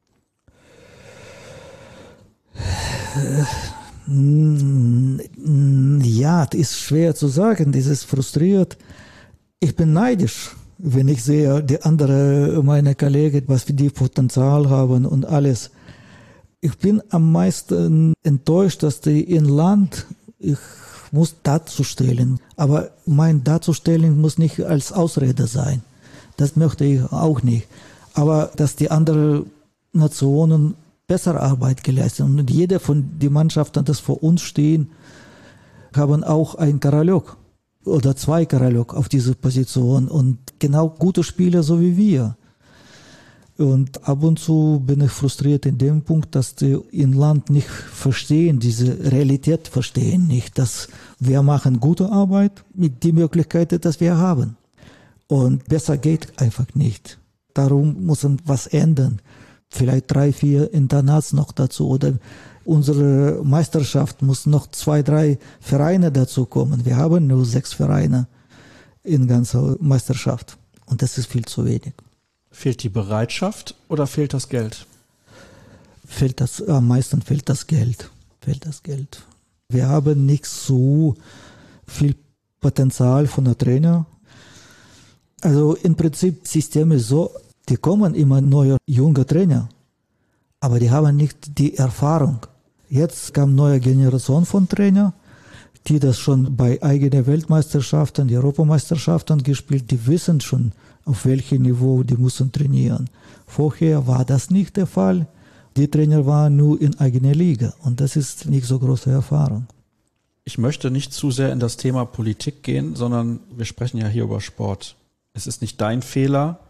Ja, das ist schwer zu sagen. Das ist frustriert. Ich bin neidisch, wenn ich sehe, die anderen, meine Kollegen, was die Potenzial haben und alles. Ich bin am meisten enttäuscht, dass die in Land, ich muss darzustellen, aber mein Darzustellen muss nicht als Ausrede sein. Das möchte ich auch nicht. Aber dass die anderen Nationen bessere Arbeit geleistet haben und jede von den Mannschaften, das vor uns stehen, haben auch einen Karaljok oder zwei Karaljok auf dieser Position und genau gute Spieler so wie wir. Und ab und zu bin ich frustriert in dem Punkt, dass die im Land nicht verstehen, diese Realität verstehen nicht, dass wir machen gute Arbeit mit den Möglichkeiten, die wir haben. Und besser geht einfach nicht. Darum muss man was ändern. Vielleicht drei, vier Internats noch dazu oder unsere Meisterschaft muss noch zwei, drei Vereine dazu kommen. Wir haben nur sechs Vereine in ganzer Meisterschaft und das ist viel zu wenig. Fehlt die Bereitschaft oder fehlt das Geld? Fehlt das, am meisten fehlt das Geld. Fehlt das Geld. Wir haben nicht so viel Potenzial von der Trainer. Also im Prinzip, das System ist so, die kommen immer neue, junge Trainer, aber die haben nicht die Erfahrung. Jetzt kam eine neue Generation von Trainern, die das schon bei eigenen Weltmeisterschaften, die Europameisterschaften gespielt, die wissen schon, auf welchem Niveau die müssen trainieren. Vorher war das nicht der Fall. Die Trainer waren nur in eigener Liga und das ist nicht so große Erfahrung. Ich möchte nicht zu sehr in das Thema Politik gehen, sondern wir sprechen ja hier über Sport. Es ist nicht dein Fehler,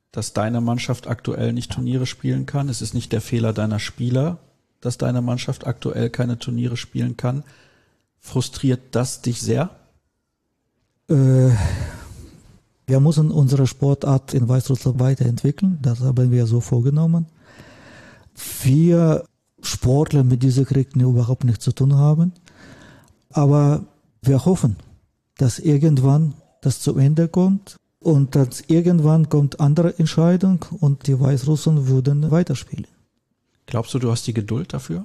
dass deine Mannschaft aktuell nicht Turniere spielen kann. Es ist nicht der Fehler deiner Spieler, dass deine Mannschaft aktuell keine Turniere spielen kann. Frustriert das dich sehr? Äh, wir müssen unsere Sportart in Weißrussland weiterentwickeln. Das haben wir so vorgenommen. Wir Sportler mit diesem Krieg überhaupt nichts zu tun haben. Aber wir hoffen, dass irgendwann das zu Ende kommt und dass irgendwann kommt andere Entscheidung und die Weißrussen würden weiterspielen. Glaubst du, du hast die Geduld dafür?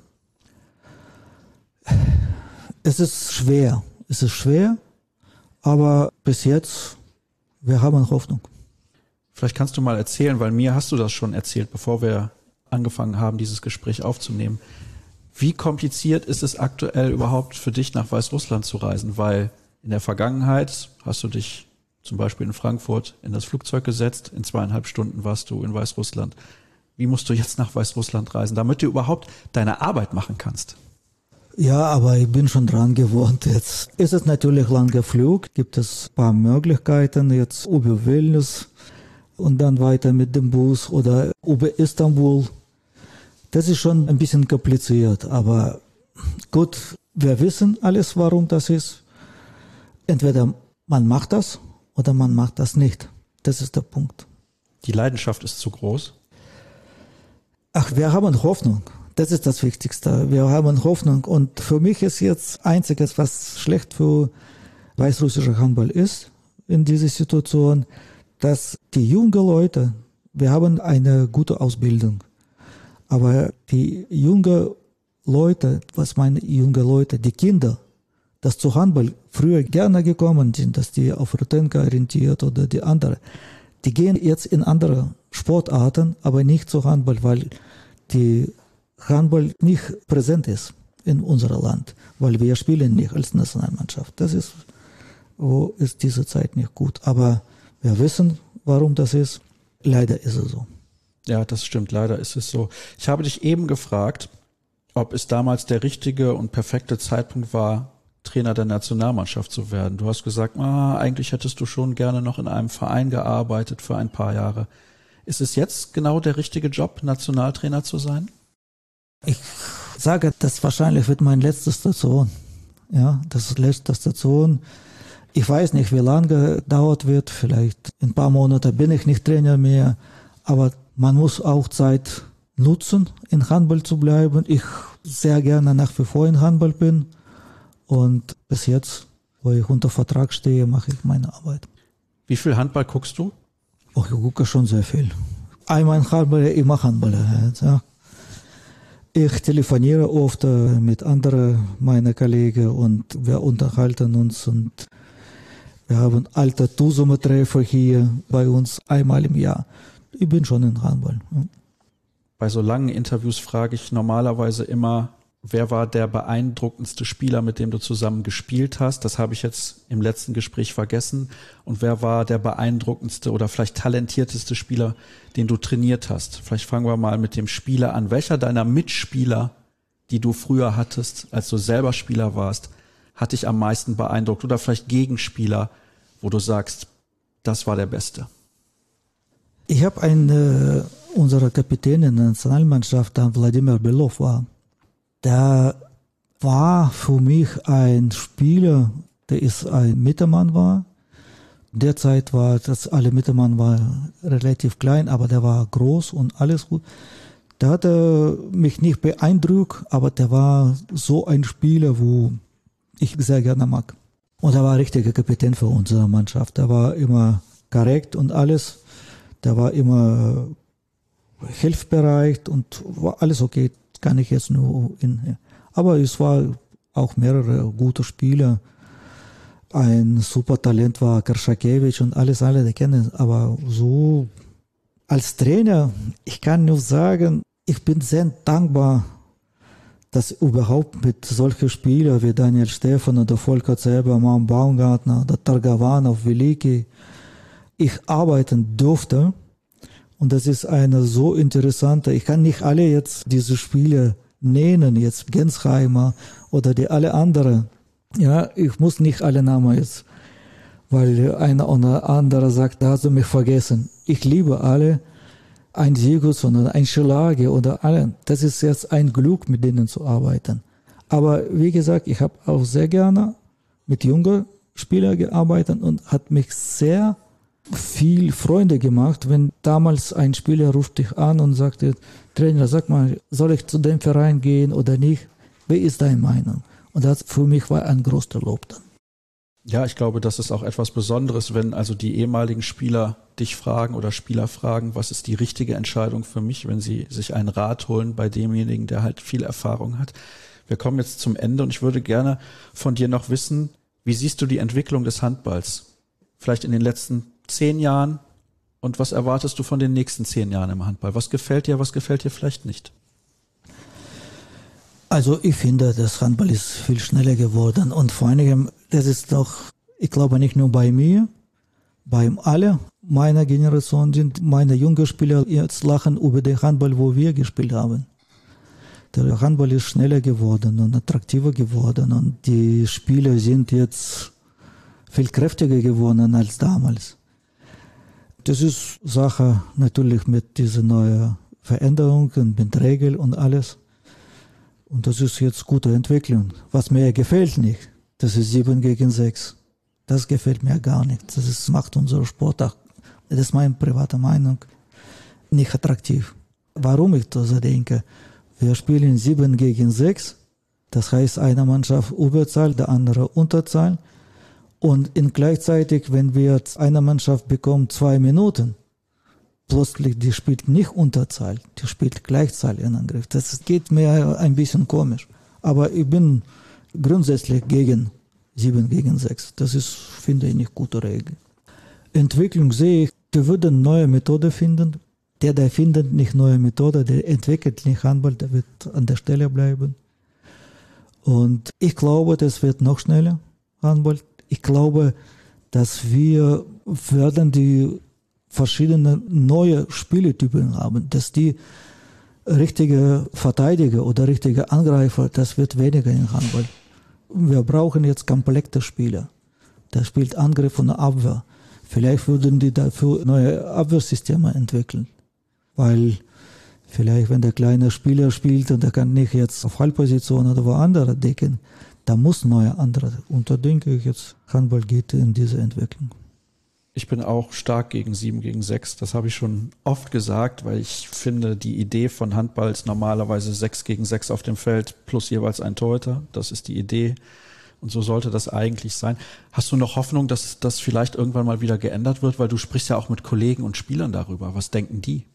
Es ist schwer. Es ist schwer, aber bis jetzt, wir haben Hoffnung. Vielleicht kannst du mal erzählen, weil mir hast du das schon erzählt, bevor wir angefangen haben, dieses Gespräch aufzunehmen. Wie kompliziert ist es aktuell überhaupt für dich, nach Weißrussland zu reisen? Weil in der Vergangenheit hast du dich zum Beispiel in Frankfurt in das Flugzeug gesetzt, in zweieinhalb Stunden warst du in Weißrussland. Wie musst du jetzt nach Weißrussland reisen, damit du überhaupt deine Arbeit machen kannst? Ja, aber ich bin schon dran gewohnt jetzt. Ist es natürlich langer Flug, gibt es ein paar Möglichkeiten jetzt über Vilnius und dann weiter mit dem Bus oder über Istanbul. Das ist schon ein bisschen kompliziert, aber gut, wir wissen alles, warum das ist. Entweder man macht das oder man macht das nicht. Das ist der Punkt. Die Leidenschaft ist zu groß? Ach, wir haben Hoffnung. Das ist das Wichtigste. Wir haben Hoffnung. Und für mich ist jetzt einziges, was schlecht für weißrussischer Handball ist in dieser Situation, dass die jungen Leute, wir haben eine gute Ausbildung, aber die jungen Leute, was meine junge Leute, die Kinder, dass zu Handball früher gerne gekommen sind, dass die auf Rutenka orientiert oder die andere, die gehen jetzt in andere Sportarten, aber nicht zu Handball, weil die Handball nicht präsent ist in unserem Land, weil wir spielen nicht als Nationalmannschaft. Das ist, wo ist diese Zeit nicht gut. Aber wir wissen, warum das ist. Leider ist es so. Ja, das stimmt. Leider ist es so. Ich habe dich eben gefragt, ob es damals der richtige und perfekte Zeitpunkt war, Trainer der Nationalmannschaft zu werden. Du hast gesagt, ah, eigentlich hättest du schon gerne noch in einem Verein gearbeitet für ein paar Jahre. Ist es jetzt genau der richtige Job, Nationaltrainer zu sein? Ich sage, das wahrscheinlich wird meine letzte Station. Ja, das ist die letzte Station. Ich weiß nicht, wie lange dauert wird. Vielleicht in ein paar Monaten bin ich nicht Trainer mehr. Aber man muss auch Zeit nutzen, in Handball zu bleiben. Ich sehr gerne nach wie vor in Handball bin. Und bis jetzt, wo ich unter Vertrag stehe, mache ich meine Arbeit. Wie viel Handball guckst du? Oh, ich gucke schon sehr viel. Einmal Handball, immer Handball. Ja. Ich telefoniere oft mit anderen meiner Kollegen und wir unterhalten uns und wir haben alte Tusume-Treffer hier bei uns einmal im Jahr. Ich bin schon in Handball. Bei so langen Interviews frage ich normalerweise immer, wer war der beeindruckendste Spieler, mit dem du zusammen gespielt hast? Das habe ich jetzt im letzten Gespräch vergessen. Und wer war der beeindruckendste oder vielleicht talentierteste Spieler, den du trainiert hast? Vielleicht fangen wir mal mit dem Spieler an. Welcher deiner Mitspieler, die du früher hattest, als du selber Spieler warst, hat dich am meisten beeindruckt? Oder vielleicht Gegenspieler, wo du sagst, das war der Beste? Ich habe einen, äh, unserer Kapitän in der Nationalmannschaft, der Wladimir Belov war. Der war für mich ein Spieler, der ist ein Mittelmann war. Derzeit war das alle Mittelmann war relativ klein, aber der war groß und alles gut. Der hatte mich nicht beeindruckt, aber der war so ein Spieler, wo ich sehr gerne mag. Und er war ein richtiger Kapitän für unsere Mannschaft. Der war immer korrekt und alles. Der war immer hilfsbereit und war alles okay. Kann ich jetzt nur in. Aber es war auch mehrere gute Spieler. Ein super Talent war Karschakewitsch und alles, alle die kennen. Aber so als Trainer, ich kann nur sagen, ich bin sehr dankbar, dass überhaupt mit solchen Spielern wie Daniel Stefan oder Volker Zerbermann, Baumgartner oder Targavanov, Veliki, ich arbeiten durfte. Und das ist eine so interessante, ich kann nicht alle jetzt diese Spiele nennen, jetzt Gensheimer oder die alle anderen. Ja, ich muss nicht alle Namen jetzt. weil einer oder andere sagt, da hast du mich vergessen. Ich liebe alle, ein Sigus oder ein Schelage oder alle. Das ist jetzt ein Glück, mit denen zu arbeiten. Aber wie gesagt, ich habe auch sehr gerne mit jungen Spielern gearbeitet und hat mich sehr viel Freude gemacht, wenn damals ein Spieler ruft dich an und sagte, Trainer, sag mal, soll ich zu dem Verein gehen oder nicht? Wie ist deine Meinung? Und das für mich war ein großer Lob dann. Ja, ich glaube, das ist auch etwas Besonderes, wenn also die ehemaligen Spieler dich fragen oder Spieler fragen, was ist die richtige Entscheidung für mich, wenn sie sich einen Rat holen bei demjenigen, der halt viel Erfahrung hat. Wir kommen jetzt zum Ende und ich würde gerne von dir noch wissen, wie siehst du die Entwicklung des Handballs? Vielleicht in den letzten zehn Jahren und was erwartest du von den nächsten zehn Jahren im Handball? Was gefällt dir, was gefällt dir vielleicht nicht? Also ich finde, das Handball ist viel schneller geworden und vor allem, das ist doch, ich glaube nicht nur bei mir, bei alle meiner Generation sind meine jungen Spieler jetzt lachen über den Handball, wo wir gespielt haben. Der Handball ist schneller geworden und attraktiver geworden und die Spieler sind jetzt viel kräftiger geworden als damals. Das ist Sache natürlich mit dieser neuen Veränderung und mit Regeln und alles. Und das ist jetzt gute Entwicklung. Was mir gefällt nicht, das ist sieben gegen sechs. Das gefällt mir gar nicht. Das ist, macht unseren Sport auch, das ist meine private Meinung, nicht attraktiv. Warum ich das so denke? Wir spielen sieben gegen sechs. Das heißt, eine Mannschaft Überzahl, der andere Unterzahl. Und in gleichzeitig, wenn wir jetzt eine Mannschaft bekommt zwei Minuten, plötzlich, die spielt nicht Unterzahl, die spielt Gleichzahl in Angriff. Das geht mir ein bisschen komisch. Aber ich bin grundsätzlich gegen sieben gegen sechs. Das ist, finde ich, nicht gute Regel. Entwicklung sehe ich, wir würden neue Methode finden. Der, der findet nicht neue Methode, der entwickelt nicht Handball, der wird an der Stelle bleiben. Und ich glaube, das wird noch schneller, Handball. Ich glaube, dass wir werden die verschiedene neue Spieltypen haben, dass die richtige Verteidiger oder richtige Angreifer, das wird weniger in Handball. Wir brauchen jetzt komplexe Spieler. Da spielt Angriff und Abwehr. Vielleicht würden die dafür neue Abwehrsysteme entwickeln. Weil vielleicht, wenn der kleine Spieler spielt und er kann nicht jetzt auf Halbposition oder woanders decken, da muss neue andere. Und da denke ich jetzt, Handball geht in diese Entwicklung. Ich bin auch stark gegen sieben gegen sechs. Das habe ich schon oft gesagt, weil ich finde, die Idee von Handball ist normalerweise sechs gegen sechs auf dem Feld plus jeweils ein Torhüter. Das ist die Idee. Und so sollte das eigentlich sein. Hast du noch Hoffnung, dass das vielleicht irgendwann mal wieder geändert wird? Weil du sprichst ja auch mit Kollegen und Spielern darüber. Was denken die?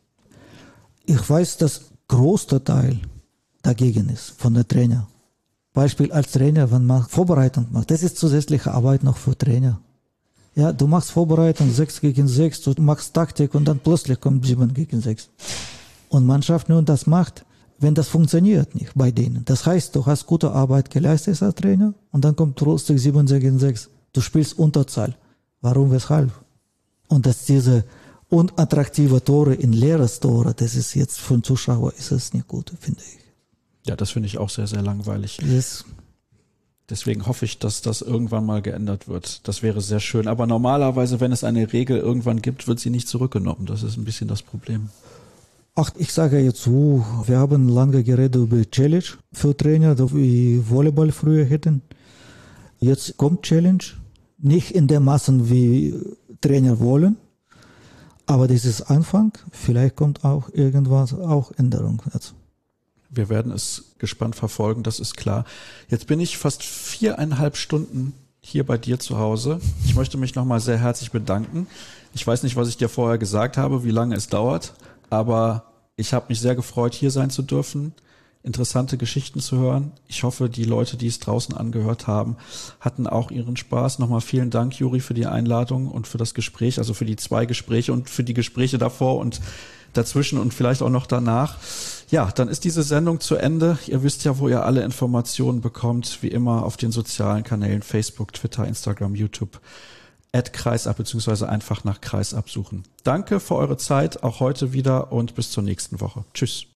Ich weiß, dass großer Teil dagegen ist von der Trainer. Beispiel als Trainer, wenn man Vorbereitung macht. Das ist zusätzliche Arbeit noch für Trainer. Ja, du machst Vorbereitung sechs gegen sechs, du machst Taktik und dann plötzlich kommt sieben gegen sechs. Und Mannschaft nur das macht, wenn das funktioniert nicht bei denen. Das heißt, du hast gute Arbeit geleistet als Trainer und dann kommt plötzlich sieben gegen sechs. Du spielst Unterzahl. Warum, weshalb? Und dass diese unattraktive Tore in leeres Tore, das ist jetzt für den Zuschauer ist es nicht gut, finde ich. Ja, das finde ich auch sehr, sehr langweilig. Yes. Deswegen hoffe ich, dass das irgendwann mal geändert wird. Das wäre sehr schön. Aber normalerweise, wenn es eine Regel irgendwann gibt, wird sie nicht zurückgenommen. Das ist ein bisschen das Problem. Ach, ich sage jetzt so, wir haben lange geredet über Challenge für Trainer, wie Volleyball früher hätten. Jetzt kommt Challenge, nicht in der Massen, wie Trainer wollen, aber das ist Anfang. Vielleicht kommt auch irgendwas, auch Änderung dazu. Wir werden es gespannt verfolgen, das ist klar. Jetzt bin ich fast viereinhalb Stunden hier bei dir zu Hause. Ich möchte mich nochmal sehr herzlich bedanken. Ich weiß nicht, was ich dir vorher gesagt habe, wie lange es dauert, aber ich habe mich sehr gefreut, hier sein zu dürfen, interessante Geschichten zu hören. Ich hoffe, die Leute, die es draußen angehört haben, hatten auch ihren Spaß. Nochmal vielen Dank, Juri, für die Einladung und für das Gespräch, also für die zwei Gespräche und für die Gespräche davor und dazwischen und vielleicht auch noch danach. Ja, dann ist diese Sendung zu Ende. Ihr wisst ja, wo ihr alle Informationen bekommt, wie immer auf den sozialen Kanälen Facebook, Twitter, Instagram, YouTube, at Kreisab, beziehungsweise einfach nach Kreisab suchen. Danke für eure Zeit, auch heute wieder und bis zur nächsten Woche. Tschüss.